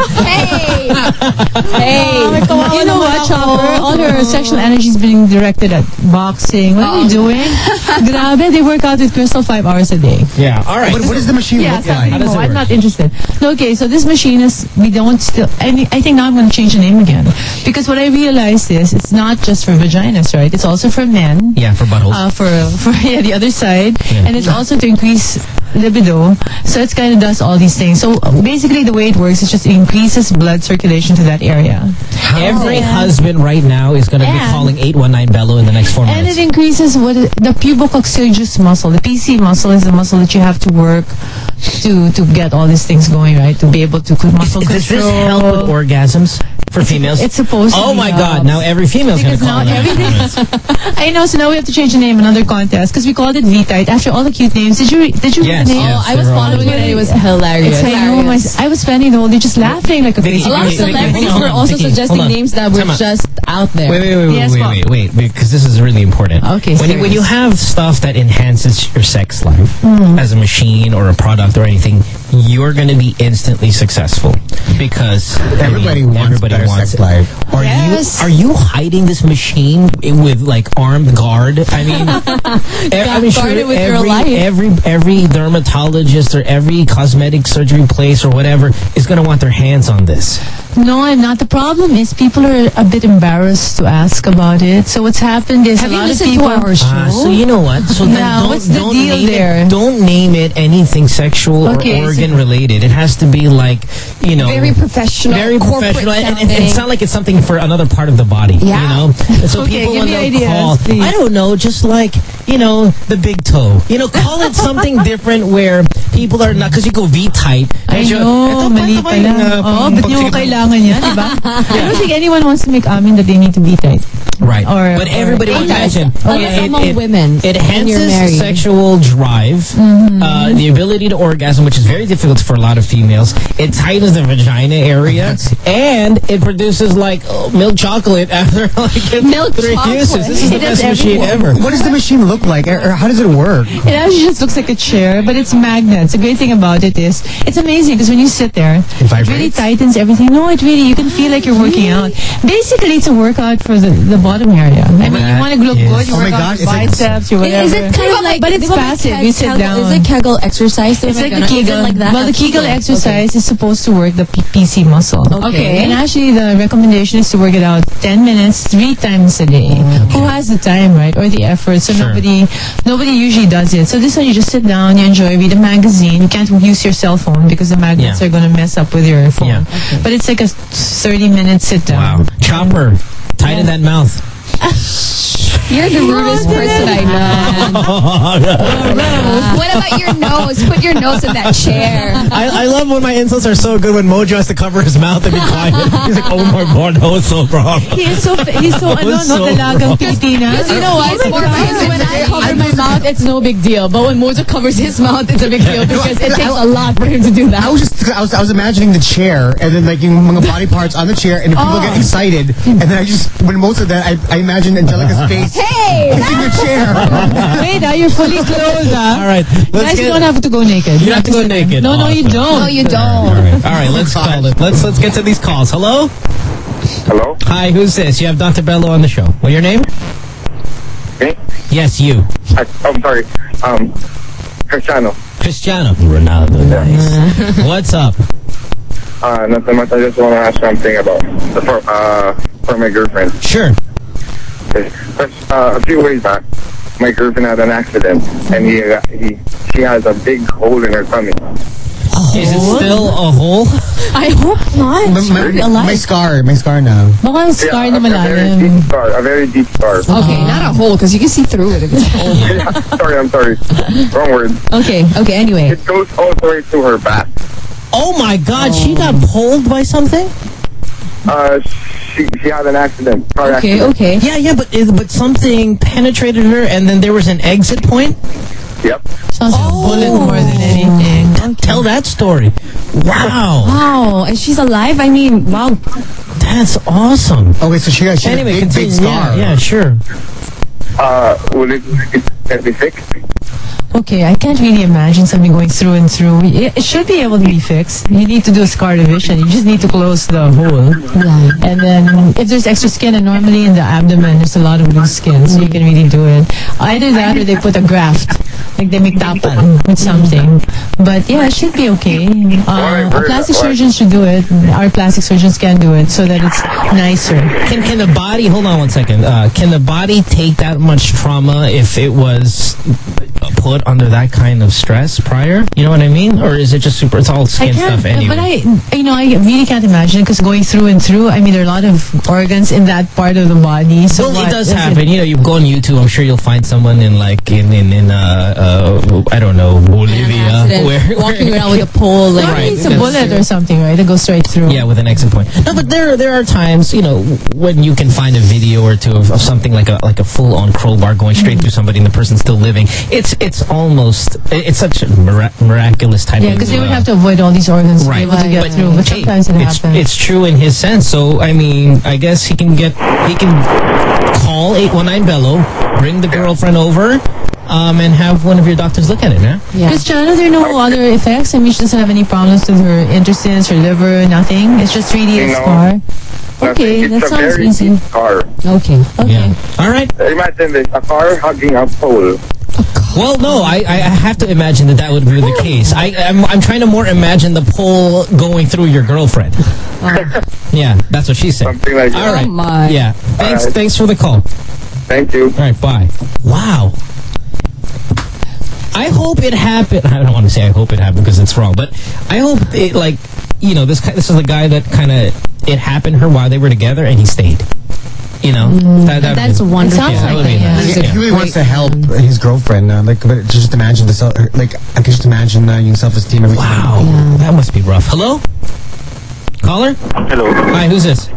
Hey. Hey, you know what, Chopper? All her sexual energy is being directed at boxing. What are you doing? Grabe, they work out with Crystal five hours a day. Yeah, all right. What, what does the machine Yeah, look like? something more. I'm not interested. No, okay, so this machine is, we don't still, I, mean, I think now I'm going to change the name again. Because what I realized is, it's not just for vaginas, right? It's also for men. Yeah, for buttholes. Uh, for, for yeah, the other side. Yeah. And it's also to increase libido. So it kind of does all these things. So uh, basically the way it works is just it increases blood circulation to that area. Every husband right now is going to be And- calling eight one nine Bello in the next four And minutes. it increases what it, the pubococcygis muscle. The P C muscle is the muscle that you have to work to to get all these things going, right? To be able to put muscle control. Does this help with orgasms for females? It's supposed to Oh be my helps. God! Now every female's going to Because call now in. everything. I know. So now we have to change the name. Another contest because we called it V-Tight after all the cute names. Did you? Did you Yes, read the name? yes, Oh, I was they're all following good. it. It was hilarious. I know. My, I was spending the whole day just laughing like a Vicky, crazy A lot of person. Vicky, celebrities Vicky, were also Vicky, suggesting hold on. names that were Time out. just out there. Wait, wait, wait, wait, Yes, wait, Bob. wait, wait, because this is really important. Okay, when you, when you serious. have stuff that enhances your sex life as a machine or a product or anything, you're going to be instantly successful because Everybody I mean, wants everybody better wants sex it. life. Are Yes. you are you hiding this machine with like armed guard? I mean, e- I mean, Guard it with your every, life. every every dermatologist or every cosmetic surgery place or whatever is going to want their hands on this. No, I'm not. The problem is people are a bit embarrassed to ask about it. So what's happened is Have a you lot of listened to people. our show? Ah, so you know what? So then Yeah, don't, what's the don't deal name there? It, don't name it anything sexual Okay, or so- organ related. It has to be like, you know, Very professional, very corporate professional, and, and, and sounding. it's not like it's something for another part of the body. Yeah. You know, And so Okay, people give when me they'll ideas, call, please. I don't know, just like you know, the big toe. You know, call it something different where people are not because you go V tight. I know, mali pala. Oo, ba't nyo kailangan yan, di ba? I don't think anyone wants to make amin that they need to be tight. Right. Or, but everybody or, imagine. Unless it, among it, women. It and you're enhances married. sexual drive, uh, the ability to orgasm, which is very difficult for a lot of females. It tightens the vagina area, and it produces like oh, milk chocolate after like Milk three chocolate. uses. This is the It does best machine ever. What does the machine look like? Or how does it work? It actually just looks like a chair, but it's magnets. The great thing about it is, it's amazing because when you sit there, it, really tightens everything. No, it really, you can feel like you're working out. Basically, it's a workout for the, the bottom area. I mean, you want to look Yes. good, you Oh my work out God, your it's like- biceps, your whatever. Is it kind of like, but it's di ba may passive. Keg- You sit Kegel- down. Is it Kegel exercise? It's like a Is it Kegel. like that? Well, the That's Kegel Kegel. exercise is supposed to work the P- PC muscle. Okay. And actually, the recommendation is to work it out ten minutes, three times a day. Who has the time, right, or the effort? So Sure. nobody, nobody usually does it. So this one, you just sit down, you enjoy, read a magazine. You can't use your cell phone because the magnets Yeah. are going to mess up with your phone. Yeah. But it's like a thirty-minute sit down. Wow. Chopper, tighten that mouth. You're the rudest person I know. What about your nose? Put your nose in that chair. I, I love when my insults are so good when Mojo has to cover his mouth and be quiet. He's like, oh my God, that was so wrong. He is so, he's so, That ano, was no, so dalagang wrong. Pilipinas. You know what? It's more because When I cover my mouth, it's no big deal. But when Mojo covers his mouth, it's a big deal because it takes a lot for him to do that. I was just, I was, I was imagining the chair and then like yung mga body parts on the chair and the people Oh. get excited and then I just, when most of that, I, I imagine Angelica's face Hey! kissing the chair. Wait, ah, you're fully clothed, ah. All right. Let's Guys, get, you don't have to go naked. You have to go naked. No, no, you Awesome. don't. No, you don't. All right. All right, let's call it. Let's let's get to these calls. Hello? Hello? Hi, who's this? You have Doctor Bello on the show. What's your name? Me? Yes, you. I, I'm sorry. Um, Cristiano. Cristiano Ronaldo. Nice. What's up? Uh, nothing much. I just want to ask something about the, for, uh, for my girlfriend. Sure. Okay. First, uh, a few ways back, my girlfriend had an accident, and he, uh, he, she has a big hole in her tummy. Is it still a hole? I hope not. My, It's my, really my alive. scar, my scar now. Baka ang scar Yeah, na a, a very malalim. deep scar. A very deep scar. Okay, not a hole because you can see through it if it's a hole. Yeah, sorry, I'm sorry. Wrong word. Okay, okay, anyway. It goes all the way to her back. Oh my God, she got pulled by something? Uh, she, she had an accident. Car Okay, accident. okay. Yeah, yeah, but is- but something penetrated her, and then there was an exit point. Yep. Sounds like a bullet more than anything. Tell that story. Wow. Wow. And she's alive? I mean, wow. That's awesome. Okay, so she got she anyway, had a big, big scar. Yeah, yeah, sure. Uh, will it, it be fixed? Okay, I can't really imagine something going through and through. It it should be able to be fixed. You need to do a scar division. You just need to close the hole. Yeah. And then if there's extra skin, and normally in the abdomen there's a lot of loose skin, so you can really do it. Either that or they put a graft. Like they make tapan with something. But yeah, it should be okay. Uh, a plastic surgeon should do it. Our plastic surgeons can do it so that it's nicer. Can can the body, hold on one second, uh, can the body take that much trauma if it was put under that kind of stress prior? You know what I mean? Or is it just super, it's all skin stuff anyway? But I, you know, I really can't imagine because going through and through, I mean, there are a lot of organs in that part of the body. So well, what, it does is happen. it? You know, you go on YouTube, I'm sure you'll find someone in like, in, in, in uh, uh, I don't know, Bolivia. Where, walking around with a pole. Like, Right. it's a bullet or something, right? That goes straight through. Yeah, with an exit point. No, but there there are times, you know, when you can find a video or two of, of something like a like a full-on crowbar going straight Mm-hmm. through somebody and the person's still living. It's it's almost, it's such a mira miraculous type Yeah, of... because they would uh, have to avoid all these organs to Right. be able to get But, through. But hey, sometimes it it's, happens. it's true in his sense. So, I mean, I guess he can get, he can call eight one nine Bello, bring the girlfriend over, um, and have one of your doctors look at it, yeah? Yeah. Christiana, there are no other effects? I mean, she doesn't have any problems with her intestines, her liver, nothing? It's just really a You know, scar? Okay, it's that a sounds very easy. deep car. Okay, okay. Yeah. All right. Imagine this, a car hugging a pole. Well, no, I, I have to imagine that that would be the case. I, I'm, I'm trying to more imagine the pole going through your girlfriend. Yeah, that's what she said. Something like that. All right. Oh, my. Yeah. Thanks, right. thanks for the call. Thank you. All right, bye. Wow. I hope it happened. I don't want to say I hope it happened because it's wrong, but I hope it, like, you know, this this is the guy that kind of, it happened to her while they were together and he stayed. You know? Mm, that, that that's would be, wonderful. It sounds yeah, that like would be that, yeah. nice. If he really wants to help his girlfriend, uh, like, but just imagine the self, like, I can just imagine uh, your self-esteem. Everything. Wow, Yeah. that must be rough. Hello? Caller? Hello. Hi, who's this?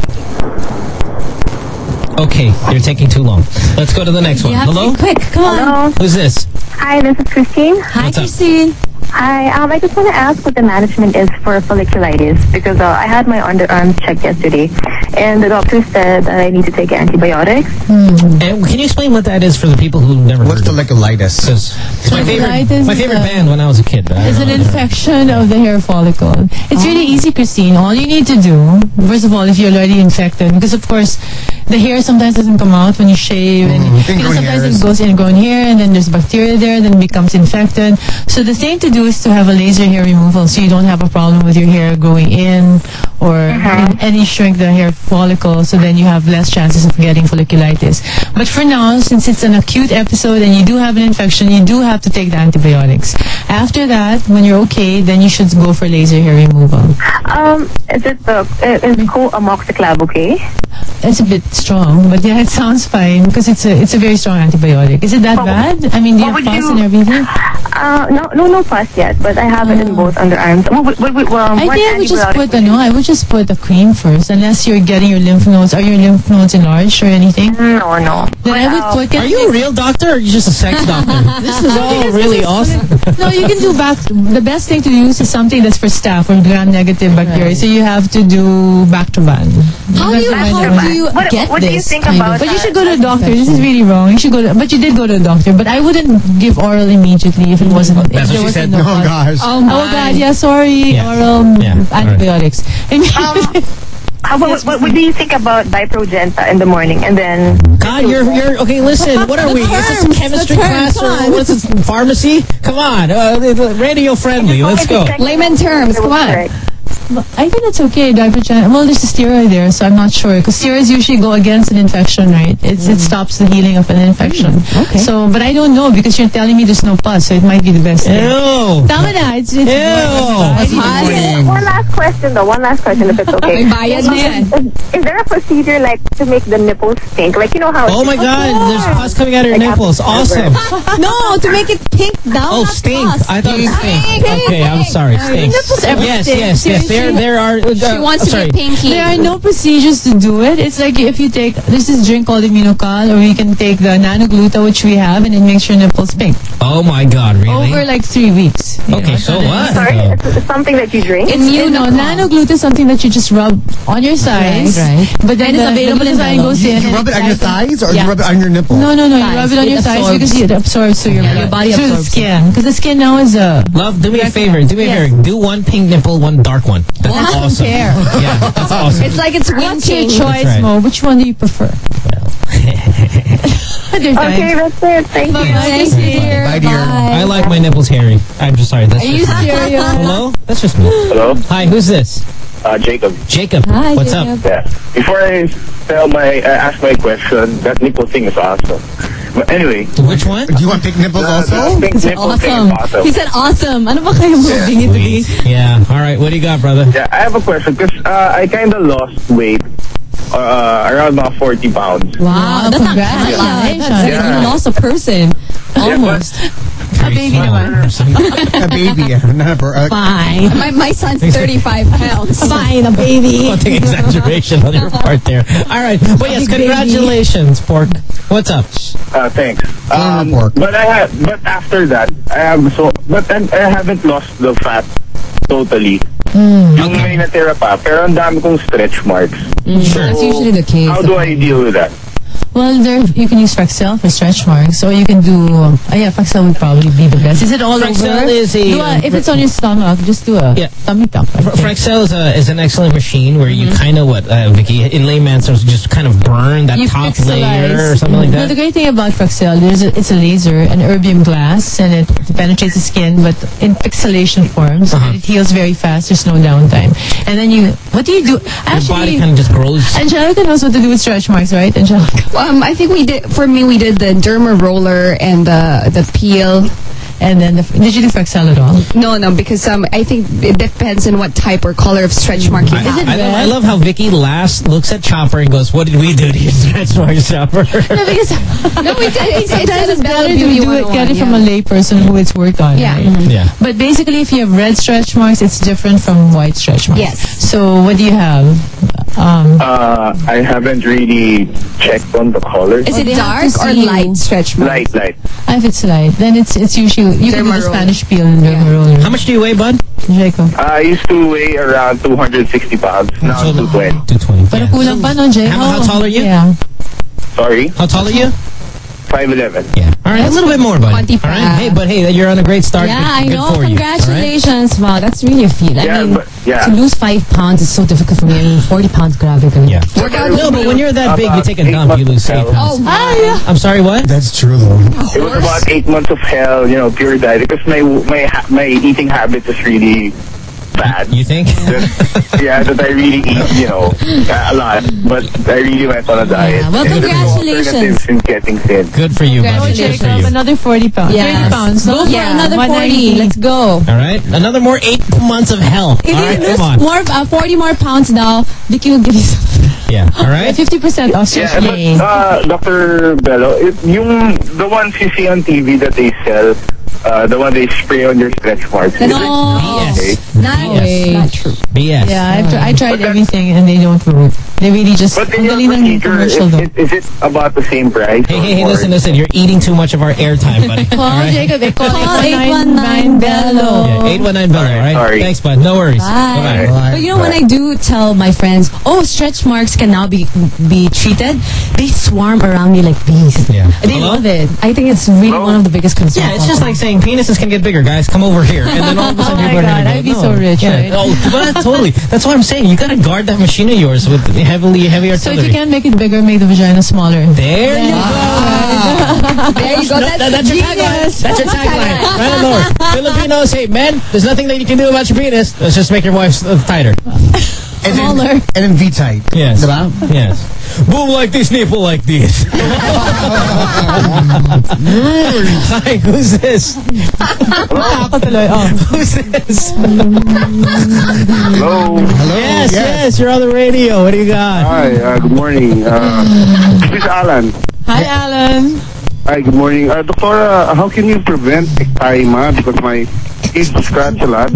Okay, you're taking too long. Let's go to the next one. You have Hello? to be quick. Come on. Hello. Who's this? Hi, this is Christine. Hi, What's up? Christine. Hi, um, I just want to ask what the management is for folliculitis because uh, I had my underarm checked yesterday, and the doctor said that I need to take antibiotics. Hmm. And can you explain what that is for the people who never What's heard of it? folliculitis? It's my favorite, Folliculitis my is favorite a- band when I was a kid. But I It's don't an know. infection of the hair follicle. It's really Oh. easy, Christine. All you need to do, first of all, if you're already infected, because of course, the hair sometimes doesn't come out when you shave, and you know, Ingrown sometimes hairs. it goes ingrown hair, and then there's bacteria there, then it becomes infected. So the thing to do is to have a laser hair removal, so you don't have a problem with your hair growing in or in any shrink the hair follicle. So then you have less chances of getting folliculitis. But for now, since it's an acute episode and you do have an infection, you do have to take the antibiotics. After that, when you're okay, then you should go for laser hair removal. Um, is it the uh, is co-amoxiclav okay? It's a bit strong, but yeah, it sounds fine because it's a it's a very strong antibiotic. Is it that Oh, bad? I mean, do you what have would pus you- and everything? Uh, no, no, no pus yet, but I have it in both underarms. What, what, what, um, I what think I would just antibiotic put would no. I would just put a cream first, unless you're getting your lymph nodes. Are your lymph nodes enlarged or anything? No, no. Then I would put. Are you a real doctor or are you just a sex doctor? This is all really awesome. No, you can do back. The best thing to use is something that's for staph or gram-negative bacteria. So you have to do Bactroban. How do you, how do you What- get what do you this think kind about of... But you should go to a doctor. This is really wrong. You should go to, but you did go to a doctor. But I wouldn't give oral immediately if it wasn't. That's if there what she wasn't said. no Oh pus. gosh. Oh, my. Oh God, yeah, sorry. Yeah. Oral Yeah, all right. antibiotics. I mean, Um, How about, what, what do you think about Diprogenta in the morning and then... God, you're, you're, okay, listen, what are we? Is this a terms, chemistry the class terms, or come on. what's this, pharmacy? Come on, uh, radio friendly, let's go. Layman terms, come on. I think that's okay. Diprogen. Well, there's a steroid there, so I'm not sure because steroids usually go against an infection, right? It's, It stops the healing of an infection. okay. So, but I don't know because you're telling me there's no pus, so it might be the best thing. Ew. Tama na, it's, it's Okay, one last question though, one last question if it's okay. May bayad na yan. Is, is there a procedure like to make the nipples pink? Like, you know how... Oh my God, there's pus coming out of your Like nipples. after- Awesome. No, to make it pink down. Oh, not stink. pus. I thought it was stink. Okay, I'm sorry, stink. nipples Yes, everything. yes, yes. They there, there are. Uh, She wants to sorry. get pinky. There are no procedures to do it. It's like if you take this is drink called Immunocal, or you can take the Nanogluta, which we have, and it makes your nipples pink. Oh my God! Really? Over like three weeks. you Okay, know, so that- what? Sorry, it's, it's something that you drink? It's you know, Nanogluta is something that you just rub on your thighs, Right, right. but then And it's the, available the in glutathione Bello. goes in. You and rub it it's on your like- thighs or Yeah. you rub it on your nipple? No, no, no. You Thighs. rub it on It your thighs absorbs. because it absorbs so your, Yeah, your body through the absorbs it. skin. Because the skin now is a. Love, do me a favor. Do me a Yes. favor. Do one pink nipple, one dark one. That's Wow. awesome. Compare. Yeah, that's awesome. It's like it's What's your winking. choice, right. Mo? Which one do you prefer? Other Okay, times. that's it. Thank you. Thank you, dear. Bye, dear. I like my nipples hairy. I'm just sorry. That's Are you just me. serious? Hello? That's just me. Hello, Hi, who's this? uh, Jacob. Jacob. Hi, What's Jacob. up? Yeah. Before I tell my, uh, ask my question, that nipple thing is awesome. But anyway, Which one? Do you want pink nipples the, also? the pink nipple thing Awesome. is awesome. He said awesome. Ano ba kayo moving it to be? Yeah. All right. What do you got, brother? Yeah, I have a question because uh, I kind of lost weight, uh, around about forty pounds. Wow, that's not bad. Congratulations. Yeah. You lost a person. Almost. A baby naman. A baby, yeah, not a bird. Uh, Fine. My, my son's thirty-five pounds. Fine, a baby. I think exaggeration on your part there. All right. Well, yes, Big baby. congratulations, Pork. What's up? Uh, thanks. Animal Um, pork. but I have, but after that, I have so, but I, I haven't lost the fat totally. Yung may natira pa, pero ang dami kong stretch marks. Sure. That's usually the case. How do I deal with that? Well, there you can use Fraxel for stretch marks, or you can do. Um, oh yeah, Fraxel would probably be the best. Is it all Fraxel over? is a- Do a- if it's on your stomach, just do a Yeah. tummy tuck. I Fr- think. Fraxel is, a, is an excellent machine where you kind of, what, uh, Vicky, in layman's terms, just kind of burn that You top pixelize. layer or something like No, the that. great thing about Fraxel, there's a, it's a laser, an erbium glass, and it penetrates the skin, but in pixelation forms. Uh-huh. And it heals very fast. There's no downtime. And then you, what do you do? Your body Actually, kind of just grows. Angelica knows what to do with stretch marks, right, Angelica? Um, I think we did. For me, we did the derma roller and the the peel. And then, the, did you do Fraxel at all? No, no, because um, I think it depends on what type or color of stretch mark you I, have. I, love, I love how Vicky last looks at Chopper and goes, "What did we do to your stretch marks, Chopper?" No, because No, we did. It's, sometimes it's it's better to do it, get it from a layperson who it's worked on. Yeah. right? Mhm. Yeah. But basically, if you have red stretch marks, it's different from white stretch marks. Yes. So what do you have? Um, Uh, I haven't really checked on the color. Is it they have dark to or see- light stretch mark? Light, light. if it's light, then it's it's usually you can do Derma the roller. Spanish peel and derma roller. How much do you weigh, bud? Jacob? I used to weigh around two hundred sixty pounds. Now two twenty. two twenty. Pero kulang pa no, Jay? How- how tall are you? Yeah. Sorry, How tall are you? five eleven. Yeah. All right, a little bit more, buddy. All twenty-five. right. Hey, but hey, you're on a great start. Yeah, good, I good know. for you. Congratulations. Wow, that's really a feat. I Yeah, mean, but- yeah. to lose five pounds is so difficult for me. I mean, forty pounds, grabe ka. Yeah. Work out. No, but when you're that big, you take a dump, you lose eight pounds. Oh, ah, yeah. I'm sorry, what? That's true, though. It was about eight months of hell, you know, pure diet. Because my my ha- my eating habits is really bad. You think? That- yeah, that I really eat, you know, a lot. But I really went on a diet. Yeah, well, And there's no congratulations. alternatives in getting thin. Good for you, buddy. Good Jacob, for you. another forty pounds. Yes. thirty pounds. Go for Yeah, another one forty. ninety. Let's go. All right, another more eight months of hell. If All you right, lose come on. more, uh, forty more pounds now, Vicky will give you some. Yeah. All right. fifty percent off. Yeah, but uh, Doctor Bello, it, yung the ones you see on T V that they sell, uh, the one they spray on your stretch marks. is it No. okay? Not, not true. B S. Yeah, I've tr- I tried everything and they don't work. They really just. But in ang your galing ng procedure, commercial is, though. it, is it about the same price? Hey, or hey, hey, more? listen, listen. You're eating too much of our airtime, buddy. Call All right? Jacob. eh, Call Call eight one nine Bello. Yeah, eight one nine Bello, all right? sorry. Thanks, bud. No worries. Bye. Bye-bye. But you know, when I do tell my friends, oh, stretch marks can now be be treated, they swarm around me like bees. Yeah. They Hello? love it. I think it's really one of the biggest concerns. Yeah, it's just like saying penises can get bigger, guys. Come over here. And then all of a sudden Oh my people are God, going to go, I'd be no. so rich, Yeah. right? Oh, but totally. That's what I'm saying. You got to guard that machine of yours with heavily, heavy So artillery. if you can't make it bigger, make the vagina smaller. There you go. There you go. No, That's, that- that's your tagline. That's your tagline. Right on Lord. Filipinos, hey, men, there's nothing that you can do about your penis. Let's just make your wife uh, tighter. And then, and then V-type. Yes. Diba? Yes. Boom like this, nipple like this. Hi, who's this? Oh. Who's this? Hello. Hello. Yes, yes, you're on the radio. What do you got? Hi, uh, good morning. Uh, this is Alan. Hi, Alan. Hi, good morning. Uh, Doctora, how can you prevent eczema? Because my itch scratch a lot.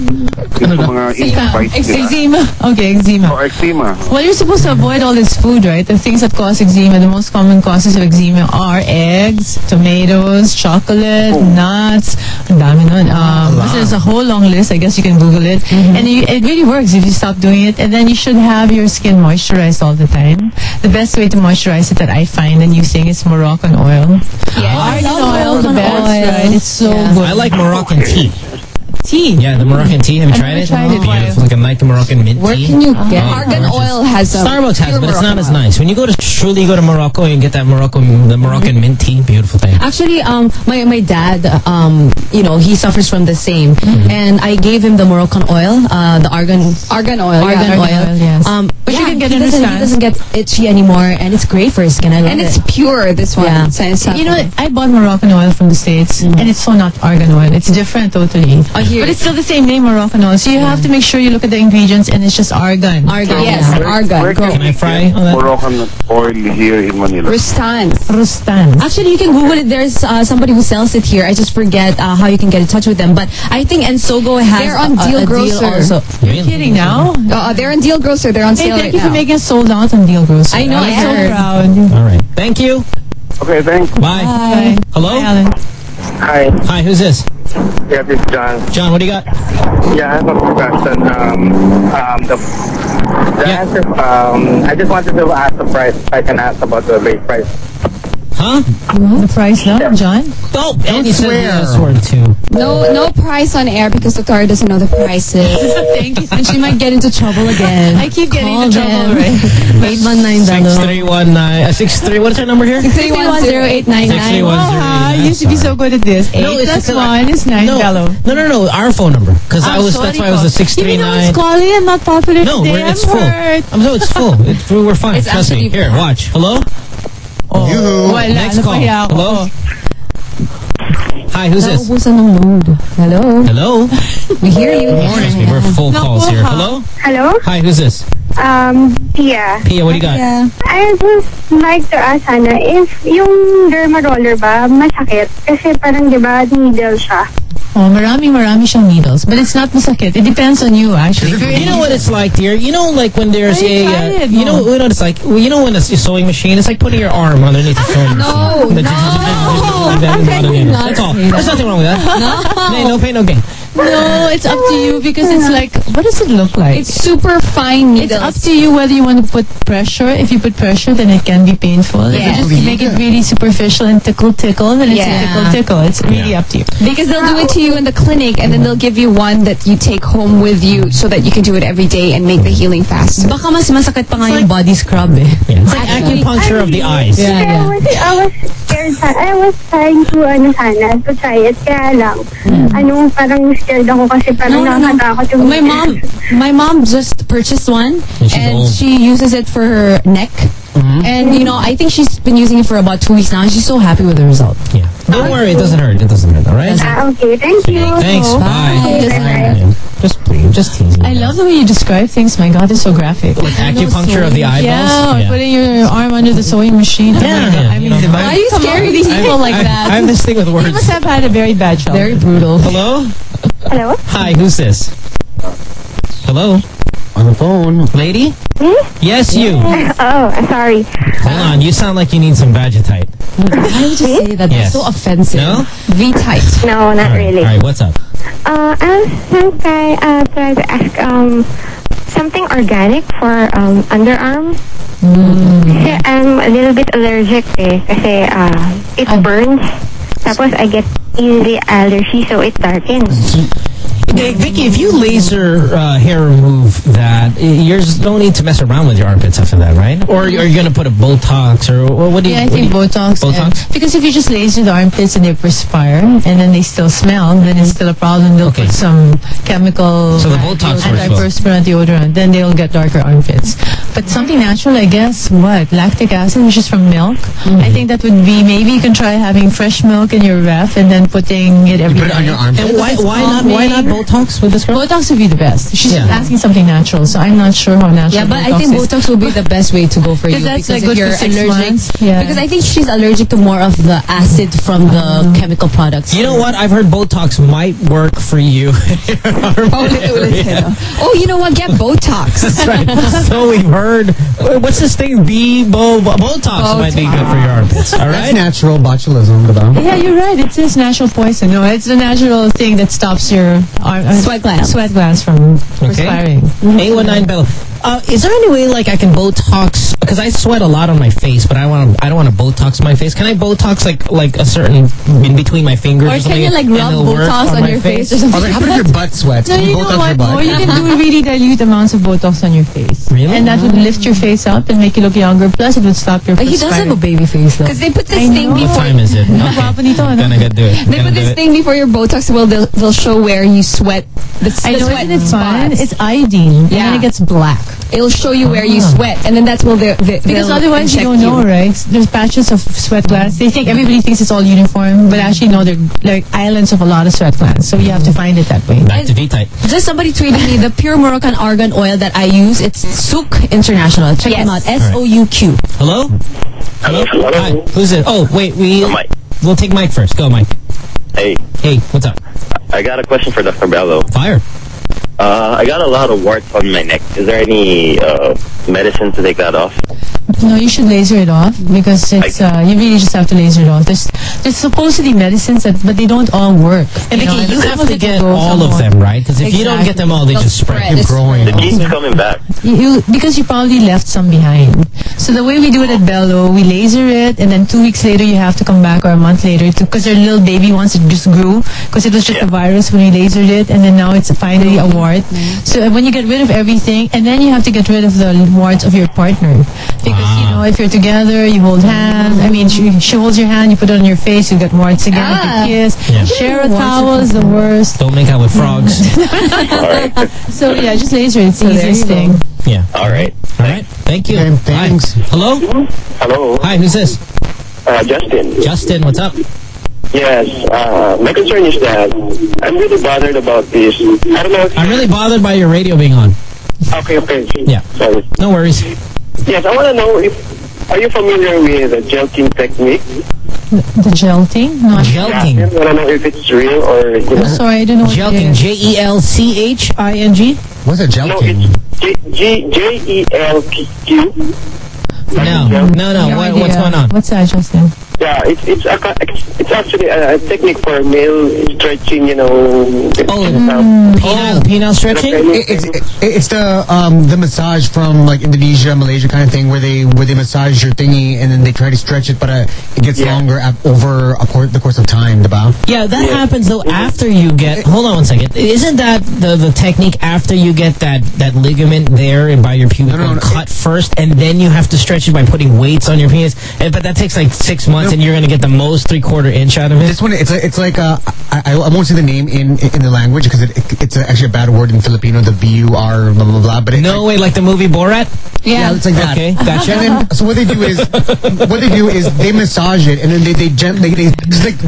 Yung mga itch bites nila. Eczema. Okay, eczema. Oh, eczema. Well, you're supposed to avoid all this food, right? The things that cause eczema, the most common causes of eczema are eggs, tomatoes, chocolate, nuts. Ang dami nun. Um, so there's a whole long list. I guess you can Google it. Mm-hmm. And you, it really works if you stop doing it. And then you should have your skin moisturized all the time. The best way to moisturize it that I find and using is Moroccan oil. Yeah, Argan I oil, the best, right? It's so Yeah. good. I like Moroccan tea. Tea? Yeah, the Moroccan tea. Have you I've tried never it? tried it. Beautiful. Like a like Moroccan mint Where tea. can you get Oh, argan gorgeous. oil? Has some Starbucks has, pure but it's not Moroccan as oil. nice. When you go to truly you go to Morocco and get that Moroccan the Moroccan mint tea, beautiful thing. Actually, um, my my dad, um, you know, he suffers from the same, and I gave him the Moroccan oil, uh, the argan Argan oil. argan yeah. oil. oil, yes. Um, But you yeah, can get he it in doesn't, he Stan. doesn't get itchy anymore, and it's great for his skin. I love And it. it's pure, this one. Yeah. Science You know, I bought Moroccan oil from the States, and it's so not argan oil. It's different totally. I hear But it. it's still the same name, Moroccan oil. So you have to make sure you look at the ingredients, and it's just argan. Argan. Yes, yeah. argan. Where Go. can I we fry get on that? Moroccan oil here in Manila? Rustan. Rustan. Actually, you can Google it. There's uh, somebody who sells it here. I just forget uh, how you can get in touch with them. But I think Ensogo has They're on a, Deal a, a Grocer. deal also. You're kidding now? Uh, they're on Deal Grocer. They're on Hey, sale thank right you for now. making us sold out on Deal Grocer. I know, I'm I so heard. proud. All right. Thank you. Okay, thanks. Bye. Bye. Hello? Bye, Alan. Hi. Hi, who's this? Yeah, this is John. John, what do you got? Yeah, I have a question. Um, um, the, the Yeah. answer, um, I just wanted to ask the price. I can ask about the base price. Huh? The price now, John? Oh, and you said the swear. S word too. No, no price on air because Doctor doesn't know the prices. Thank you. And she might get into trouble again. I keep getting Call into trouble, them. right? eight one nine Six three one nine. Uh, six three. What's our number here? three one zero eight nine Six three nine. one zero Ah, eight you nine. used to be so good at this. Eight No, it's plus because I- one is nine, no, Gallo. no, no, no. Our phone number, because I I'm was. sorry That's why I was po. the six You three know nine. it's Scully and not popular No, today. we're, it's I'm full. hurt. I'm so it's full. It's, we're fine. It's Trust me. actually- Here, watch. Hello. Oh, Yoo-hoo. wala, Next call. napahiya ako. Hello. Hi, who's this? Naubusan ng mood. Hello. Hello. We hear you. Good morning. We're full calls here. Hello. Hello? Hi, who's this? Um, Pia. Pia, what do you got? Yeah. I just like to ask, Hannah, if yung derma roller ba masakit? Kasi parang, di ba, needle siya. Oh, marami, marami siyang needles. But it's not masakit. It depends on you, actually. If you're You know what it's like, dear? You know, like when there's I a, tried uh, it, you know, no. you know what it's like? Well, you know when it's a sewing machine, it's like putting your arm underneath the sewing No, machine. no. That's all. There's nothing wrong with that. No, no pain, no gain. No, it's up to you because it's like, what does it look like? It's super fine It's needles. up to you whether you want to put pressure. If you put pressure, then it can be painful. If Yes. you just make it really superficial and tickle tickle, then it's Yeah. a tickle tickle. It's really up to you. Because they'll do it to you in the clinic and then they'll give you one that you take home with you so that you can do it every day and make the healing faster. Baka mas masakit pa nga yung body scrub eh. Yeah. It's like acupuncture of the eyes. Yeah, I yeah. was, I was scared. sa- I was trying to, ano sana, to try it. Kaya lang, ano, parang scared ako kasi parang No, no, no. nakakatakot yung... My mom, my mom just purchased one, And she's and old. she uses it for her neck. And you know, I think she's been using it for about two weeks now, and she's so happy with the result. Yeah. Don't worry, it doesn't hurt. It doesn't hurt, all right? Ah, okay, thank you. Thanks, bye. Bye. Just please, just teasing. I love the way you describe things. My God, it's so graphic. Like acupuncture of the eyeballs? Yeah, Yeah. putting your arm under the sewing machine. Yeah, Oh my God. yeah, I you mean, know, diba? Why are you Come on, scaring these me? people like I, that? I have this thing with You words. must have had a very bad childhood. Very brutal. Hello? Hello? Hi, who's this? Hello? On the phone. Lady? Me? Yes, you. Oh, sorry. Hold on, you sound like you need some Vagitite. Why would you say that? Yes. That's so offensive. No? V-type. No, not All right, really. all right, what's up? Uh, I was just try, uh, trying to ask um, something organic for um, underarm. Kasi I'm a little bit allergic eh. Kasi uh, it burns. Tapos I get easily allergy, so it darkens. Hey, Vicky, if you laser uh, hair remove that, you just don't need to mess around with your armpits after that, right? Or are you going to put a Botox or what, what do you? Yeah, I what think do you, Botox. Botox? And, because if you just laser the armpits and they perspire and then they still smell, then it's still a problem. They'll Okay. put some chemical So the Botox works well. antiperspirant deodorant, then they'll get darker armpits. But something natural, I guess, what? Lactic acid, which is from milk. Mm-hmm. I think that would be, maybe you can try having fresh milk in your ref and then putting it every You put it on day. your armpit? And why, why not why not Botox with this girl? Botox would be the best. She's Yeah. asking something natural, so I'm not sure how natural Yeah, but Botox I think is. Botox will be the best way to go for you. Because that's, like, if good for you're six allergic. months. Yeah. Because I think she's allergic to more of the acid from the chemical products. You know what? I've heard Botox might work for you. Oh, oh, you know what? Get Botox. That's right. So we've heard. What's this thing? B Bo Botox, Botox might be good for your armpits. All right. That's natural botulism, diba? Yeah, you're right. It's just natural poison. No, it's the natural thing that stops your uh, Sweat glands. Sweat glands from perspiring. eight one nine Bella. Uh, is there any way like I can Botox? Because I sweat a lot on my face, but I want I don't want to Botox my face. Can I Botox like like a certain in between my fingers? Or Or, can something you, like, and rub it'll work Botox on my your face or something? Or how about if your butt sweats? No, Can you you know Botox your what? butt? Or you can do really dilute amounts of Botox on your face. Really? And that would lift your face up and make you look younger. Plus, it would stop your But he does have a baby face, though. Because they put this I thing know. What before. time is it? No Okay. problem dito, ano? Gonna get do it. They Gonna put do this it. thing before your Botox. Well, they'll, they'll show where you sweat. The, I the know, sweat isn't it fun? spots. It's iodine. Yeah. And then it gets black. It'll show you where you Ah. sweat, and then that's where they they Because they'll otherwise you inject don't know, right? There's patches of sweat glands. They think everybody thinks it's all uniform, but actually no, they're like islands of a lot of sweat glands. So you have to find it that way. Back to V-type. Just somebody tweeted me the pure Moroccan argan oil that I use. It's Souk International. Check Yes. them out. S O U Q. Hello. Hello. Hi. Who's it? Oh, wait. We Mike. we'll take Mike first. Go, Mike. Hey, Hey, what's up? I got a question for Doctor Bello. Fire. Uh, I got a lot of warts on my neck. Is there any uh, medicine to take that off? No, you should laser it off because it's uh, you really just have to laser it off. There's there's supposedly medicines that, but they don't all work. And you know, Vicky, you some have of to it get will go all of somewhat. them, right? Because if you don't get them all, they They'll just spread. spread. Keep growing. The keeps coming back. You, you because you probably left some behind. So the way we do it at Bello, we laser it, and then two weeks later you have to come back, or a month later, because their little baby ones it just grew because it was just a virus when we lasered it, and then now it's finally a wart. So when you get rid of everything, and then you have to get rid of the warts of your partner, because you know if you're together, you hold hands. I mean, she, she holds your hand, you put it on your face, you get warts again. Ah. If you kiss, Yeah. share a towel is the worst. Don't make out with frogs. So yeah, just laser it. It's the So there easiest you go. thing. Yeah. All right. All right. Thank you. Okay, thanks. Hi. Hello. Hello, Hi. Who's this? uh, Justin. Justin. What's up? Yes, uh, my concern is that I'm really bothered about this. I don't know if... I'm really bothered by your radio being on. Okay, okay. Yeah. Sorry. No worries. Yes, I want to know if... Are you familiar with the gelting technique? The gelting? No, I'm- Gelting. I want to know if it's real or... You I'm know. sorry, I don't know what it Gelting. is. J E L C H I N G. What's a No, gelting? it's G- G- J E L Q. No. No. No. No What, what's idea. going on? What's that, Justin? Yeah, it's it's a, it's, it's actually a, a technique for male stretching, you know. Oh, um, penile, penile stretching. It, it's it, it's the um the massage from like Indonesia, Malaysia kind of thing where they where they massage your thingy and then they try to stretch it, but uh, it gets Yeah. longer ap- over a cour- the course of time. Diba? Yeah, that happens though after you get. Hold on one second. Isn't that the the technique after you get that that ligament there and by your pubic No, no, bone no, cut first, and then you have to stretch it by putting weights on your penis? And, but that takes like six months, and you're gonna get the most three quarter inch out of it. This one, it's like it's like uh, I, I won't say the name in in the language because it, it, it's actually a bad word in Filipino. The B U R blah blah blah. But it, No way, like the movie Borat. yeah, it's like that. Okay, gotcha. And then, so what they do is, what they do is they massage it, and then they they gently they, it's like.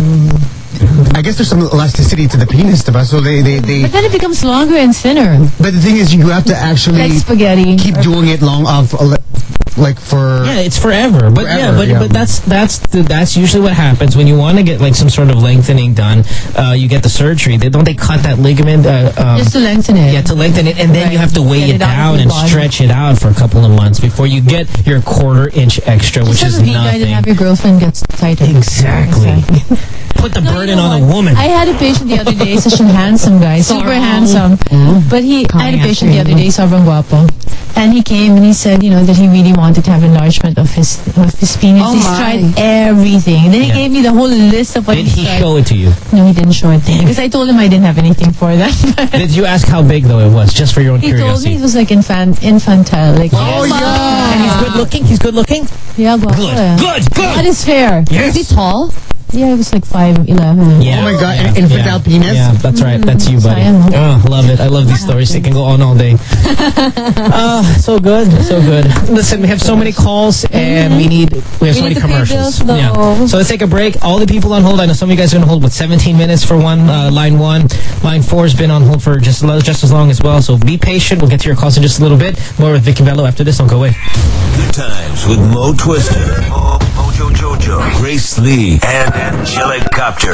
I guess there's some elasticity to the penis, diba? So they they they. But then it becomes longer and thinner. But the thing is, you have to actually Like spaghetti. keep doing it long of like for. Yeah, it's forever. But yeah, Forever, but yeah. but that's that's the, that's usually what happens when you want to get like some sort of lengthening done. Uh, you get the surgery. They don't they cut that ligament. Uh, um, Just to lengthen it. Yeah, to lengthen it, and then Right. you have to weigh Get it it out of down your and body. stretch it out for a couple of months before you get your quarter inch extra, which Just is have a V guide and nothing. have your girlfriend get tighter. Exactly. Put the No, you burden know on a what? woman. I had a patient the other day, such a handsome guy, super handsome. But he, I had a patient the other day, sobrang guapo. And he came and he said, you know, that he really wanted to have enlargement of his of his penis. Oh, He's my. tried everything. And then he Yeah. gave me the whole list of what Did he's he tried. show it to you? No, he didn't show it to me. Because I told him I didn't have anything for that. Did you ask how big though it was, just for your own He told curiosity? me it was like infant, infantile. Like, Oh, yeah. And he's good looking. He's good looking. yeah, guapo. Good. eh. Good. Good. That is fair. Yes. Is he tall? Yeah, it was like five eleven. Yeah. Oh my God, yeah, infant yeah. alpinus. Yeah, that's right. That's you, buddy. Oh, love it. I love these stories. They can go on all day. uh, so good, so good. Listen, we have so many calls, and we need we have so We many need to pay commercials. bills, though. Yeah. So let's take a break. All the people on hold. I know some of you guys are going to hold with seventeen minutes for one uh, line one. Line four has been on hold for just just as long as well. So be patient. We'll get to your calls in just a little bit. More with Vicky Bello after this. Don't go away. Good times with Mo Twister, Mo, Mojo Jojo, Grace Lee, and Angelic Copter.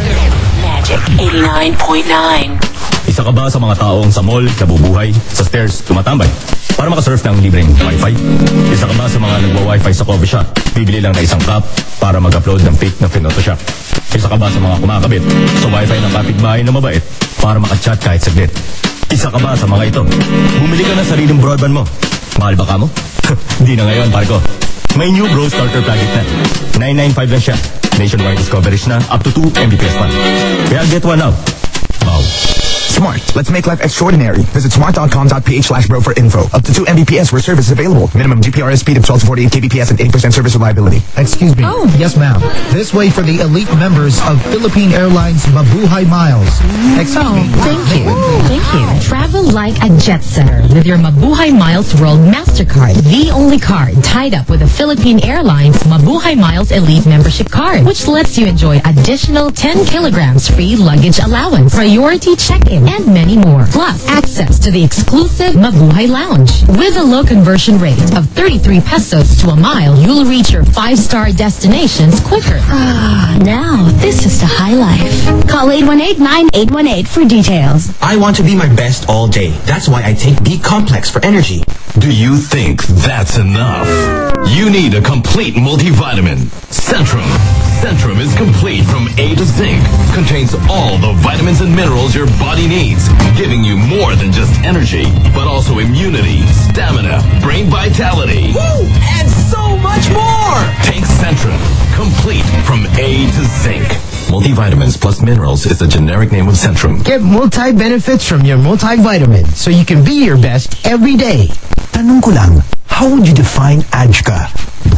Magic eighty-nine point nine. Isa ka ba sa mga taong sa mall, nabubuhay, sa stairs, tumatambay para makasurf ng libreng wifi? Isa ka ba sa mga nagwa-wifi sa coffee shop, bibili lang na isang cup para mag-upload ng fake na Photoshop? Isa ka ba sa mga kumakabit sa wifi ng kapitbahay na mabait para makachat kahit saglit? Isa ka ba sa mga ito? Bumili ka ng sariling broadband mo. Mahal ba ka mo? Hindi na ngayon, pare ko. May new Bro Starter package na. nine ninety-five lang siya. Nationwide coverage na, up to two megabits per second. Kaya get one now. Wow. Smart. Let's make life extraordinary. Visit smart.com.ph slash bro for info. Up to two megabits per second where service is available. Minimum G P R S speed of twelve to forty-eight kilobits per second and eighty percent service reliability. Excuse me. Oh. Yes, ma'am. This way for the elite members of Philippine Airlines Mabuhay Miles. Excuse me. Thank you. Thank you. Travel like a jet setter with your Mabuhay Miles World MasterCard. The only card tied up with the Philippine Airlines Mabuhay Miles Elite Membership Card, which lets you enjoy additional ten kilograms free luggage allowance, priority check-in, and many more. Plus, access to the exclusive Mabuhay Lounge. With a low conversion rate of thirty-three pesos to a mile, you'll reach your five-star destinations quicker. Ah, now this is the high life. Call eight one eight, nine eight one eight for details. I want to be my best all day. That's why I take B Complex for energy. Do you think that's enough? You need a complete multivitamin. Centrum. Centrum is complete from A to Zinc. Contains all the vitamins and minerals your body needs, giving you more than just energy, but also immunity, stamina, brain vitality. Woo! And so much more! Take Centrum. Complete from A to Zinc. Multivitamins plus minerals is the generic name of Centrum. Get multi-benefits from your multivitamin so you can be your best every day. Tanong ko lang, how would you define A J C A?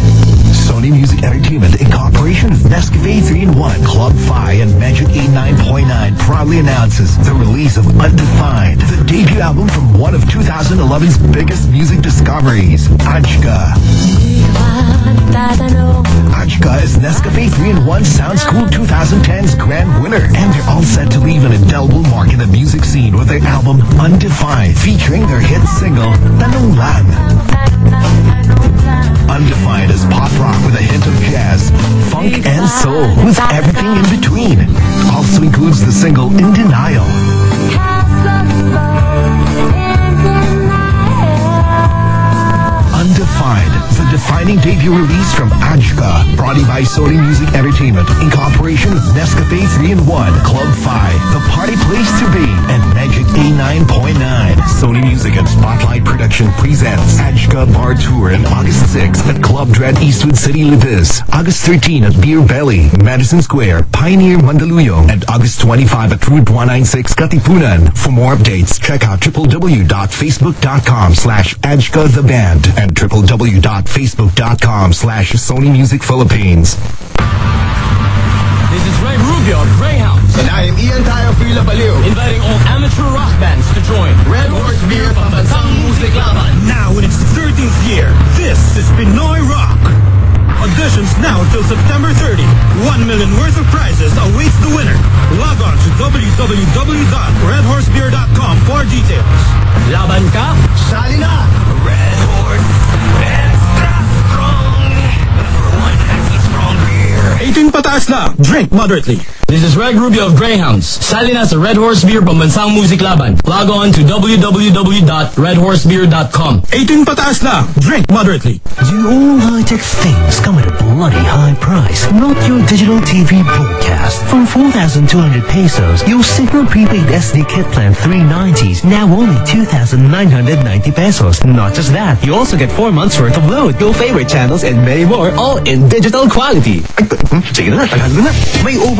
Sony Music Entertainment in cooperation with Nescafe three in one, Club Fi, and Magic eighty-nine point nine proudly announces the release of Undefined, the debut album from one of two thousand eleven's biggest music discoveries, A J C A. A J C A is Nescafe three in one Sound School twenty ten's grand winner, and they're all set to leave an indelible mark in the music scene with their album Undefined, featuring their hit single, Tanong Lang. Undefined is pop rock with a hint of jazz, funk, and soul, with everything in between. Also includes the single In Denial. Undefined, the defining debut release from A J C A, brought to you by Sony Music Entertainment in cooperation with Nescafe three in one, Club Fi, The Party Place to Be, and Magic eighty-nine point nine. Sony Music and Spotlight Production presents A J C A Bar Tour on August sixth at Club Dread Eastwood City, Livis. August thirteenth at Beer Belly, Madison Square, Pioneer, Mandaluyong, and August twenty-fifth at Route one ninety-six, Katipunan. For more updates, check out w w w dot facebook dot com slash A J C A The Band and w w w dot facebook dot com slash Sony Music Philippines. This is Ray Rubio of Greyhounds. And I am Ian Tayo Frila Baliw. Inviting all amateur rock bands to join Red Horse Beer Pambansang Musik Laban. Now in its thirteenth year, this is Pinoy Rock. Auditions now till September thirtieth. One million worth of prizes awaits the winner. Log on to w w w dot red horse beer dot com for details. Laban ka? Sali na! Red Horse, extra strong. Number one extra strong beer. eighteen pataas lang. Drink moderately. This is Red Rubio of Greyhounds. Sali na sa Red Horse Beer Pambansang Musik Laban. Log on to w w w dot red horse beer dot com. eighteen pataas lang. Drink moderately. Do all high-tech things come at a bloody high price? Not your digital T V broadcast. From four thousand two hundred pesos, your Signal prepaid S D kit plan three nineties, now only two thousand nine hundred ninety pesos. Not just that, you also get four months worth of load, your favorite channels, and many more, all in digital quality. Sige na, tagal na. May over one thousand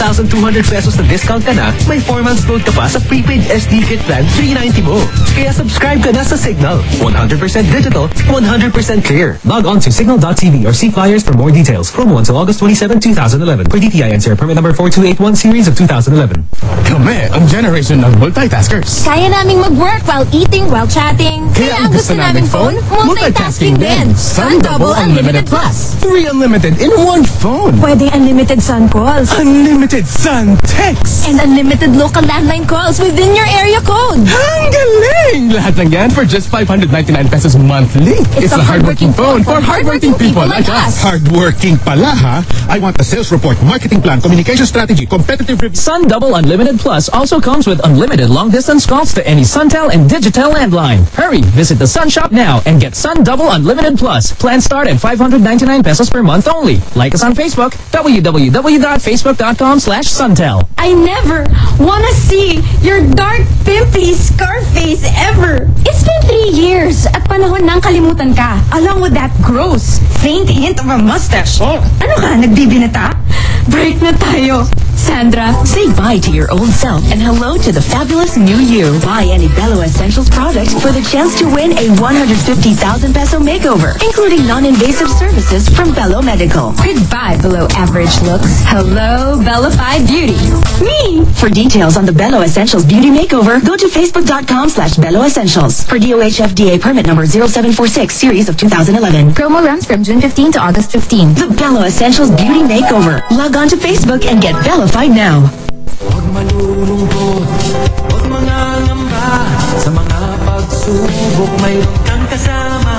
thousand two hundred pesos na discount ka na, may four months load ka pa sa prepaid S D kit plan three ninety mo. Kaya subscribe ka na sa Signal. one hundred percent digital, one hundred percent clear. Log on to signal dot t v or see flyers for more details. Promo until August twenty-seventh, two thousand eleven. For D T I N C R permit number four two eight one series of two thousand eleven. Kami ang generation ng multitaskers. Kaya naming mag-work while eating, while chatting. Kaya ang gusto naming phone, multitasking din. Sun Double Unlimited Plus. Three unlimited in one phone. Pwede unlimited sun calls. Unlimited sun texts. And unlimited local landline calls within your area code. Ang galing! Lahat ng yan for just five hundred ninety-nine pesos monthly. It's, it's a hardworking, hardworking phone for hardworking, hardworking people, people like us. Hardworking pala, ha? I want the sales report, marketing plan, communication strategy, competitive review. Sun Double Unlimited Plus also comes with unlimited long-distance calls to any Suntel and Digitel landline. Hurry, visit the Sun Shop now and get Sun Double Unlimited Plus. Plans start at five hundred ninety-nine pesos per month only. Like us on Facebook, w w w dot facebook dot com slash suntel. I never wanna see your dark, pimply scar face ever. It's been three years at panahon nang kalimutan ka, along with that gross, faint hint of a mustache. Oh. Ano ka, nagbibinata? Break na tayo. Sandra, say bye to your old self and hello to the fabulous new you. Buy any Bello Essentials product for the chance to win a one hundred fifty thousand peso makeover, including non-invasive services from Bello Medical. Goodbye, below average looks. Hello, Bellified Beauty. Me! For details on the Bello Essentials Beauty Makeover, go to facebook dot com slash Bello Essentials. For D O H F D A permit number zero seven four six, series of two thousand eleven. Promo runs from June fifteenth to August fifteenth. The Bello Essentials Beauty Makeover. Log on to Facebook and get Bellified now. Huwag malulungkot, huwag mangangamba. Sa mga pagsubok mayroon kang kasama.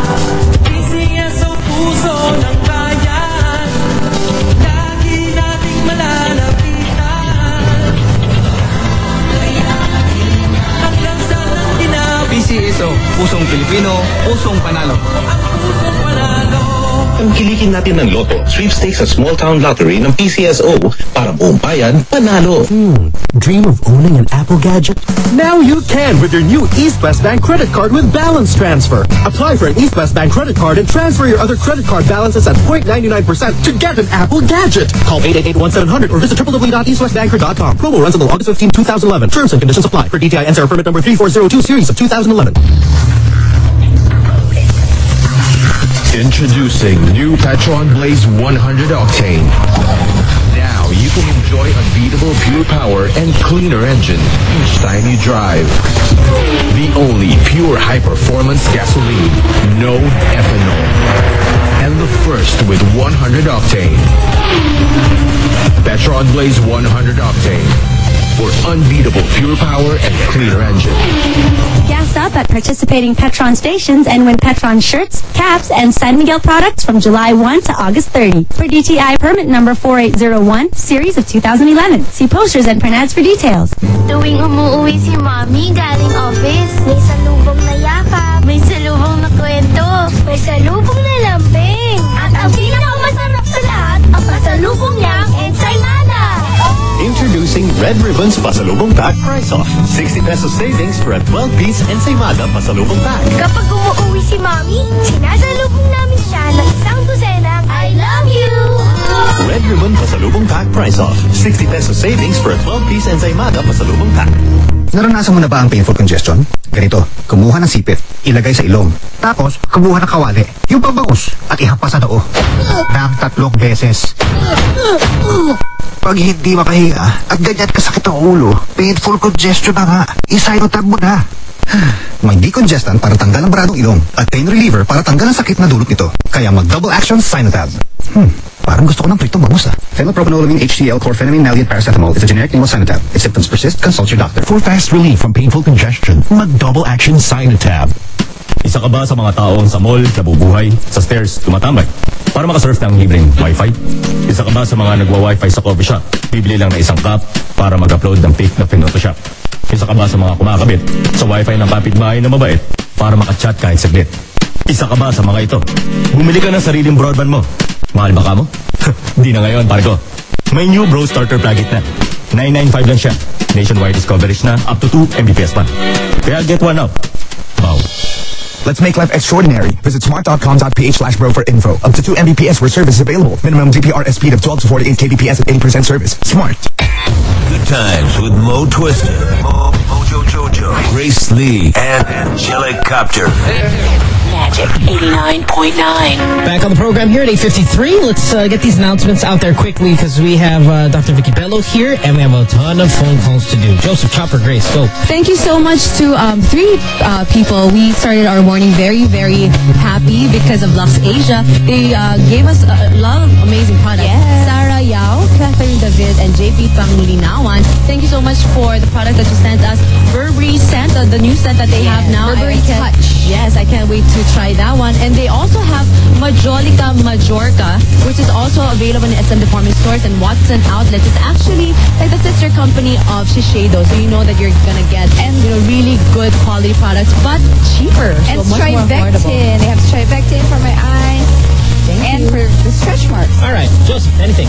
P C S o puso ng bayan, lagi nating malalapitan. Hanggang saan ang tinapos. P C S o, pusong Pilipino, pusong panalo. Ang pusong panalo. Tangkilikin natin ng Lotto, sweepstakes at small town lottery ng P C S O para buong bayan panalo. Hmm. Dream of owning an Apple gadget? Now you can with your new East West Bank credit card with balance transfer. Apply for an East West Bank credit card and transfer your other credit card balances at zero point nine nine percent to get an Apple gadget. Call eight eight eight one seven zero zero or visit w w w dot east west banker dot com. Promo runs until August fifteenth, two thousand eleven. Terms and conditions apply. For D T I N C R permit number three four zero two, series of two thousand eleven. Introducing new Petron Blaze one hundred Octane. Now you can enjoy unbeatable pure power and cleaner engine each time you drive. The only pure high-performance gasoline, no ethanol. And the first with one hundred Octane. Petron Blaze one hundred Octane. For unbeatable pure power and cleaner engine. Gas up at participating Petron stations and win Petron shirts, caps, and San Miguel products from July first to August thirtieth. For D T I permit number four eight zero one, series of two thousand eleven. See posters and print ads for details. Tuwing umuwi si Mommy galing office, may salubong na yakap, may salubong na kwento, may salubong na lambing. At ang pinakamasarap sa lahat, ang pasalubong niyang ensaymada. Introducing Red Ribbon's Pasalubong Pack Price Off. sixty pesos savings for a twelve piece ensaymada pasalubong pack. Kapag umuwi si Mommy, sinasalubong namin siya ng isang dosenang I love you! Red Ribbon Pasalubong Pack Price Off. sixty pesos savings for a twelve piece ensaymada pasalubong pack. Naranasan mo na ba ang painful congestion? Ganito, kumuha ng sipit, ilagay sa ilong. Tapos, kumuha ng kawali, yung pabangus, at ihapa sa noo. Nang tatlong beses. Pag hindi makahinga at ganyan kasakit ang ulo, painful congestion na nga, isinotab mo na. May decongestant para tanggal ang baradong ilong at pain reliever para tanggal ang sakit na dulot nito. Kaya mag-double action Sinotab. Hmm, parang gusto ko ng pritong bangus ah. Phenylpropanolamine H C L chlorphenamine naliate paracetamol is a generic name of Sinotab. If symptoms persist, consult your doctor. For fast relief from painful congestion, mag-double action Sinotab. Isa ka ba sa mga taong sa mall, nabubuhay, sa stairs, tumatambay para makasurf ng libreng wifi? Isa ka ba sa mga nagwa-wifi sa coffee shop, bibili lang na isang cup para mag-upload ng pic na Photoshop? Isa ka ba sa mga kumakabit sa wifi ng kapitbahay na mabait para makachat kahit saglit? Isa ka ba sa mga ito? Bumili ka ng sariling broadband mo. Mahal ba ka mo? Di na ngayon, pare ko. May new Bro Starter plugin na. nine ninety-five lang siya. Nationwide coverage na up to two megabits per second pa. Kaya get one now. Wow. Let's make life extraordinary. Visit smart.com.ph slash bro for info. Up to two megabits per second where service is available. Minimum G P R S speed of twelve to forty-eight kilobits per second at eighty percent service. Smart. Good times with Mo Twister, Mo, Mojo Jojo, Grace Lee, and Angelic Copter. Magic eighty-nine point nine. Back on the program here at eight fifty-three. Let's uh, get these announcements out there quickly because we have uh, Doctor Vicky Bello here and we have a ton of phone calls to do. Joseph, Chopper, Grace, go. Thank you so much to um, three uh, people. We started our morning very, very happy because of Lux Asia. They uh, gave us a lot of amazing products. Yes. Sarah Yao, Catherine David, and J P Panglinawan. Thank you so much for the product that you sent us. Burberry scent, uh, the new scent that they have now. Burberry I, I Touch. Yes, I can't wait to try that one. And they also have Majolica Majorca, which is also available in S M Department Stores and Watson Outlets. It's actually like the sister company of Shiseido, so you know that you're gonna get and you know really good quality products, but cheaper. And so much more affordable. Strivectin. They have Strivectin for my eyes. Thank and you. for the stretch marks. All right, Joseph, anything?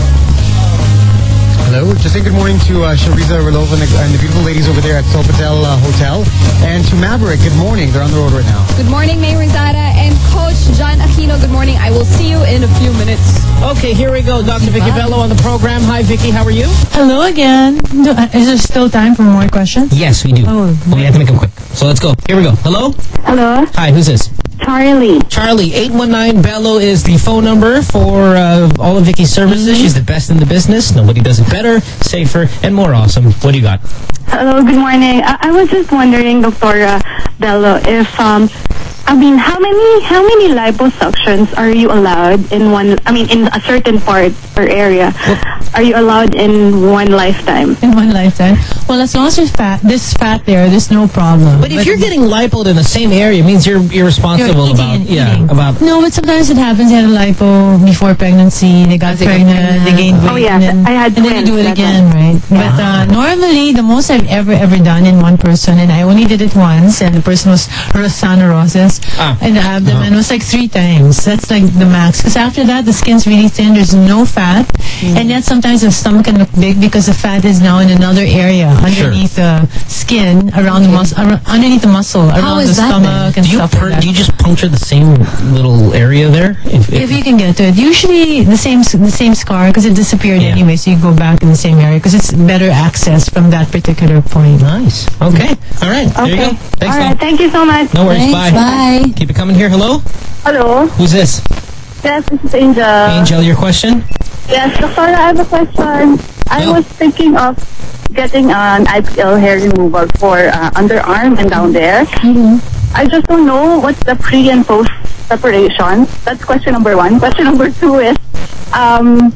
Hello, just saying good morning to uh, Shariza Relova and the, and the beautiful ladies over there at Sofitel uh, Hotel. And to Maverick, good morning. They're on the road right now. Good morning, May Rizada and Coach John Aquino. Good morning. I will see you in a few minutes. Okay, here we go. Doctor Vicky Bello on the program. Hi, Vicky. How are you? Hello again. Do, uh, is there still time for more questions? Yes, we do. Oh, we have to make them quick. So let's go. Here we go. Hello? Hello? Hi, who's this? Charlie. Charlie, eight one nine Bello is the phone number for uh, all of Vicky's services. Mm-hmm. She's the best in the business. Nobody does it better, safer, and more awesome. What do you got? Hello, good morning. I, I was just wondering, Doctor Bello, if, um, I mean, how many how many liposuctions are you allowed in one, I mean, in a certain part or area, what? Are you allowed in one lifetime? In one lifetime? Well, as long as there's fat, there's fat there, there's no problem. But if but you're getting lipoed in the same area, it means you're irresponsible you're about, yeah, eating. about... No, but sometimes it happens. They had a lipo before pregnancy, they got pregnant, they gained weight, oh, yeah, and then, I had and then you do it again, one. right? Yeah. But uh, normally, the most I've ever, ever done in one person, and I only did it once, and the person was Rosana Roses, ah. and the abdomen uh-huh. was like three times. That's like the max. Because after that, the skin's really thin, there's no fat, mm. and yet sometimes the stomach can look big because the fat is now in another area, underneath sure. the skin, around okay. the muscle, underneath the muscle, around the stomach and do you stuff per, like that. Do you just puncture the same little area there? If, if, if you can get to it. Usually the same the same scar, because it disappeared yeah. anyway, so you go back in the same area, because it's better access from that particular point. Nice. Okay. All right. Okay. There you go. Thanks, All right. man. Thank you so much. No worries. Thanks. Bye. Bye. Keep it coming here. Hello? Hello. Who's this? Yes, this is Angel. Angel, your question? Yes, Doctor, I have a question. I no. was thinking of getting an I P L hair removal for uh, underarm and down there. Mm-hmm. I just don't know what's the pre and post preparation. That's question number one. Question number two is, um,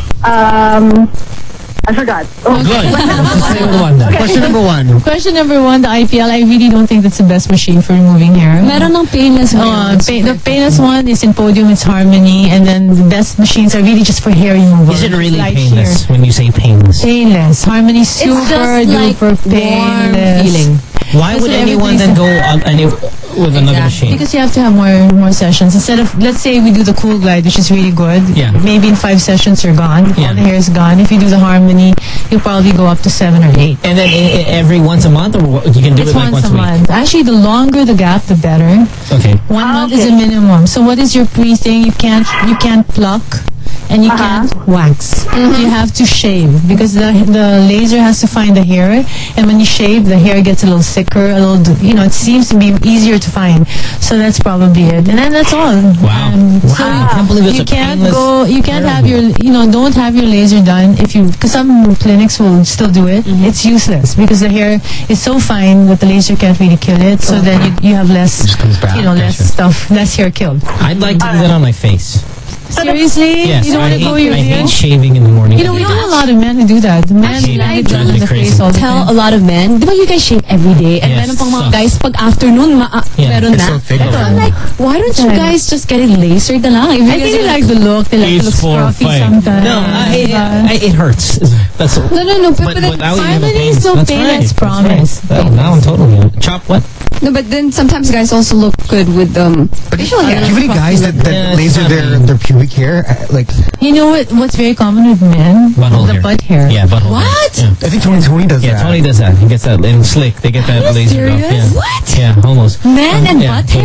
um, I forgot. Oh, good. Okay. Question number one. Question number one, the I P L. I really don't think that's the best machine for removing hair. Meron ng painless one. Uh, pay, the painless one is in Podium, it's Harmony, and then the best machines are really just for hair removal. Is it really Light painless hair. when you say painless? Painless. Harmony super It's just like duper painless. feeling. Why That's would what anyone then go on any, with another machine? Because you have to have more more sessions. Instead of, let's say we do the Cool Glide, which is really good. Yeah. Maybe in five sessions you're gone. Yeah. All the hair is gone. If you do the Harmony, you probably go up to seven or eight. And then I, I, every once a month, or what, you can do it's it like once, once a a week? month. Actually, the longer the gap, the better. Okay. One Ah, month okay. is a minimum. So what is your pre-thing? You can't you can't pluck. And you Uh-huh. can't wax. Mm-hmm. You have to shave because the the laser has to find the hair, and when you shave, the hair gets a little thicker, a little, you know, it seems to be easier to find. So that's probably it, and then that's all. Wow! Um, wow! So I can't believe it's you a can't painless go. You can't hair have your, you know, don't have your laser done if you, because some clinics will still do it. Mm-hmm. It's useless because the hair is so fine that the laser can't really kill it. So then you, you have less, back, you know, less gotcha. stuff, less hair killed. I'd like to do that on my face. Seriously? Yes, you don't I want to hate, go your I hair? hate shaving in the morning. You know, we do a lot of men who do that. The men Actually, I do drives me the crazy. face all the Tell time. a lot of men, di ba you guys shave every day? And Yes, meron pang mga sucks. guys pag afternoon, ma uh, Yeah, meron it's na. so thick So I'm already. like, why don't you Yeah. guys just get it lasered na lang? If you I guys think they are- like the look. They like the look scruffy sometimes. No, I, I, I, it hurts. That's all. No, no, no. But, But but then, without you have a Harmony pain. is so That's painless, right. promise. That's right. Oh, now I'm totally on. Chop what? No, but then sometimes guys also look good with um. But facial yeah, hair. do you have any guys that, that Yeah, it's laser not their, me. their pubic hair? Uh, Like, You know what? What's very common with men? Butthole the hair. butt hair. Yeah, butthole What? hair. Yeah. I think Tony Tony does Yeah, that. Tony does that. He gets that in slick. They get that Are you laser off. serious? Yeah. What? Yeah, almost. Man and yeah, butt totally. hair?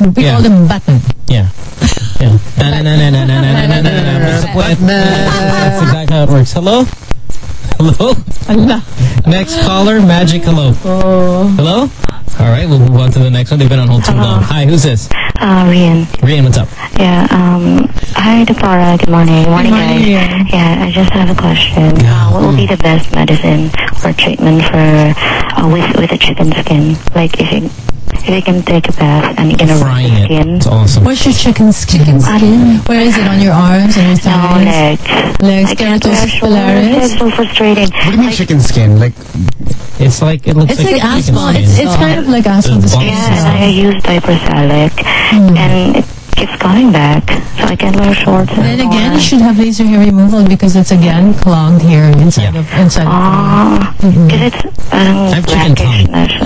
We Yeah. call them button. Yeah. Yeah. Na, na, na, na, na, na, na, na, na, na, na. That's exactly how it works. Hello? Hello? Allah. Next caller, Magic, hello. Oh. Hello? All right, we'll move on to the next one. They've been on hold too long. Hi, who's this? Uh, Rian. Rian, what's up? Yeah, um, hi, Deborah. Good morning. Good morning, morning, guys. Rian. Yeah, I just have a question. Uh, what will be the best medicine or treatment for, uh, with, with a chicken skin? Like, if you, if you can take a bath and you can Frying the it. skin. It's awesome. What's your chicken skin? Chicken skin? Where is it? On your arms and your No, thighs? legs. Legs, I can't wear keratosis shorts. pilaris. It's so frustrating. What do you mean chicken skin? Like, It's like, it looks It's like, like chicken asthma. skin. It's, it's kind of like asthma. There's The bumps. skin. Yeah, and I use dipersalic, and it keeps coming back, so I can't wear shorts Then anymore. again, you should have laser hair removal because it's again clogged here inside Yeah. of inside. Ah, of the- because it's parang I have chicken tongue.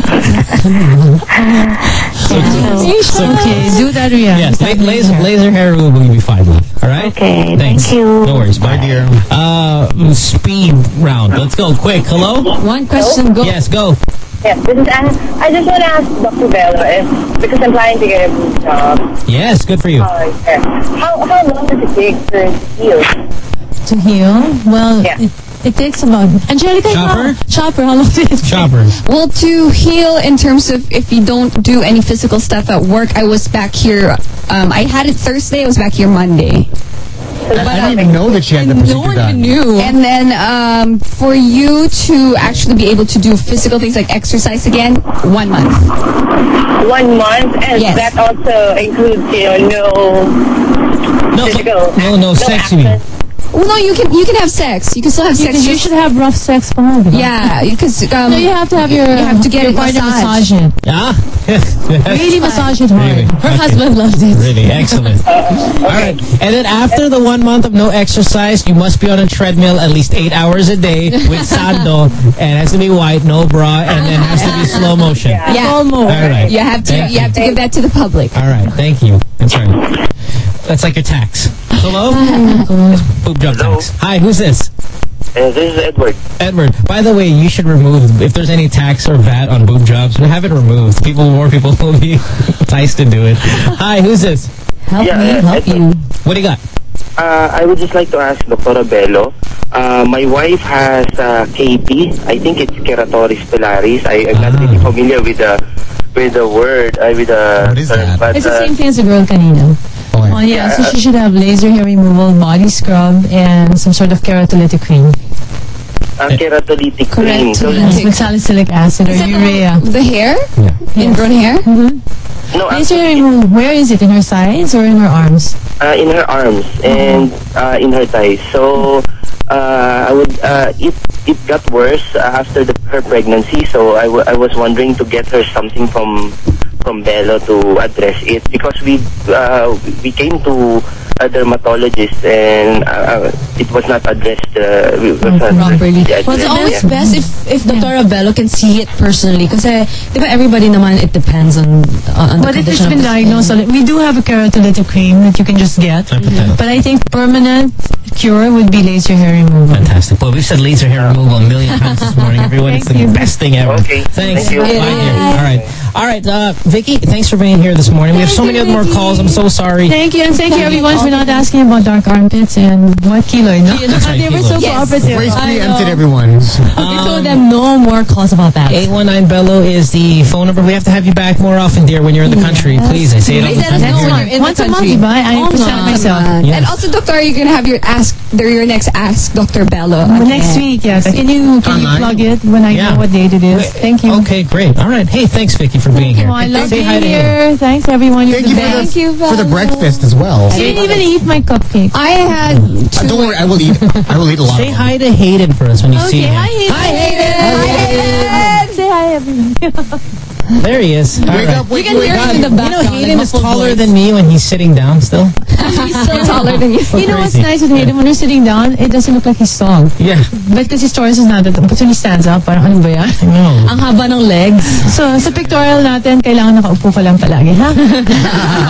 blackish na siya. Okay, do that, Rian. Yes, Without la- laser, hair. laser hair removal will be fine with. All right? Okay, Thanks. thank you. No worries. Bye, dear. Uh, speed round. Let's go quick. Hello? One question, go. Yes, go. Yes, this is Anna. I just want to ask Doctor Bello if, because I'm planning to get a new job. Yes, good for you. Uh, yeah. How how long does it take for it to heal? To heal? Well, Yeah. it, it takes about... Angelica, Chopper? how- Chopper, how long does it take? Chopper. Well, to heal in terms of if you don't do any physical stuff at work, I was back here. Um, I had it Thursday. I was back here Monday. I didn't even know that she had the procedure done. Knew. And then um, for you to actually be able to do physical things like exercise again, one month. One month, and Yes. that also includes, you know, no No, physical. no, no, sex, you mean. access. Well, no, you can you can have sex. You can still have You, sex. you just- should have rough sex pa. Diba? yeah, because um, No, you have to have your, you have to get your it partner massaged. massage it. Ah? Really massage it hard. Really? Her Okay. husband loved it. Really, excellent. All right. And then after the one month of no exercise, you must be on a treadmill at least eight hours a day with sando, and it has to be white, no bra, and then has to be slow motion. Yeah, All right. you have to Thank you have to give that to the public. All right. Thank you. That's right. That's like your tax. Hello? Boob job tax. Hi, who's this? Uh, this is Edward. Edward. By the way, you should remove, if there's any tax or V A T on boob jobs, have it removed. People, more people will be enticed to do it. Hi, who's this? Help Yeah, me, uh, help Edward. you. What do you got? Uh, I would just like to ask Doctor Bello. Uh, my wife has uh, K P. I think it's keratoris pilaris. I, I'm not really familiar with the with the word. Uh, with the What is term, that? But, It's the uh, same thing as the girl kanina. Oh, yeah, so she should have laser hair removal, body scrub, and some sort of keratolytic cream. uh, keratolytic cream. Correct. So, Yes, with salicylic acid or Is that urea. The hair? Yeah. Ingrown hair? Mm-hmm. no, Laser hair actually, removal, where is it? In her sides or in her arms? uh, in her arms and uh, in her thighs. So uh, I would uh, it it got worse after the, her pregnancy. So I, w- I was wondering to get her something from from Bello to address it because we uh, we came to a dermatologist and uh, it was not addressed uh, it was not Properly. addressed, Well, it's always yeah. best if if Doctor Bello can see it personally. Kasi, di ba, everybody naman, it depends on, on the But if it's condition been of the diagnosed, skin. we do have a keratolytic cream that you can just get. But I think permanent cure would be laser hair removal. Fantastic. Well, we've said laser hair removal a million times this morning. Everyone, it's the best thing ever. Okay. Thanks. Thank you. Bye, dear. All right. All right, uh, Vicky, thanks for being here this morning. We have so many other more calls. I'm so sorry. Thank you, and thank you everyone for not asking about dark armpits and what keloid. No? That's right, They were so keloid. Yes. cooperative. Grace I preempted know. everyone. We told them no more calls about that. eight one nine Bello is the phone number. We have to have you back more often, dear, when you're in the country. Please, I say it all the Please let us time. know when month. you're in Once the a month, country. diba? I Oh, present man. myself. Yes. And also, Doctor, you're gonna have your ask, your next ask Doctor Bello. Well, again. next week, yes. Can you can you Online? plug it when I Yeah. know what date it is? Thank you. Okay, great. All right. Hey, thanks, Vicky, for being here. Well, I love Say being hi to him. here. Thanks, everyone. You're Thank you the for best. the, for the breakfast as well. I didn't even eat my cupcake. I had Uh, don't worry, I will eat. I will eat a lot. Say hi to Hayden for us when you see Okay, him. hi, Hayden. Hi, Hayden. Hi, Hayden. Say hi, everyone. There he is. All Wake right. up, wake You can wake hear up. him in the You know, background. Hayden like is muffled taller voice. than me when he's sitting down still. He's still taller than you. You know what's crazy. nice with Hayden? When you're sitting down, it doesn't look like he's tall. Yeah. But because his torso is not that, but when he stands up, parang ano ba yan? No. Ang haba ng legs. So, sa pictorial natin, kailangan nakaupo ka lang palagi, ha?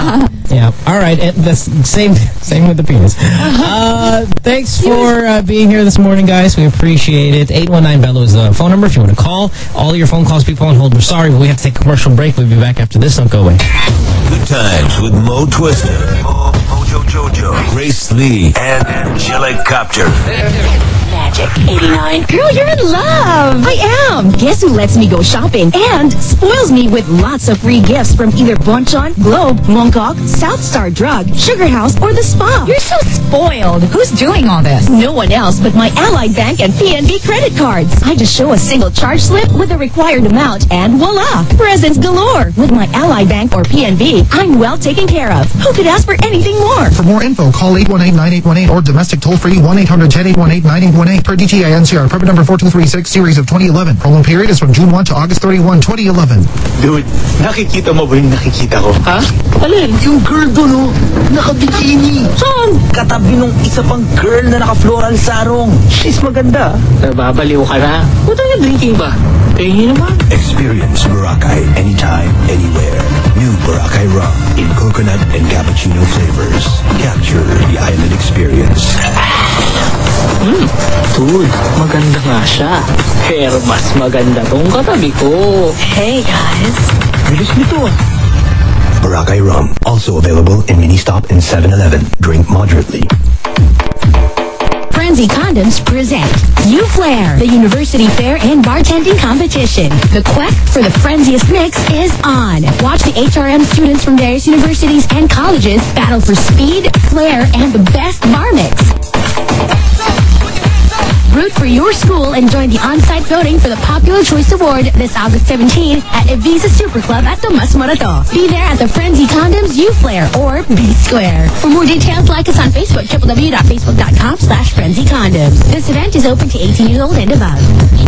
Yeah. All right. It, the same same with the penis. Uh, thanks for uh, being here this morning, guys. We appreciate it. eight one nine Bello is the phone number if you want to call. All your phone calls, people on hold. We're sorry, but we have to take a commercial break. We'll be back after this. Don't go away. Good times with Mo Twister, Mo, Mojo Jojo, Grace Lee, and Angelic Copter. Magic eighty-nine. Girl, you're in love. I am. Guess who lets me go shopping and spoils me with lots of free gifts from either Bonchon, Globe, Mongkok, South Star Drug, Sugar House, or the Spa. You're so spoiled. Who's doing all this? No one else but my Allied Bank and P N B credit cards. I just show a single charge slip with the required amount and voila, presents galore. With my Allied Bank or P N B, I'm well taken care of. Who could ask for anything more? For more info, call eight one eight, nine eight one eight or domestic toll-free one eight hundred, ten, eight one eight, nine eight one eight per D T I N C R, permit number four two three six, series of twenty eleven. Promo period is from June first to August thirty-first, twenty eleven. Dude, nakikita mo ba yung nakikita ko? Ha? Alin? Yung girl doon, oh. Naka-bikini. Saan? Katabi nung isa pang girl na naka-floral sarong. She's maganda. Nababaliw ka na. What are you drinking ba? Tingin naman. Experience Boracay anytime, anywhere. New Boracay rum in coconut and cappuccino flavors. Capture the island experience. Hmm. Dude, maganda nga siya. Pero mas maganda tong katabi ko. Hey, guys. Bilis nito ah. Boracay rum, also available in Mini Stop and seven eleven. Drink moderately. Frenzy Condoms present U-Flair, the University Fair and Bartending Competition. The quest for the frenziest mix is on. Watch the H R M students from various universities and colleges battle for speed, flair, and the best bar mix. Root for your school and join the on-site voting for the Popular Choice Award this August seventeenth at Ibiza Super Club at Tomas Morato. Be there at the Frenzy Condoms U-Flair or B Square. For more details, like us on Facebook, w w w dot facebook dot com slash frenzy condoms. This event is open to eighteen years old and above.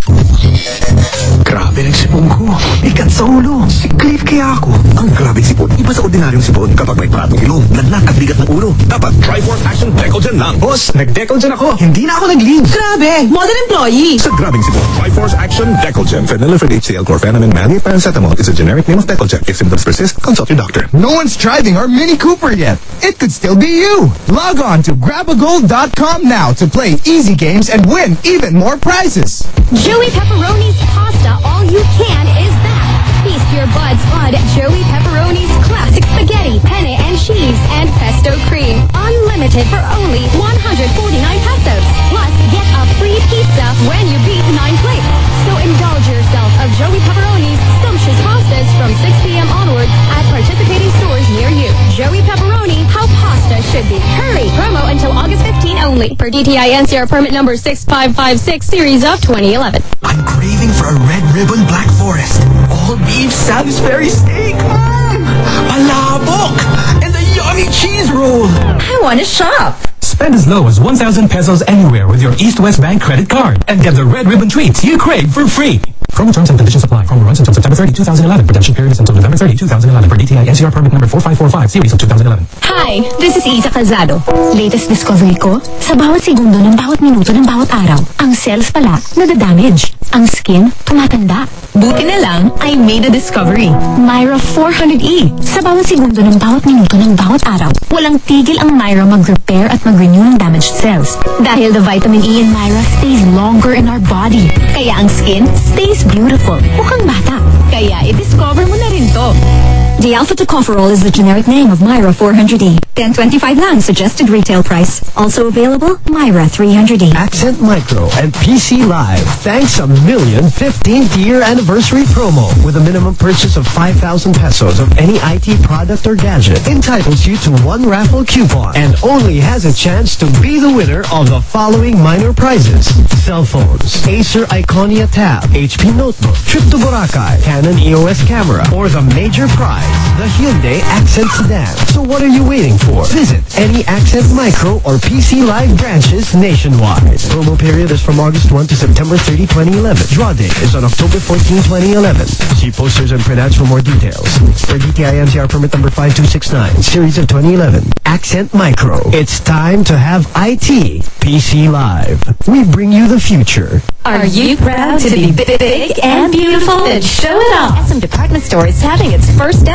Grabe ng sipon ko. Ikat sa ulo. Siklif kaya ako. Ang grabe sipon. Iba sa ordinaryong sipon kapag may pratong ilong. Lagnat at bigat ng ulo. Dapat Triforce Action Decolgen lang. Boss, nag-Decolgen ako. Hindi na ako nag-lean. Grabe! Modern employee! Sa grabing sipon, Triforce Action Decolgen. Phenylephrine H C L chlorphenamine mani paracetamol is a generic name of Decolgen. If symptoms persist, consult your doctor. No one's driving our Mini Cooper yet. It could still be you. Log on to grab a gold dot com now to play easy games and win even more prizes. Joey Pepperoni's pasta, all you can is that. Feast your buds on Joey Pepperoni's classic spaghetti, penne and cheese, and pesto cream. Unlimited for only one hundred forty-nine pesos. Plus, get a free pizza when you beat nine plates. So indulge yourself of Joey Pepperoni's sumptuous pastas from six p m onwards at participating stores near you. Joey Pepperoni, how pasta should be. Hurry! Promo until August fifteenth only. Per D T I N C R permit number six five five six, series of twenty eleven. I'm craving for a red ribbon Black Forest. All beef Salisbury steak. Mmm! Palabok! And a yummy cheese roll. I want to shop. Spend as low as one thousand pesos anywhere with your East West Bank credit card and get the red ribbon treats you crave for free. Promo terms and conditions apply. Promo runs until September thirtieth, two thousand eleven. Redemption period is until November thirtieth, two thousand eleven. For D T I N C R permit number four five four five, series of two thousand eleven. Hi, this is Isa Calzado. Latest discovery ko, sa bawat segundo ng bawat minuto ng bawat araw, ang cells pala nadadamage. Ang skin tumatanda. Buti na lang, I made a discovery. Myra four hundred E. Sa bawat segundo ng bawat minuto ng bawat araw, walang tigil ang Myra mag-repair at mag-renew ng damaged cells. Dahil the vitamin E in Myra stays longer in our body. Kaya ang skin stays beautiful. Mukhang bata. Kaya i-discover mo na rin to. The alpha tocopherol is the generic name of Myra four hundred E. ten twenty-five lang suggested retail price. Also available, Myra three hundred E. Accent Micro and P C Live thanks a million fifteenth year anniversary promo with a minimum purchase of five thousand pesos of any I T product or gadget entitles you to one raffle coupon and only has a chance to be the winner of the following minor prizes: cell phones, Acer Iconia Tab, H P Notebook, trip to Boracay, Canon E O S camera, or the major prize, the Hyundai Accent Sedan. So what are you waiting for? Visit any Accent Micro or P C Live branches nationwide. Promo period is from August first to September thirtieth, twenty eleven. Draw date is on October fourteenth, twenty eleven. See posters and printouts for more details. For D T I N C R permit number five two six nine, series of twenty eleven. Accent Micro. It's time to have I T. P C Live. We bring you the future. Are you proud to be big and beautiful? Then show it off. S M Department Store is having its first ever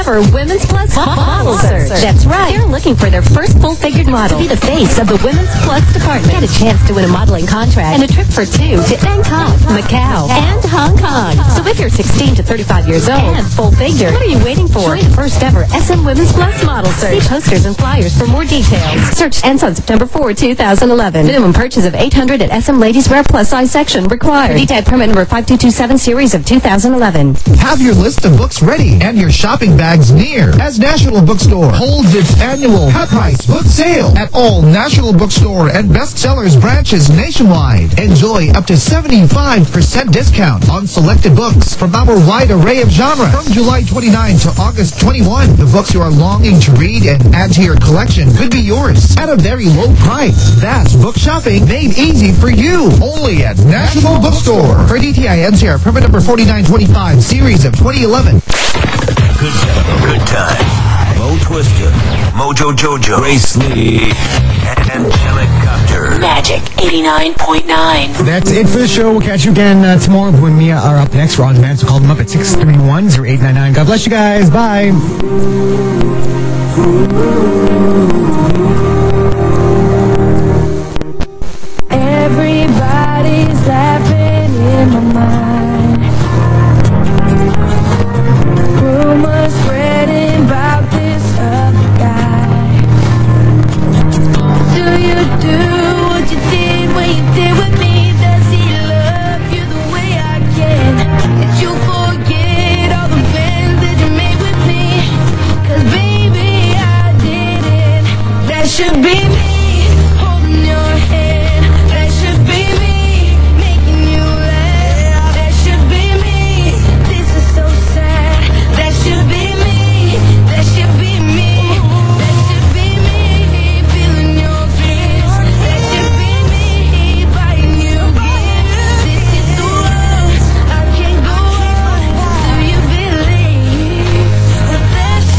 ever Women's Plus Model Search. That's right. They're looking for their first full-figured model to be the face of the Women's Plus department. Get a chance to win a modeling contract and a trip for two to Bangkok, Macau, and Hong Kong. So if you're sixteen to thirty-five years old and full figure, what are you waiting for? Join the first ever S M Women's Plus Model Search. See posters and flyers for more details. Search ends on September fourth, two thousand eleven. Minimum purchase of eight hundred at S M Ladies Wear Plus Size section required. Detailed permit number five two two seven series of two thousand eleven. Have your list of books ready and your shopping bags near as National Bookstore holds its annual half price book sale at all National Bookstore and Bestsellers branches nationwide. Enjoy up to seventy-five percent discount on selected books from our wide array of genre. From July twenty-ninth to August twenty-first, the books you are longing to read and add to your collection could be yours at a very low price. That's book shopping made easy for you. Only at National Bookstore. For D T I N C R permit number forty-nine twenty-five, series of twenty eleven. Good time. Good time. Mo Twister, Mojo Jojo, Grace Lee, Angelic Copter. Magic eighty-nine point nine. That's it for the show. We'll catch you again uh, tomorrow when Mia are up next. We're on demand, so call them up at six three one, oh eight nine nine. God bless you guys. Bye.